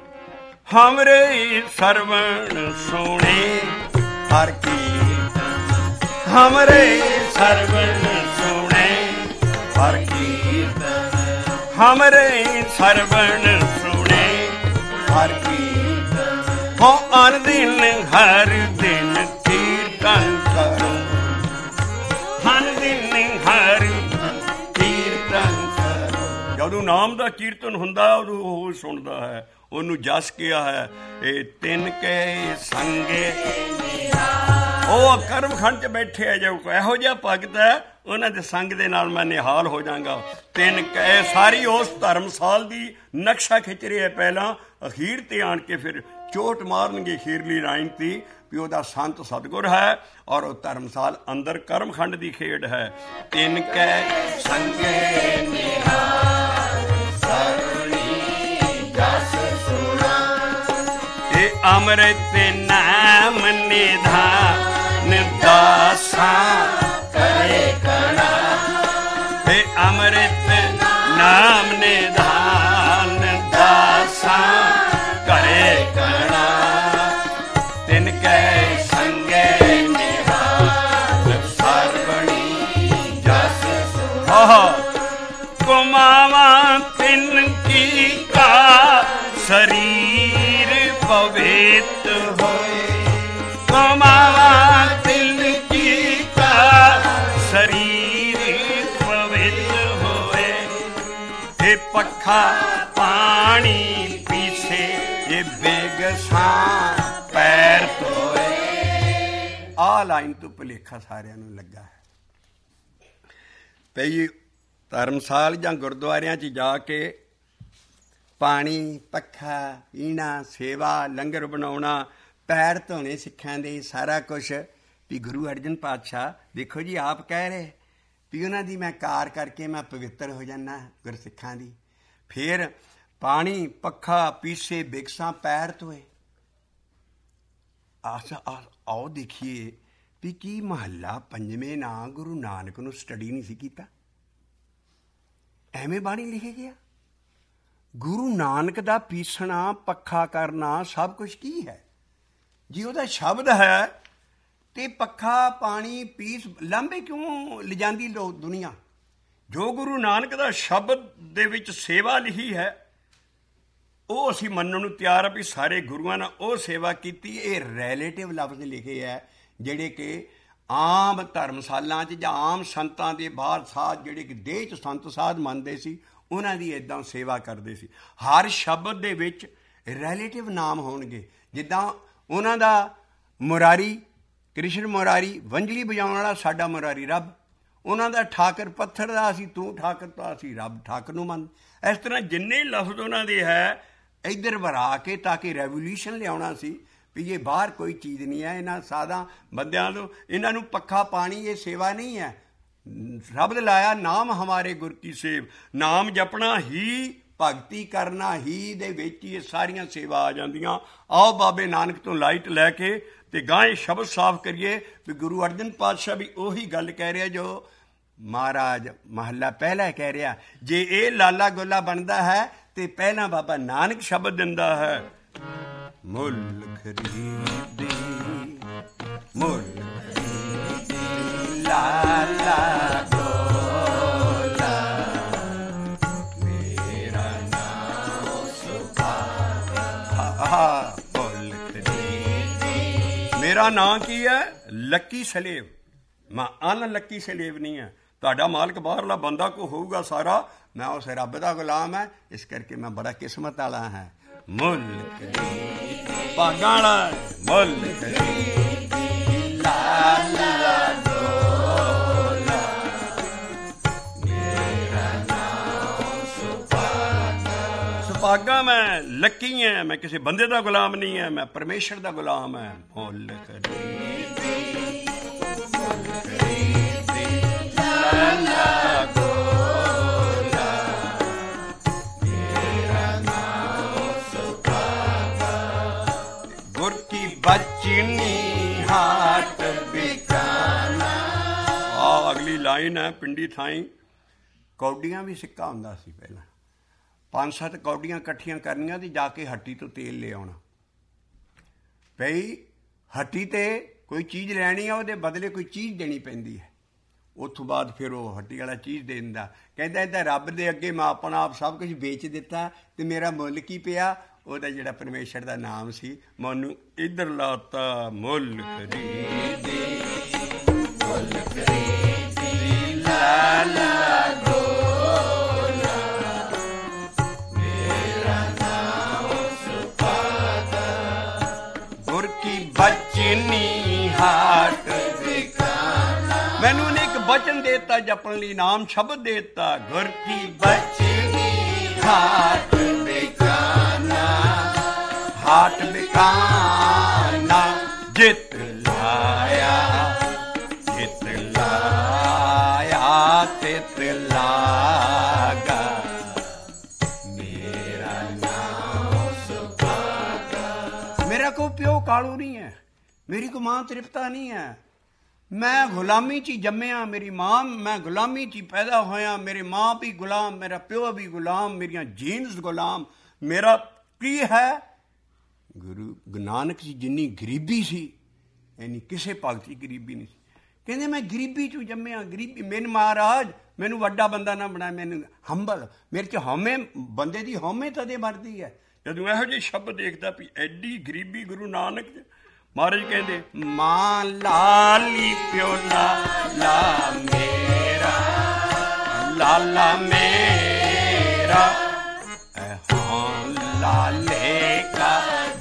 ਹਮਰੇ ਸਰਵਣ ਸੋਹਣੇ ਹਰ ਕੀਰਤਨ, ਹਮਰੇ ਸਰਵਣ ਸੋਹਣੇ ਹਰ ਕੀਰਤਨ, ਹਮਰੇ ਸਰਵਣ ਸੋਹਣੇ ਹਰ ਕੀਰਤਨ। ਹੋ ਅਨ ਦਿਨ ਹਰ ਦਿਨ ਕੀਰਤਨ ਕਰੋ, ਹਰ ਦਿਨ ਹਰ ਕੀਰਤਨ ਕਰੋ। ਜਦੋਂ ਨਾਮ ਦਾ ਕੀਰਤਨ ਹੁੰਦਾ ਉਦੋਂ ਉਹ ਸੁਣਦਾ ਹੈ, ਉਹਨੂੰ ਜਸ ਕਿਹਾ ਹੈ। ਇਹ ਤਿੰਨ ਕੇ ਸੰਗੇ, ਉਹ ਕਰਮਖੰਡ 'ਚ ਬੈਠੇ ਆ, ਜੋ ਇਹੋ ਜਿਹਾ ਭਗਤ ਹੈ, ਉਹਨਾਂ ਦੇ ਸੰਗ ਦੇ ਨਾਲ ਮੈਂ ਨਿਹਾਲ ਹੋ ਜਾਵਾਂਗਾ। ਤਿੰਨ ਕਹੇ ਸਾਰੀ ਉਸ ਧਰਮਸਾਲ ਦੀ ਨਕਸ਼ਾ ਖਿੱਚ ਰਿਹਾ ਪਹਿਲਾਂ, ਅਖੀਰ ਤੇ ਆਣ ਕੇ ਫਿਰ ਚੋਟ ਮਾਰਨਗੇ ਅਖੀਰਲੀ ਲਾਈਨ ਤੇ ਵੀ ਉਹਦਾ ਸੰਤ ਸਤਿਗੁਰ ਹੈ, ਔਰ ਉਹ ਧਰਮਸਾਲ ਅੰਦਰ ਕਰਮਖੰਡ ਦੀ ਖੇਡ ਹੈ। ਤਿੰਨ ਕੈ ਸੰਗੇ ਨਿਹਾਲ ਸਰਣੀ ਜਸ ਸੁਣਾ। ਇਹ ਅੰਮ੍ਰਿਤ ਨਾਮ ਨਿਧਾਨ ਦਾਸਾਂ ਕਰੇ ਕਣਾ। ਇਹ ਅੰਮ੍ਰਿਤ ਨਾਮ ਨਿਧਾਨ ਦਾਸਾਂ ਕਰੇ ਕਣਾ। ਤਿਨ ਕੈ ਸੰਗੇ ਨਿਹਾਲ ਸਰਵਣੀ ਜਸ ਸੁਣਾ। ਕੁਮਾਵਾਂ ਤਿਨ ਕੀ ਕਾ ਸਰੀਰ ਪਵਿੱਤ ਹੋਏ, ਕੁਮਾਵਾਂ ਤਿਨ ਕੀ ਕਾ ਸਰੀਰ ਪਵਿੱਤ ਹੋਏ। ਇਹ ਪੱਖਾ ਪਾਣੀ ਪੀਸੇ, ਇਹ ਬੇਗਸਾਂ ਪੈਰ ਧੋਏ। ਆਹ ਲਾਈਨ ਤੋਂ ਭੁਲੇਖਾ ਸਾਰਿਆਂ ਨੂੰ ਲੱਗਾ ਹੈ। ਪਈ ਧਰਮਸਾਲ ਜਾਂ ਗੁਰਦੁਆਰਿਆਂ 'ਚ ਜਾ ਕੇ ਪਾਣੀ, ਪੱਖਾ ਪੀਣਾ, ਸੇਵਾ, ਲੰਗਰ ਬਣਾਉਣਾ, ਪੈਰ ਧੋਣੇ ਸਿੱਖਾਂ ਦੇ, ਸਾਰਾ ਕੁਛ ਵੀ ਗੁਰੂ ਅਰਜਨ ਪਾਤਸ਼ਾਹ ਦੇਖੋ ਜੀ ਆਪ ਕਹਿ ਰਹੇ ਵੀ ਉਹਨਾਂ ਦੀ ਮੈਂ ਕਾਰ ਕਰਕੇ ਮੈਂ ਪਵਿੱਤਰ ਹੋ ਜਾਂਦਾ ਗੁਰਸਿੱਖਾਂ ਦੀ। ਫਿਰ ਪਾਣੀ, ਪੱਖਾ ਪੀਸੇ, ਬਿਕਸਾਂ ਪੈਰ ਧੋਏ। ਆਓ ਦੇਖੀਏ ਵੀ ਕੀ ਮਹੱਲਾ ਪੰਜਵੇਂ ਨਾਂ ਗੁਰੂ ਨਾਨਕ ਨੂੰ ਸਟੱਡੀ ਨਹੀਂ ਸੀ ਕੀਤਾ, ਐਵੇਂ ਬਾਣੀ ਲਿਖੇ ਗਿਆ। ਗੁਰੂ ਨਾਨਕ ਦਾ ਪੀਸਣਾ, ਪੱਖਾ ਕਰਨਾ ਸਭ ਕੁਝ ਕੀ ਹੈ? ਜੀ ਉਹਦਾ ਸ਼ਬਦ ਹੈ, ਤੇ ਪੱਖਾ ਪਾਣੀ ਪੀਸ ਲਾਂਭੇ ਕਿਉਂ ਲਿਜਾਂਦੀ ਲੋਕ ਦੁਨੀਆ? ਜੋ ਗੁਰੂ ਨਾਨਕ ਦਾ ਸ਼ਬਦ ਦੇ ਵਿੱਚ ਸੇਵਾ ਲਿਖੀ ਹੈ, ਉਹ ਅਸੀਂ ਮੰਨਣ ਨੂੰ ਤਿਆਰ ਆ ਵੀ ਸਾਰੇ ਗੁਰੂਆਂ ਨੇ ਉਹ ਸੇਵਾ ਕੀਤੀ। ਇਹ ਰਿਲੇਟਿਵ ਲਫ਼ਜ਼ ਲਿਖੇ ਹੈ ਜਿਹੜੇ ਕਿ ਆਮ ਧਰਮਸ਼ਾਲਾਂ 'ਚ ਜਾਂ ਆਮ ਸੰਤਾਂ ਦੇ ਬਾਹਰ ਸਾਧ ਜਿਹੜੇ ਕਿ ਦੇਹ 'ਚ ਸੰਤ ਸਾਧ ਮੰਨਦੇ ਸੀ, ਉਹਨਾਂ ਦੀ ਇੱਦਾਂ ਸੇਵਾ ਕਰਦੇ ਸੀ। ਹਰ ਸ਼ਬਦ ਦੇ ਵਿੱਚ ਰਿਲੇਟਿਵ ਨਾਮ ਹੋਣਗੇ। ਜਿੱਦਾਂ ਉਹਨਾਂ ਦਾ ਮੁਰਾਰੀ, ਕ੍ਰਿਸ਼ਨ ਮੁਰਾਰੀ, ਵੰਜਲੀ ਵਜਾਉਣ ਵਾਲਾ ਸਾਡਾ ਮੁਰਾਰੀ ਰੱਬ। ਉਹਨਾਂ ਦਾ ਠਾਕਰ ਪੱਥਰ ਦਾ, ਅਸੀਂ ਤੂੰ ਠਾਕਰ ਤਾਂ ਅਸੀਂ ਰੱਬ ਠਾਕਰ ਨੂੰ ਮੰਨ। ਇਸ ਤਰ੍ਹਾਂ ਜਿੰਨੇ ਲਫ਼ਜ਼ ਉਹਨਾਂ ਦੇ ਹੈ ਇੱਧਰ ਵਰਾ ਕੇ, ਤਾਂ ਕਿ ਰੈਵੋਲਿਊਸ਼ਨ ਲਿਆਉਣਾ ਸੀ ਵੀ ਇਹ ਬਾਹਰ ਕੋਈ ਚੀਜ਼ ਨਹੀਂ ਹੈ। ਇਹਨਾਂ ਸਾਦਾ ਬੰਦਿਆਂ ਨੂੰ, ਇਹਨਾਂ ਨੂੰ ਪੱਖਾ ਪਾਣੀ ਇਹ ਸੇਵਾ ਨਹੀਂ ਹੈ। ਸ਼ਬਦ ਲਾਇਆ ਨਾਮ ਹਮਾਰੇ ਗੁਰ ਕੀ ਸੇਵ, ਨਾਮ ਜਪਣਾ ਹੀ, ਭਗਤੀ ਕਰਨਾ ਹੀ ਦੇ ਵਿੱਚ ਹੀ ਇਹ ਸਾਰੀਆਂ ਸੇਵਾ ਆ ਜਾਂਦੀਆਂ। ਆਓ ਬਾਬੇ ਨਾਨਕ ਤੋਂ ਲਾਈਟ ਲੈ ਕੇ ਤੇ ਗਾਂ ਸ਼ਬਦ ਸਾਫ਼ ਕਰੀਏ ਵੀ ਗੁਰੂ ਅਰਜਨ ਪਾਤਸ਼ਾਹ ਵੀ ਉਹੀ ਗੱਲ ਕਹਿ ਰਿਹਾ ਜੋ ਮਹਾਰਾਜ ਮਹੱਲਾ ਪਹਿਲਾ ਕਹਿ ਰਿਹਾ। ਜੇ ਇਹ ਲਾਲਾ ਗੋਲਾ ਬਣਦਾ ਹੈ ਤੇ ਪਹਿਲਾਂ ਬਾਬਾ ਨਾਨਕ ਸ਼ਬਦ ਦਿੰਦਾ ਹੈ, ਮੁੱਲ ਖਰੀਦੀ ਮੁੱਲ ਖਰੀਦੀ ਲਾਲਾ ਗੋਲਾ, ਮੇਰਾ ਨਾਮ ਸੁਭਾਗਾ। ਮੁੱਲ ਖਰੀਦੀ, ਮੇਰਾ ਨਾਂ ਕੀ ਹੈ? Lucky slave. ਮੈਂ ਅਨਲੱਕੀ ਸਲੇਵ ਨਹੀਂ ਹੈ। ਤੁਹਾਡਾ ਮਾਲਕ ਬਾਹਰਲਾ ਬੰਦਾ ਕੋ ਹੋਊਗਾ ਸਾਰਾ, ਮੈਂ ਉਸ ਰੱਬ ਦਾ ਗੁਲਾਮ ਹੈ। ਇਸ ਕਰਕੇ ਮੈਂ ਬੜਾ ਕਿਸਮਤ ਵਾਲਾ ਹਾਂ। ਮੁੱਲ ਖਰੀਦੀ ਭਾਗਾਂ ਵਾਲਾ, ਮੁੱਲ ਖਰੀਦੀ ਲਾਲਾ ਗੋਲਾ, ਮੇਰਾ ਨਾਮ ਸੁਭਾਗਾ। ਸੁਭਾਗਾ ਮੈਂ ਲੱਕੀ ਹਾਂ, ਮੈਂ ਕਿਸੇ ਬੰਦੇ ਦਾ ਗੁਲਾਮ ਨਹੀਂ ਹੈ, ਮੈਂ ਪਰਮੇਸ਼ਰ ਦਾ ਗੁਲਾਮ ਹੈ। ਮੁੱਲ ਖਰੀਦੀ ਲਾਲਾ ਗੋਲਾ, ਮੇਰਾ ਨਾਮ ਸੁਭਾਗਾ। ਗੁਰ ਕੀ ਬਚਨੀ ਹਾਟ ਬਿਕਾਨਾ। ਆ ਅਗਲੀ ਲਾਈਨ ਹੈ ਪਿੰਡੀ ਥਾਈ। ਕੌਡੀਆਂ ਵੀ ਸਿੱਕਾ ਹੁੰਦਾ ਸੀ ਪਹਿਲਾਂ। 5-7 ਕੌਡੀਆਂ ਇਕੱਠੀਆਂ ਕਰਨੀਆਂ ਤੇ ਜਾ ਕੇ ਹੱਟੀ ਤੋਂ ਤੇਲ ਲੈ ਆਉਣਾ। ਭਈ ਹੱਟੀ ਤੇ ਕੋਈ ਚੀਜ਼ ਲੈਣੀ ਆ, ਉਹਦੇ ਬਦਲੇ ਕੋਈ ਚੀਜ਼ ਦੇਣੀ ਪੈਂਦੀ ਹੈ। ਉੱਥੋਂ ਬਾਅਦ ਫਿਰ ਉਹ ਹੱਟੀ ਵਾਲਾ ਚੀਜ਼ ਦੇ ਦਿੰਦਾ। ਕਹਿੰਦਾ ਇੱਦਾਂ ਰੱਬ ਦੇ ਅੱਗੇ ਮੈਂ ਆਪਣਾ ਆਪ ਸਭ ਕੁਝ ਵੇਚ ਦਿੱਤਾ ਅਤੇ ਮੇਰਾ ਮੁੱਲ ਕੀ ਪਿਆ? ਉਹਦਾ ਜਿਹੜਾ ਪਰਮੇਸ਼ਰ ਦਾ ਨਾਮ ਸੀ, ਮੈਨੂੰ ਇੱਧਰ ਲਾਤਾ। ਮੁੱਲ ਖਰੀਦੀ ਮੁੱਲ ਖਰੀਦੀ ਲਾਲਾ ਗੋਲਾ, ਮੇਰਾ ਨਾਮ ਸੁਭਾਗਾ। ਗੁਰ ਕੀ ਬਚਨੀ ਹਾਟ ਬਿਕਾਨਾ। ਮੈਨੂੰ ਉਹਨੇ ਇੱਕ ਬਚਨ ਦੇਤਾ ਜਪਣ ਲਈ, ਨਾਮ ਸ਼ਬਦ ਦੇਤਾ। ਗੁਰ ਕੀ ਬਚਨੀ ਹਾਟ ਬਿਕਾਨਾ, ਹਾਟ ਬਿਕਾਨਾ ਜਿਤ ਲਾਇਆ, ਜਿਤ ਲਾਇਆ ਤਿਤ ਲਾਗਾ, ਮੇਰਾ ਨਾਮ ਸੁਭਾਗਾ। ਮੇਰਾ ਕੋਈ ਪਿਓ ਕਾਲੂ ਨਹੀਂ ਹੈ, ਮੇਰੀ ਕੋਈ ਮਾਂ ਤ੍ਰਿਪਤਾ ਨਹੀਂ ਹੈ। ਮੈਂ ਗੁਲਾਮੀ 'ਚ ਹੀ ਜੰਮਿਆ, ਮੇਰੀ ਮਾਂ, ਮੈਂ ਗੁਲਾਮੀ 'ਚ ਹੀ ਪੈਦਾ ਹੋਇਆ। ਮੇਰੇ ਮਾਂ ਵੀ ਗੁਲਾਮ, ਮੇਰਾ ਪਿਓ ਵੀ ਗੁਲਾਮ, ਮੇਰੀਆਂ ਜੀਨਸ ਗੁਲਾਮ। ਮੇਰਾ ਕੀ ਹੈ? ਗੁਰੂ ਨਾਨਕ ਜੀ ਜਿੰਨੀ ਗਰੀਬੀ ਸੀ, ਇੰਨੀ ਕਿਸੇ ਭਗਤ 'ਚ ਗਰੀਬੀ ਨਹੀਂ ਸੀ। ਕਹਿੰਦੇ ਮੈਂ ਗਰੀਬੀ 'ਚੋਂ ਜੰਮਿਆ। ਗਰੀਬੀ ਮੈਨੂੰ ਮਹਾਰਾਜ ਮੈਨੂੰ ਵੱਡਾ ਬੰਦਾ ਨਾ ਬਣਾਇਆ, ਮੈਨੂੰ ਹੰਬਲ। ਮੇਰੇ 'ਚ ਹਉਮੈ, ਬੰਦੇ ਦੀ ਹਉਮੈ ਤਦੇ ਮਰਦੀ ਹੈ ਜਦੋਂ ਇਹੋ ਜਿਹੇ ਸ਼ਬਦ ਦੇਖਦਾ ਵੀ ਐਡੀ ਗਰੀਬੀ ਗੁਰੂ ਨਾਨਕ। ਮਹਾਰਾਜ ਕਹਿੰਦੇ ਮਾਂ ਲਾਲੀ ਪਿਓ ਲਾਲਾ ਮੇਰਾ, ਲਾਲਾ ਮੇਰਾ ਹਾਂ ਲਾਲੇ ਕਾ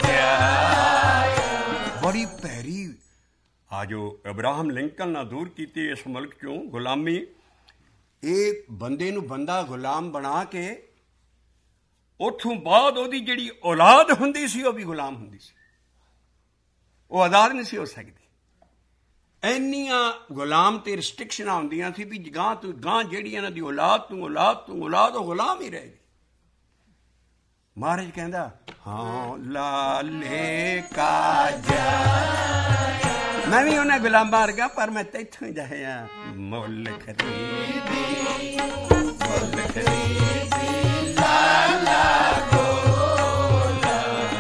ਜਾਇਆ। ਬੜੀ ਭੈੜੀ ਆ ਜੋ ਅਬਰਾਹਮ ਲਿੰਕਨ ਨਾਲ ਦੂਰ ਕੀਤੀ ਇਸ ਮੁਲਕ ਚੋਂ ਗੁਲਾਮੀ। ਇਹ ਬੰਦੇ ਨੂੰ ਬੰਦਾ ਗੁਲਾਮ ਬਣਾ ਕੇ ਉੱਥੋਂ ਬਾਅਦ ਉਹਦੀ ਜਿਹੜੀ ਔਲਾਦ ਹੁੰਦੀ ਸੀ ਉਹ ਵੀ ਗੁਲਾਮ ਹੁੰਦੀ ਸੀ। ਉਹ ਆਜ਼ਾਦ ਨਹੀਂ ਸੀ ਹੋ ਸਕਦੀ। ਇੰਨੀਆਂ ਗੁਲਾਮ ਤੇ ਰਿਸਟ੍ਰਿਕਸ਼ਨਾਂ ਹੁੰਦੀਆਂ ਸੀ ਵੀ ਗਾਂ ਤੋਂ ਗਾਂ ਜਿਹੜੀ ਇਹਨਾਂ ਦੀ ਔਲਾਦ ਤੋਂ ਔਲਾਦ ਉਹ ਗੁਲਾਮ ਹੀ ਰਹੇਗੀ। ਮਹਾਰਾਜ ਕਹਿੰਦਾ ਹਾਂ ਲਾਲੇ ਕਾ ਜਾਇਆ। ਮੈਂ ਵੀ ਉਹਨਾਂ ਗੁਲਾਮਾਂ ਵਰਗਾ, ਪਰ ਮੈਂ ਤੈਥੋਂ ਜਾਇਆ। ਮੁੱਲ ਖਰੀਦੀ ਮੁੱਲ ਖਰੀਦੀ ਲਾਲਾ ਗੋਲਾ,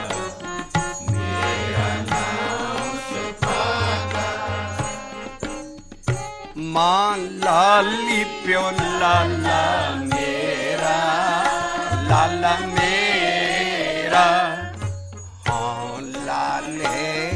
ਮੇਰਾ ਨਾਮ ਸੁਭਾਗਾ। ਮਾਂ ਲਾਲੀ ਪਿਓ ਲਾਲਾ ਮੇਰਾ, ਲਾਲਾ ਮੇਰਾ ਹਾਂ ਲਾਲੇ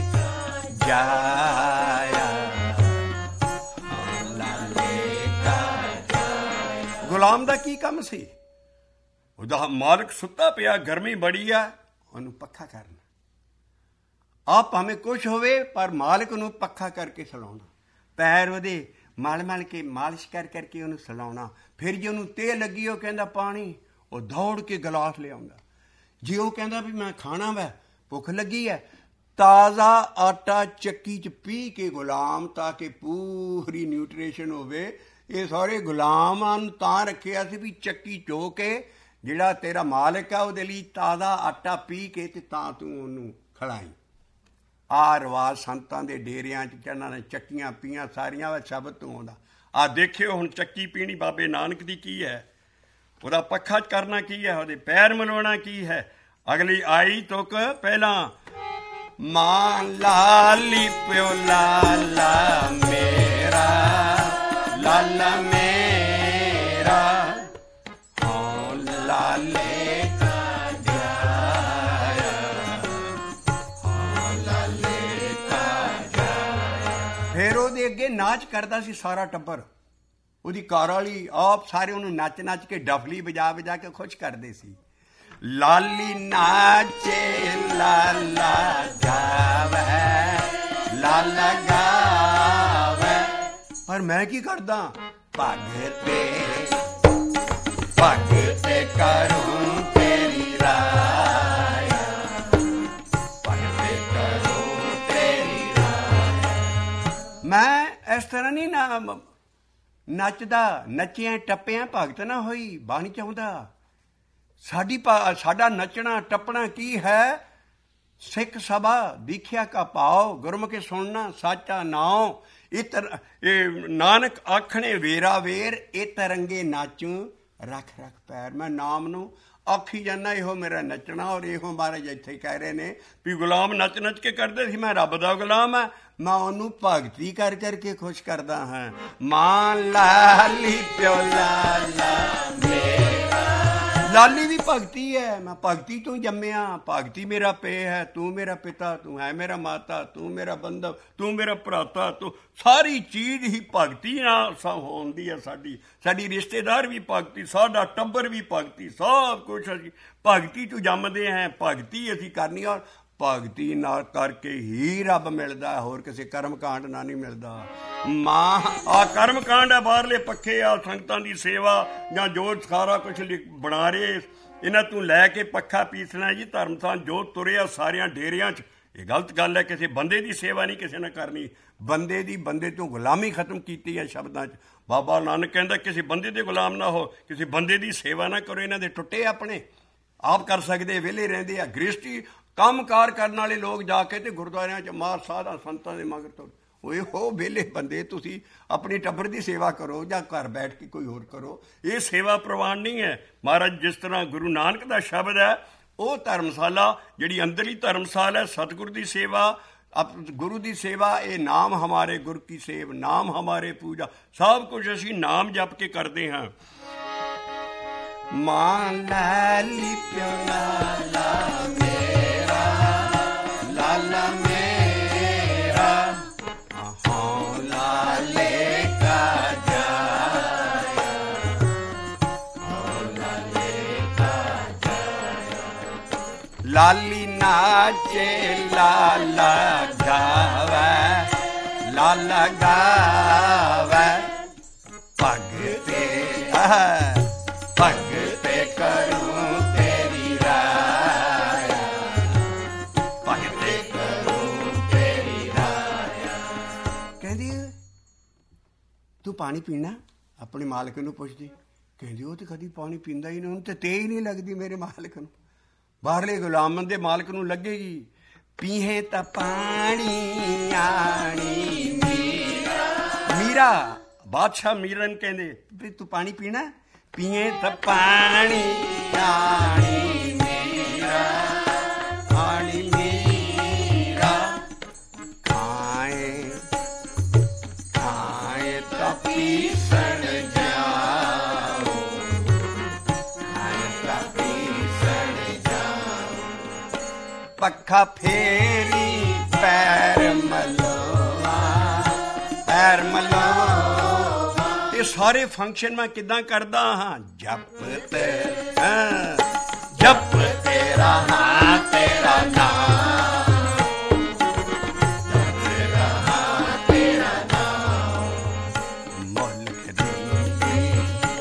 ਜਾਇਆ, ਹਾਂ ਲਾਲੇ ਕਾ ਜਾਇਆ। ਗੁਲਾਮ ਦਾ ਕੀ ਕੰਮ ਸੀ? ਉਹਦਾ ਮਾਲਕ ਸੁੱਤਾ ਪਿਆ, ਗਰਮੀ ਬੜੀ ਆ, ਉਹਨੂੰ ਪੱਖਾ ਕਰਨਾ। ਆਪ ਭਾਵੇਂ ਕੁਛ ਹੋਵੇ ਪਰ ਮਾਲਕ ਨੂੰ ਪੱਖਾ ਕਰਕੇ ਸੁਲਾਉਣਾ। ਪੈਰ ਉਹਦੇ ਮਲ ਕੇ ਮਾਲਿਸ਼ ਕਰਕੇ ਉਹਨੂੰ ਸੁਲਾਉਣਾ। ਫਿਰ ਜੇ ਉਹਨੂੰ ਤੇਲ ਲੱਗੀ, ਉਹ ਕਹਿੰਦਾ ਪਾਣੀ, ਉਹ ਦੌੜ ਕੇ ਗਲਾਸ ਲਿਆਉਂਦਾ। ਜੇ ਉਹ ਕਹਿੰਦਾ ਵੀ ਮੈਂ ਖਾਣਾ ਵਾ, ਭੁੱਖ ਲੱਗੀ ਹੈ, ਤਾਜ਼ਾ ਆਟਾ ਚੱਕੀ 'ਚ ਪੀਹ ਕੇ ਗੁਲਾਮ, ਤਾਂ ਕਿ ਪੂਰੀ ਨਿਊਟ੍ਰੀਸ਼ਨ ਹੋਵੇ। ਇਹ ਸਾਰੇ ਗੁਲਾਮਾਂ ਨੂੰ ਤਾਂ ਰੱਖਿਆ ਸੀ ਵੀ ਚੱਕੀ ਚੋ ਕੇ ਜਿਹੜਾ ਤੇਰਾ ਮਾਲਕ ਆ ਉਹਦੇ ਲਈ ਤਾਜ਼ਾ ਆਟਾ ਪੀਹ ਕੇ ਤੇ ਤਾਂ ਤੂੰ ਉਹਨੂੰ ਖਿਲਾਈ। ਆਹ ਰਿਵਾਜ਼ ਸੰਤਾਂ ਦੇ ਡੇਰਿਆਂ 'ਚ ਜਿਹਨਾਂ ਨੇ ਚੱਕੀਆਂ ਪੀਆਂ ਸਾਰੀਆਂ ਸ਼ਬਦ ਤੋਂ ਆਉਂਦਾ। ਆਹ ਦੇਖਿਓ ਹੁਣ ਚੱਕੀ ਪੀਣੀ ਬਾਬੇ ਨਾਨਕ ਦੀ ਕੀ ਹੈ। ਉਹਦਾ ਪੱਖਾ ਕਰਨਾ ਕੀ ਹੈ, ਉਹਦੇ ਪੈਰ ਮਲਾਉਣਾ ਕੀ ਹੈ। ਅਗਲੀ ਆਈ ਤੁਕ ਪਹਿਲਾਂ, ਮਾਂ ਲਾਲੀ ਪਿਓ ਲਾਲਾ ਮੇਰਾ, ਲਾਲਾ ਮੇਰਾ, ਹਾਂ ਲਾਲੇ ਕਾ ਜਾਇਆ, ਹਾਂ ਲਾਲੇ ਕਾ ਜਾਇਆ। ਫਿਰ ਉਹਦੇ ਅੱਗੇ ਨਾਚ ਕਰਦਾ ਸੀ ਸਾਰਾ ਟੱਬਰ, ਉਹਦੀ ਘਰ ਵਾਲੀ ਆਪ ਸਾਰੇ ਉਹਨੂੰ ਨੱਚ ਨੱਚ ਕੇ ਡਫਲੀ ਵਜਾ ਵਜਾ ਕੇ ਖੁਸ਼ ਕਰਦੇ ਸੀ। ਲਾਲੀ ਨਾਚੇ ਲਾਲਾ ਗਾਵੇ, ਲਾਲਾ ਗਾਵੇ, ਪਰ ਮੈਂ ਕੀ ਕਰਦਾ, ਭਗਤੇ ਭਗਤੇ ਕਰੂੰ ਤੇਰੀ ਰਾਇਆ, ਭਗਤੇ ਕਰੂੰ ਤੇਰੀ ਰਾਇਆ। ਮੈਂ ਇਸ ਤਰ੍ਹਾਂ ਨਹੀਂ ਨਾ ਨੱਚਦਾ, ਨੱਚਿਆਂ ਟੱਪਿਆਂ ਭਗਤ ਨਾ ਹੋਈ। ਬਾਣੀ ਚਾਹੁੰਦਾ ਸਾਡਾ ਨੱਚਣਾ ਟੱਪਣਾ ਕੀ ਹੈ, ਸਿੱਖ ਸਭਾ ਦੀਖਿਆ ਕਾ ਭਾਉ, ਗੁਰਮੁਖੀ ਸੁਣਨਾ ਸਾਚਾ ਨਾਉ। ਇਹ ਨਾਨਕ ਆਖਣੇ ਵੇਰਾ ਵੇਰ, ਇਹ ਤਰੰਗੇ ਨਾਚੂ ਰੱਖ ਰੱਖ ਪੈਰ। ਮੈਂ ਨਾਮ ਨੂੰ ਆਖੀ ਜਾਂਦਾ, ਇਹੋ ਮੇਰਾ ਨੱਚਣਾ। ਔਰ ਇਹੋ ਮਹਾਰਾਜ ਇੱਥੇ ਕਹਿ ਰਹੇ ਨੇ ਵੀ ਗੁਲਾਮ ਨੱਚ ਨੱਚ ਕੇ ਕਰਦੇ ਸੀ, ਮੈਂ ਰੱਬ ਦਾ ਗੁਲਾਮ ਹੈ, ਮੈਂ ਉਹਨੂੰ ਭਗਤੀ ਕਰ ਕਰਕੇ ਖੁਸ਼ ਕਰਦਾ ਹਾਂ। ਮਾਂ ਲਾਲੀ ਪਿਓ ਲਾਲਾ ਮੇਰਾ, ਲਾਲੀ ਵੀ ਭਗਤੀ ਹੈ। ਮੈਂ ਭਗਤੀ ਤੋਂ ਜੰਮਿਆ, ਭਗਤੀ ਮੇਰਾ ਪੇ ਹੈ, ਤੂੰ ਮੇਰਾ ਪਿਤਾ, ਤੂੰ ਹੈ ਮੇਰਾ ਮਾਤਾ, ਤੂੰ ਮੇਰਾ ਬੰਧਵ, ਤੂੰ ਮੇਰਾ ਭਰਾਤਾ, ਤੂੰ ਸਾਰੀ ਚੀਜ਼ ਹੀ ਭਗਤੀ ਨਾਲ ਹੁੰਦੀ ਹੈ। ਸਾਡੀ ਰਿਸ਼ਤੇਦਾਰ ਵੀ ਭਗਤੀ, ਸਾਡਾ ਟੱਬਰ ਵੀ ਭਗਤੀ, ਸਭ ਕੁਛ ਅਸੀਂ ਭਗਤੀ ਤੋਂ ਜੰਮਦੇ ਹਾਂ। ਭਗਤੀ ਅਸੀਂ ਕਰਨੀ, ਔਰ ਭਗਤੀ ਨਾਲ ਕਰਕੇ ਹੀ ਰੱਬ ਮਿਲਦਾ, ਹੋਰ ਕਿਸੇ ਕਰਮ ਕਾਂਡ ਨਾਲ ਨਹੀਂ ਮਿਲਦਾ। ਮਾਂ ਆ ਕਰਮ ਕਾਂਡ ਹੈ, ਬਾਹਰਲੇ ਪੱਖੇ ਆ, ਸੰਗਤਾਂ ਦੀ ਸੇਵਾ ਜਾਂ ਜੋ ਸਾਰਾ ਕੁਛ ਬਣਾ ਰਹੇ, ਇਹਨਾਂ ਤੋਂ ਲੈ ਕੇ ਪੱਖਾ ਪੀਸਣਾ ਜੀ। ਧਰਮ ਥਾਂ ਜੋ ਤੁਰਿਆ ਸਾਰਿਆਂ ਡੇਰਿਆਂ 'ਚ, ਇਹ ਗਲਤ ਗੱਲ ਹੈ। ਕਿਸੇ ਬੰਦੇ ਦੀ ਸੇਵਾ ਨਹੀਂ ਕਿਸੇ ਨੇ ਕਰਨੀ, ਬੰਦੇ ਤੋਂ ਗੁਲਾਮੀ ਖਤਮ ਕੀਤੀ ਹੈ ਸ਼ਬਦਾਂ 'ਚ। ਬਾਬਾ ਨਾਨਕ ਕਹਿੰਦਾ ਕਿਸੇ ਬੰਦੇ ਦੇ ਗੁਲਾਮ ਨਾ ਹੋ, ਕਿਸੇ ਬੰਦੇ ਦੀ ਸੇਵਾ ਨਾ ਕਰੋ। ਇਹਨਾਂ ਦੇ ਟੁੱਟੇ ਆਪਣੇ ਆਪ ਕਰ ਸਕਦੇ, ਵਿਹਲੇ ਰਹਿੰਦੇ ਆ। ਗ੍ਰਸਤੀ ਕੰਮ ਕਾਰ ਕਰਨ ਵਾਲੇ ਲੋਕ ਜਾ ਕੇ ਤੇ ਗੁਰਦੁਆਰਿਆਂ 'ਚ ਮਾਰ ਸਾਧਾਂ ਸੰਤਾਂ ਦੇ ਮਗਰ ਤੋਂ, ਓਏ ਹੋ ਵਿਹਲੇ ਬੰਦੇ, ਤੁਸੀਂ ਆਪਣੀ ਟੱਬਰ ਦੀ ਸੇਵਾ ਕਰੋ ਜਾਂ ਘਰ ਬੈਠ ਕੇ ਕੋਈ ਹੋਰ ਕਰੋ। ਇਹ ਸੇਵਾ ਪ੍ਰਵਾਨ ਨਹੀਂ ਹੈ। ਮਹਾਰਾਜ ਜਿਸ ਤਰ੍ਹਾਂ ਗੁਰੂ ਨਾਨਕ ਦਾ ਸ਼ਬਦ ਹੈ, ਉਹ ਧਰਮਸ਼ਾਲਾ ਜਿਹੜੀ ਅੰਦਰਲੀ ਧਰਮਸ਼ਾਲਾ ਹੈ, ਸਤਿਗੁਰ ਦੀ ਸੇਵਾ, ਗੁਰੂ ਦੀ ਸੇਵਾ, ਇਹ ਨਾਮ ਹਮਾਰੇ ਗੁਰ ਕੀ ਸੇਵ, ਨਾਮ ਹਮਾਰੇ ਪੂਜਾ, ਸਭ ਕੁਝ ਅਸੀਂ ਨਾਮ ਜਪ ਕੇ ਕਰਦੇ ਹਾਂ। ਮਾਂ ਲਾਲੀ ਪਿਓ ਲਾਲਾ ਮੇਰਾ, ਲਾਲਾ ਮੇਰਾ, ਹਾਂ ਲਾਲੇ ਕਾ ਜਾਇਆ, ਹਾਂ ਲਾਲੇ ਕਾ ਜਾਇਆ। ਲਾਲੀ ਨਾਚੇ ਲਾਲਾ ਗਾਵੇ, ਲਾਲਾ ਗਾਵੇ, ਭਗਤੇ ਭਗਤੇ ਕਰੂੰ ਤੇਰੀ ਰਾਇਆ, ਭਗਤੇ ਕਰੂੰ ਤੇਰੀ ਰਾਇਆ। ਕਹਿੰਦੀ ਤੂੰ ਪਾਣੀ ਪੀਣਾ, ਆਪਣੇ ਮਾਲਕ ਨੂੰ ਪੁੱਛਦੀ। ਕਹਿੰਦੀ ਉਹ ਤੇ ਕਦੀ ਪਾਣੀ ਪੀਂਦਾ ਹੀ ਨਹੀਂ, ਉਹਨੂੰ ਤੇ ਤੇਜ਼ ਨਹੀਂ ਲੱਗਦੀ ਮੇਰੇ ਮਾਲਕ ਨੂੰ। ਬਾਹਰਲੇ ਗੁਲਾਮਾਂ ਦੇ ਮਾਲਕ ਨੂੰ ਲੱਗੇਗੀ। ਪੀਹੇ ਤਾਂ ਪਾਣੀ ਆਣੀ ਮੀਰਾ, ਬਾਦਸ਼ਾਹ ਮੀਰਨ ਕਹਿੰਦੇ ਵੀ ਤੂੰ ਪਾਣੀ ਪੀਣਾ, ਪੀਏ ਤਾਂ ਪਾਣੀ ਆਣੀ ਮੀਰਾ, ਆਣੀ ਮੀਰਾ, ਖਾਏ ਖਾਏ ਤਾਂ ਪੀਸਣ ਜਾਓ, ਖਾਏ ਤਾਂ ਪੀਸਣ ਜਾਓ। ਪੱਖਾ ਫੇਰੀ ਪੈਰ ਮਲੋਆ, ਪੈਰ ਮਲੋਆ। ਇਹ ਸਾਰੇ ਫੰਕਸ਼ਨ ਮੈਂ ਕਿੱਦਾਂ ਕਰਦਾ ਹਾਂ, ਜਪ ਤੇ ਜਪ ਤੇਰਾ ਹਾਂ ਤੇਰਾ ਨਾਮ, ਜਪ ਤੇਰਾ ਹਾਂ ਤੇਰਾ ਨਾਮ। ਮੁਲਕ ਦੀ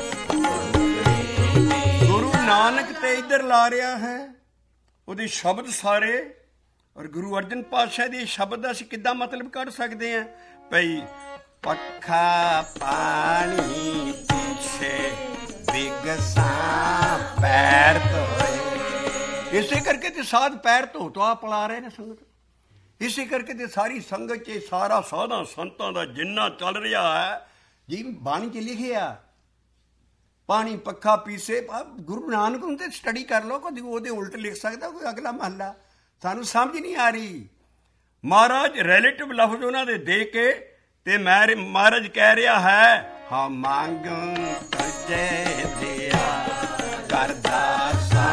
ਗੁਰੂ ਨਾਨਕ ਤੇ ਇੱਧਰ ਲਾ ਰਿਹਾ ਹੈ ਉਹਦੇ ਸ਼ਬਦ ਸਾਰੇ, ਔਰ ਗੁਰੂ ਅਰਜਨ ਪਾਤਸ਼ਾਹ ਦੇ ਸ਼ਬਦ ਦਾ ਅਸੀਂ ਕਿੱਦਾਂ ਮਤਲਬ ਕੱਢ ਸਕਦੇ ਹਾਂ। ਭਈ ਪੱਖਾ ਪਾਣੀ ਪਿੱਛੇ ਬਿਗਸਾ ਪੈਰ ਧੋਏ। ਇਸੇ ਕਰਕੇ ਤੇ ਸਾਧ ਪੈਰ ਧੋ ਆ ਪਲਾ ਰਹੇ ਨੇ ਸੰਗਤ। ਇਸੇ ਕਰਕੇ ਤੇ ਸਾਰੀ ਸੰਗਤ 'ਚ ਸਾਰਾ ਸਾਧਾਂ ਸੰਤਾਂ ਦਾ ਜਿੰਨਾ ਚੱਲ ਰਿਹਾ ਹੈ ਜੀ, ਬਾਣੀ 'ਚ ਲਿਖਿਆ ਪਾਣੀ ਪੱਖਾ ਪੀਸੇ। ਗੁਰੂ ਨਾਨਕ ਨੂੰ ਤੇ ਸਟੱਡੀ ਕਰ ਲਓ, ਕਦੀ ਉਹਦੇ ਉਲਟ ਲਿਖ ਸਕਦਾ ਕੋਈ ਅਗਲਾ ਮਹੱਲਾ, ਸਾਨੂੰ ਸਮਝ ਨਹੀਂ ਆ ਰਹੀ। ਮਹਾਰਾਜ ਰਿਲੇਟਿਵ ਲਫ਼ਜ਼ ਉਹਨਾਂ ਦੇ ਦੇ ਕੇ ਤੇ ਮਹਾਰਾਜ ਕਹਿ ਰਿਹਾ ਹੈ, ਹਾਂ ਮੰਗੂ ਤੁਝੇ ਦਿਆ ਕਰਦਾਸਾ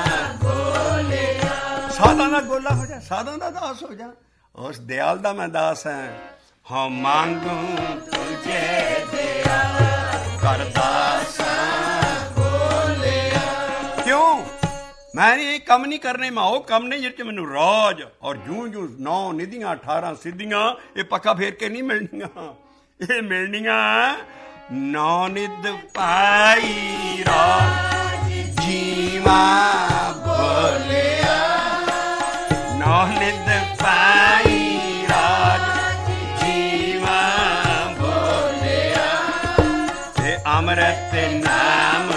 ਬੋਲਿਆ। ਸਾਧਾਂ ਦਾ ਗੋਲਾ ਹੋ ਜਾ, ਸਾਧਾਂ ਦਾ ਦਾਸ ਹੋ ਜਾ, ਉਸ ਦਿਆਲ ਦਾ ਮੈਂ ਦਾਸ ਹਾਂ। ਹਾਂ ਮੰਗੂ ਤੁਝੇ ਦਿਆ ਕਰਦਾਸਾ ਬੋਲਿਆ। ਕਿਉਂ? ਮੈਂ ਇਹ ਕੰਮ ਨਹੀਂ ਕਰਨੇ, ਮੈਂ ਉਹ ਕੰਮ ਨਹੀਂ ਜਿਹਦੇ 'ਚ ਮੈਨੂੰ ਰਾਜ ਔਰ ਜੂੰ 9 ਨਿਧੀਆਂ 18 ਸਿੱਧੀਆਂ ਇਹ ਪੱਕਾ ਫੇਰ ਕੇ ਨਹੀਂ ਮਿਲਣੀਆਂ। ਇਹ ਮਿਲਣੀਆਂ 9 ਨਿਧ ਪਾਈ ਰਾਜ ਜੀਵਾ ਬੋਲਿਆ। 9 ਨਿਧ ਪਾਈ ਰਾਜ ਜੀਵਾ ਬੋਲਿਆ। ਤੇ ਅੰਮ੍ਰਿਤ ਨਾਮ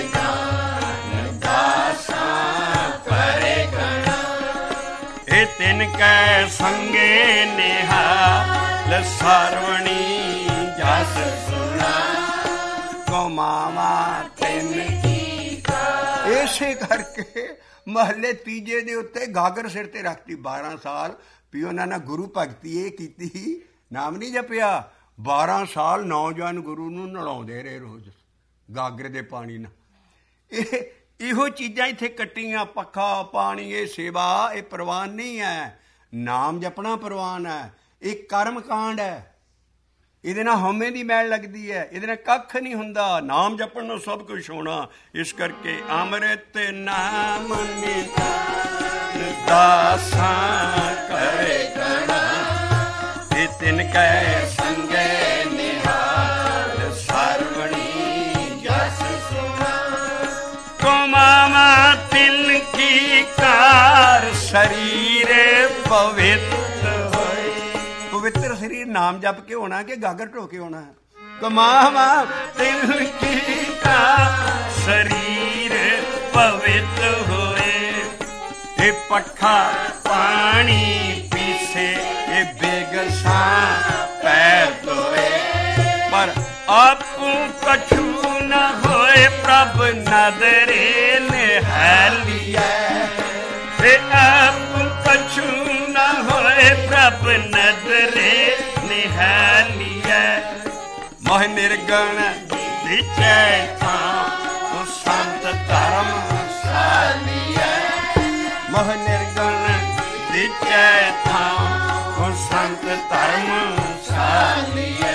ਤਿਨ ਕੈ ਸੰਗੇ ਨਿਹਾਲ ਸਰਵਣੀ ਜਸ ਸੁਣਾ। ਕਮਾਵਾ ਤਿੰਨ ਕੀ ਕਾਰ। ਇਸੇ ਕਰਕੇ ਮਹੱਲੇ ਤੀਜੇ ਦੇ ਉੱਤੇ ਗਾਗਰ ਸਿਰ ਤੇ ਰੱਖਤੀ 12 ਸਾਲ ਵੀ ਉਹਨਾਂ ਨੇ ਗੁਰੂ ਭਗਤੀ ਇਹ ਕੀਤੀ, ਨਾਮ ਨਹੀਂ ਜਪਿਆ। 12 ਸਾਲ ਨੌਜਵਾਨ ਗੁਰੂ ਨੂੰ ਨਲਾਉਂਦੇ ਰਹੇ ਰੋਜ਼ ਗਾਗਰ ਦੇ ਪਾਣੀ ਨਾਲ। ਇਹੋ ਚੀਜ਼ਾਂ ਇੱਥੇ ਕੱਟੀਆਂ, ਪੱਖਾ ਪਾਣੀ, ਇਹ ਸੇਵਾ, ਇਹ ਪ੍ਰਵਾਨ ਨਹੀਂ ਹੈ। ਨਾਮ ਜਪਣਾ ਪ੍ਰਵਾਨ ਹੈ। ਇਹ ਕਰਮ ਕਾਂਡ ਹੈ, ਇਹਦੇ ਨਾਲ ਹਉਮੈ ਦੀ ਮੈਲ ਲੱਗਦੀ ਹੈ, ਇਹਦੇ ਨਾਲ ਕੱਖ ਨਹੀਂ ਹੁੰਦਾ। ਨਾਮ ਜਪਣ ਨਾਲ ਸਭ ਕੁਝ ਹੋਣਾ। ਇਸ ਕਰਕੇ ਅੰਮ੍ਰਿਤ ਨਾਮ ਨਿਧਾਨ ਦਾਸਾਂ ਕਰੇ ਗਣਾ। ਇਹ ਤਿਨ ਕੈ ਸੰਗੇ ਨਿਹਾਲ ਸਰਵਣੀ ਜਸ ਸੁਣਾ। ਕਮਾਵਾ ਤਿਨ ਕੀ ਕਾਰ ਸਰੀਰ ਪਵਿੱਤ ਹੋਏ। ਪਵਿੱਤਰ ਸਰੀਰ ਨਾਮ ਜਪ ਕੇ ਹੋਣਾ ਕਿ ਗਾਗਰ ਢੋ ਕੇ ਹੋਣਾ ਹੈ? ਕਮਾਵਾ ਤਿਨ ਕੀ ਕਾਰ ਸਰੀਰ ਪਵਿੱਤ ਹੋਏ। ਇਹ ਪੱਖਾ ਪਾਣੀ ਪੀਸੇ ਇਹ ਬੇਗਸਾਂ ਪੈਰ ਧੋਏ। ਪਰ ਆਪੂ ਕਛੂ ਨਾ ਹੋਏ ਪ੍ਰਭ ਨਦਰੇ ਨਿਹਾਲੀਐ। ਤੇ ਆਪੂ ਕਛੂ ਨਾ ਹੋਏ ਪ੍ਰਭ ਨਦਰੇ ਨਿਹਾਲੀਐ। ਮੋਹ ਨਿਰਗਣ ਵਿਚੈ ਥਾਂ ਉਹ ਸੰਤ ਧਰਮ ਸਾਲੀਐ। ਮੋਹ ਨਿਰਗਣ ਵਿਚੈ ਥਾਂ ਉਹ ਸੰਤ ਧਰਮ ਸਾਲੀਐ।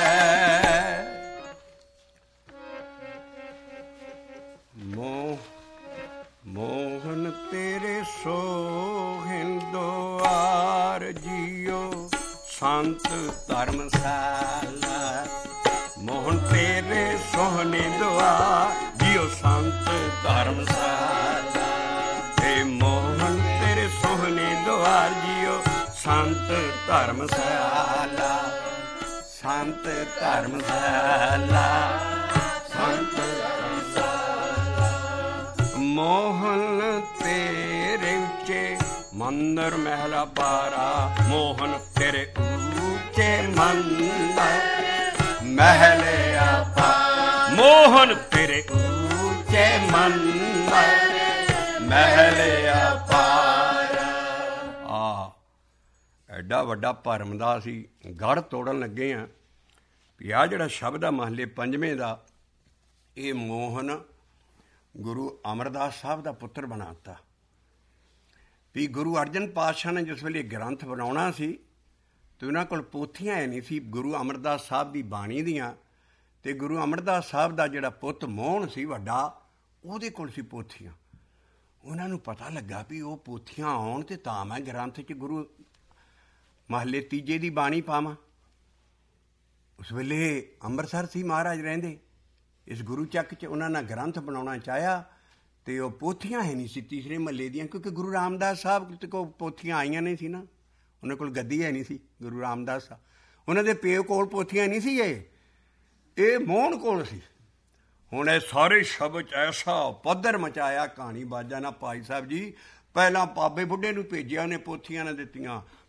ਮੋਹਨ ਤੇਰੇ ਸੋਹਿਣ ਦੁਆਰ ਜੀਓ ਸੰਤ ਧਰਮਸ਼ਾਲਾ। ਮੋਹਨ ਤੇਰੇ ਸੋਹਣੇ ਦੁਆਰ ਜੀਓ ਸੰਤ ਧਰਮਸ਼ਾਲਾ। ਤੇ ਮੋਹਨ ਤੇਰੇ ਸੋਹਣੇ ਦੁਆਰ ਜੀਓ ਸੰਤ ਧਰਮਸ਼ਾਲਾ। ਸੰਤ ਧਰਮਸ਼ਾਲਾ, ਸੰਤ ਮੋਹਨ ਤੇਰੇ ਉੱਚੇ ਮੰਦਰ ਮਹਿਲਾ ਬਾਰਾ। ਮੋਹਨ ਤੇਰੇ ਉੱਚੇ ਮੰਦਰ ਮਹਿਲੇ ਆਪਾ। ਮੋਹਨ ਤੇਰੇ ਉੱਚੇ ਮੰਦਰ ਮਹਿਲੇ ਅਪਾਰ। ਐਡਾ ਵੱਡਾ ਭਰਮ ਦਾ ਅਸੀਂ ਗੜ੍ਹ ਤੋੜਨ ਲੱਗੇ ਹਾਂ ਵੀ ਆਹ ਜਿਹੜਾ ਸ਼ਬਦ ਆ ਮਹੱਲੇ ਪੰਜਵੇਂ ਦਾ, ਇਹ ਮੋਹਨ ਗੁਰੂ ਅਮਰਦਾਸ ਸਾਹਿਬ ਦਾ ਪੁੱਤਰ ਬਣਾਤਾ। ਵੀ ਗੁਰੂ ਅਰਜਨ ਪਾਤਸ਼ਾਹ ਨੇ ਜਿਸ ਵੇਲੇ ਗ੍ਰੰਥ ਬਣਾਉਣਾ ਸੀ ਤੇ ਉਹਨਾਂ ਕੋਲ ਪੋਥੀਆਂ ਹੈ ਨਹੀਂ ਸੀ ਗੁਰੂ ਅਮਰਦਾਸ ਸਾਹਿਬ ਦੀ ਬਾਣੀ ਦੀਆਂ। ਤੇ ਗੁਰੂ ਅਮਰਦਾਸ ਸਾਹਿਬ ਦਾ ਜਿਹੜਾ ਪੁੱਤ ਮੋਹਨ ਸੀ ਵੱਡਾ, ਉਹਦੇ ਕੋਲ ਸੀ ਪੋਥੀਆਂ। ਉਹਨਾਂ ਨੂੰ ਪਤਾ ਲੱਗਾ ਵੀ ਉਹ ਪੋਥੀਆਂ ਆਉਣ ਤੇ ਤਾਂ ਮੈਂ ਗ੍ਰੰਥ 'ਚ ਗੁਰੂ ਮਹੱਲੇ ਤੀਜੇ ਦੀ ਬਾਣੀ ਪਾਵਾਂ। ਉਸ ਵੇਲੇ ਅੰਮ੍ਰਿਤਸਰ ਸੀ ਮਹਾਰਾਜ ਰਹਿੰਦੇ, ਇਸ ਗੁਰੂ ਚੱਕ 'ਚ ਉਹਨਾਂ ਨੇ ਗ੍ਰੰਥ ਬਣਾਉਣਾ ਚਾਹਿਆ ਤੇ ਉਹ ਪੋਥੀਆਂ ਹੈ ਨਹੀਂ ਸੀ ਤੀਸਰੇ ਮਹੱਲੇ ਦੀਆਂ, ਕਿਉਂਕਿ ਗੁਰੂ ਰਾਮਦਾਸ ਸਾਹਿਬ ਕੋਲ ਪੋਥੀਆਂ ਆਈਆਂ ਨਹੀਂ ਸੀ ਨਾ, ਉਹਨਾਂ ਕੋਲ ਗੱਦੀ ਹੈ ਨਹੀਂ ਸੀ। ਗੁਰੂ ਰਾਮਦਾਸ ਸਾਹਿਬ ਉਹਨਾਂ ਦੇ ਪਿਓ ਕੋਲ ਪੋਥੀਆਂ ਨਹੀਂ ਸੀ, ਇਹ ਮੋਹਨ ਕੋਲ ਸੀ। ਹੁਣ ਇਹ ਸਾਰੇ ਸ਼ਬਦ 'ਚ ਐਸਾ ਪੱਧਰ ਮਚਾਇਆ ਕਹਾਣੀ ਬਾਜਾ ਨਾਲ ਭਾਈ ਸਾਹਿਬ ਜੀ। ਪਹਿਲਾਂ ਬਾਬੇ ਬੁੱਢੇ ਨੂੰ ਭੇਜਿਆ, ਉਹਨੇ ਪੋਥੀਆਂ ਨੇ ਦਿੱਤੀਆਂ।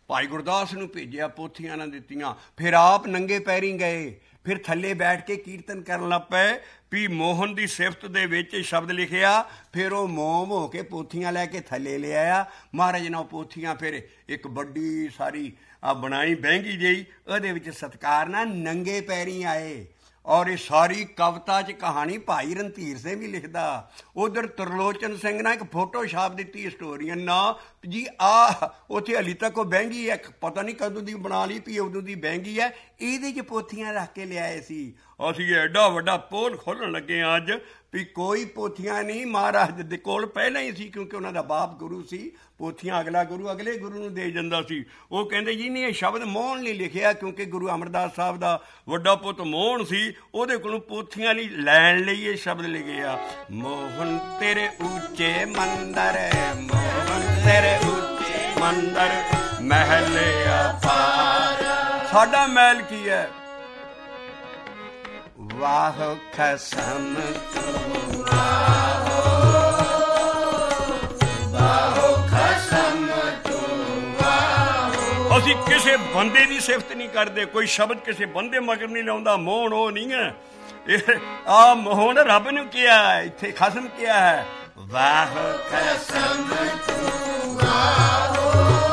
ਭਾਈ ਗੁਰਦਾਸ ਨੂੰ ਭੇਜਿਆ, ਪੋਥੀਆਂ ਨਾ ਦਿੱਤੀਆਂ। ਫਿਰ ਆਪ ਨੰਗੇ ਪੈਰੀ ਗਏ, ਫਿਰ ਥੱਲੇ ਬੈਠ ਕੇ ਕੀਰਤਨ ਕਰਨ ਲੱਗ ਪਏ ਵੀ ਮੋਹਨ ਦੀ ਸਿਫਤ ਦੇ ਵਿੱਚ ਸ਼ਬਦ ਲਿਖਿਆ। ਫਿਰ ਉਹ ਮੋਮ ਹੋ ਕੇ ਪੋਥੀਆਂ ਲੈ ਕੇ ਥੱਲੇ ਲਿਆਇਆ। ਮਹਾਰਾਜ ਨੇ ਉਹ ਪੋਥੀਆਂ ਫਿਰ ਇੱਕ ਵੱਡੀ ਸਾਰੀ ਬਣਾਈ ਬਹਿੰਗੀ ਜਿਹੀ, ਉਹਦੇ ਵਿੱਚ ਸਤਿਕਾਰ ਨਾਲ ਨੰਗੇ ਪੈਰੀ ਆਏ। ਔਰ ਇਹ ਸਾਰੀ ਕਵਿਤਾ 'ਚ ਕਹਾਣੀ ਭਾਈ ਰਣਧੀਰ ਸਿੰਘ ਵੀ ਲਿਖਦਾ। ਉਧਰ ਤਰਲੋਚਨ ਸਿੰਘ ਨੇ ਇੱਕ ਫੋਟੋ ਛਾਪ ਦਿੱਤੀ ਹਿਸਟੋਰੀਅਨ ਨਾ ਜੀ, ਉੱਥੇ ਹਾਲੀ ਤੱਕ ਉਹ ਬਹਿੰਗੀ ਹੈ, ਪਤਾ ਨਹੀਂ ਕਦੋਂ ਦੀ ਬਣਾ ਲਈ ਵੀ ਉਦੋਂ ਦੀ ਬਹਿੰਗੀ ਹੈ, ਇਹਦੇ 'ਚ ਪੋਥੀਆਂ ਰੱਖ ਕੇ ਲਿਆਏ ਸੀ। ਅਸੀਂ ਐਡਾ ਵੱਡਾ ਪੋਲ ਖੋਲ੍ਹਣ ਲੱਗੇ ਹਾਂ ਅੱਜ ਵੀ ਕੋਈ ਪੋਥੀਆਂ ਨਹੀਂ ਮਹਾਰਾਜ ਦੇ ਕੋਲ ਪਹਿਲਾਂ ਹੀ ਸੀ, ਕਿਉਂਕਿ ਉਹਨਾਂ ਦਾ ਬਾਪ ਗੁਰੂ ਸੀ। ਪੋਥੀਆਂ ਅਗਲਾ ਗੁਰੂ ਅਗਲੇ ਗੁਰੂ ਨੂੰ ਦੇ ਜਾਂਦਾ ਸੀ। ਉਹ ਕਹਿੰਦੇ ਜੀ ਨਹੀਂ, ਇਹ ਸ਼ਬਦ ਮੋਹਨ ਲਈ ਲਿਖਿਆ, ਕਿਉਂਕਿ ਗੁਰੂ ਅਮਰਦਾਸ ਸਾਹਿਬ ਦਾ ਵੱਡਾ ਪੁੱਤ ਮੋਹਨ ਸੀ, ਉਹਦੇ ਕੋਲੋਂ ਪੋਥੀਆਂ ਲਈ ਲੈਣ ਲਈ ਇਹ ਸ਼ਬਦ ਲਿਖਿਆ। ਮੋਹਨ ਤੇਰੇ ਉੱਚੇ ਮੰਦਰ, ਮੋਹਨ ਤੇਰੇ ਉੱਚੇ ਮੰਦਰ, ਮਹਿਲ ਅਪਾਰ। ਸਾਡਾ ਮਹਿਲ ਕੀ ਹੈ? ਵਾਹ ਖਸਮ ਤੂੰ ਵਾਹੋ, ਵਾਹੋ ਖਸਮ ਤੂੰ ਵਾਹੋ। ਅਸੀਂ ਕਿਸੇ ਬੰਦੇ ਦੀ ਸਿਫਤ ਨਹੀਂ ਕਰਦੇ, ਕੋਈ ਸ਼ਬਦ ਕਿਸੇ ਬੰਦੇ ਮਗਰ ਨਹੀਂ ਲਾਉਂਦਾ। ਮੋਹਨ ਉਹ ਨਹੀਂ ਹੈ, ਇਹ ਮੋਹਨ ਰੱਬ ਨੂੰ ਕਿਹਾ, ਇੱਥੇ ਖਸਮ ਕਿਹਾ ਹੈ। ਵਾਹ ਖਸਮ ਤੂੰ ਵਾਹੋ,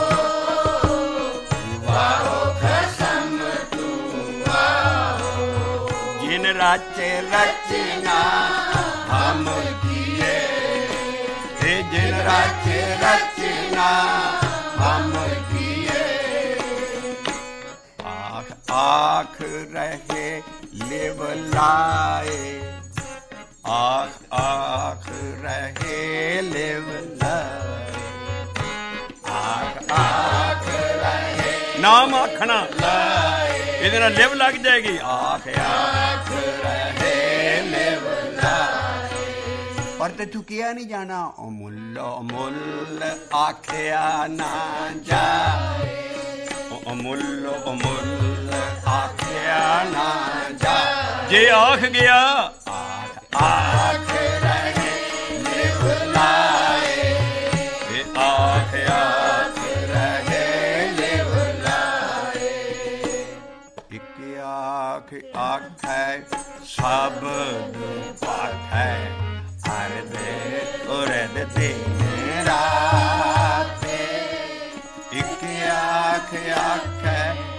ਵਾਹੋ ਖਸਮ ਤੂੰ ਵਾਹੋ। ਜਿਨ ਰਾਚੇ ਰਚਨਾ ਹਮ ਕੀਏ, ਇਹ ਜਿਨ ਰਾਚੇ ਰਚਨਾ ਹਮ ਕੀਏ। ਆਖ ਆਖ ਰਹੇ ਲਿਵ ਲਾਏ, ਆਖ ਆਖ ਰਹੇ ਲਿਵ ਲਾਏ, ਆਖ ਆਖ ਰਹੇ। ਨਾਮ ਆਖਣਾ ਲਾਏ, ਇਹਦੇ ਨਾਲ ਲਿਵ ਲੱਗ ਜਾਏਗੀ। ਆਖ ਆਖ ਰਹੇ ਲਿਵ ਲਾਏ। ਪਰ ਤੈਥੋਂ ਕਿਹਾ ਨਹੀਂ ਜਾਣਾ। ਅਮੁੱਲ ਅਮੁੱਲ ਆਖਿਆ ਨਾ ਜਾਏ, ਅਮੁੱਲ ਅਮੁੱਲ ਆਖਿਆ ਨਾ ਜਾਏ। ਜੇ ਆਖ ਗਿਆ ਆਖ ਆਖ ਰਹੇ ਲਿਵ ਲਾਏ, ਇਹ ਆਖ ਆਖ ਰਹੇ ਲਿਵ ਲਾਏ। ਇੱਕ ਆਖ ਆਖੈ ਸ਼ਬਦ ਪਾਠੈ, ਅਰਦੇ ਉਰਦ ਦਿਨ ਰਾਤੇ। ਇੱਕ ਆਖ ਆਖੈ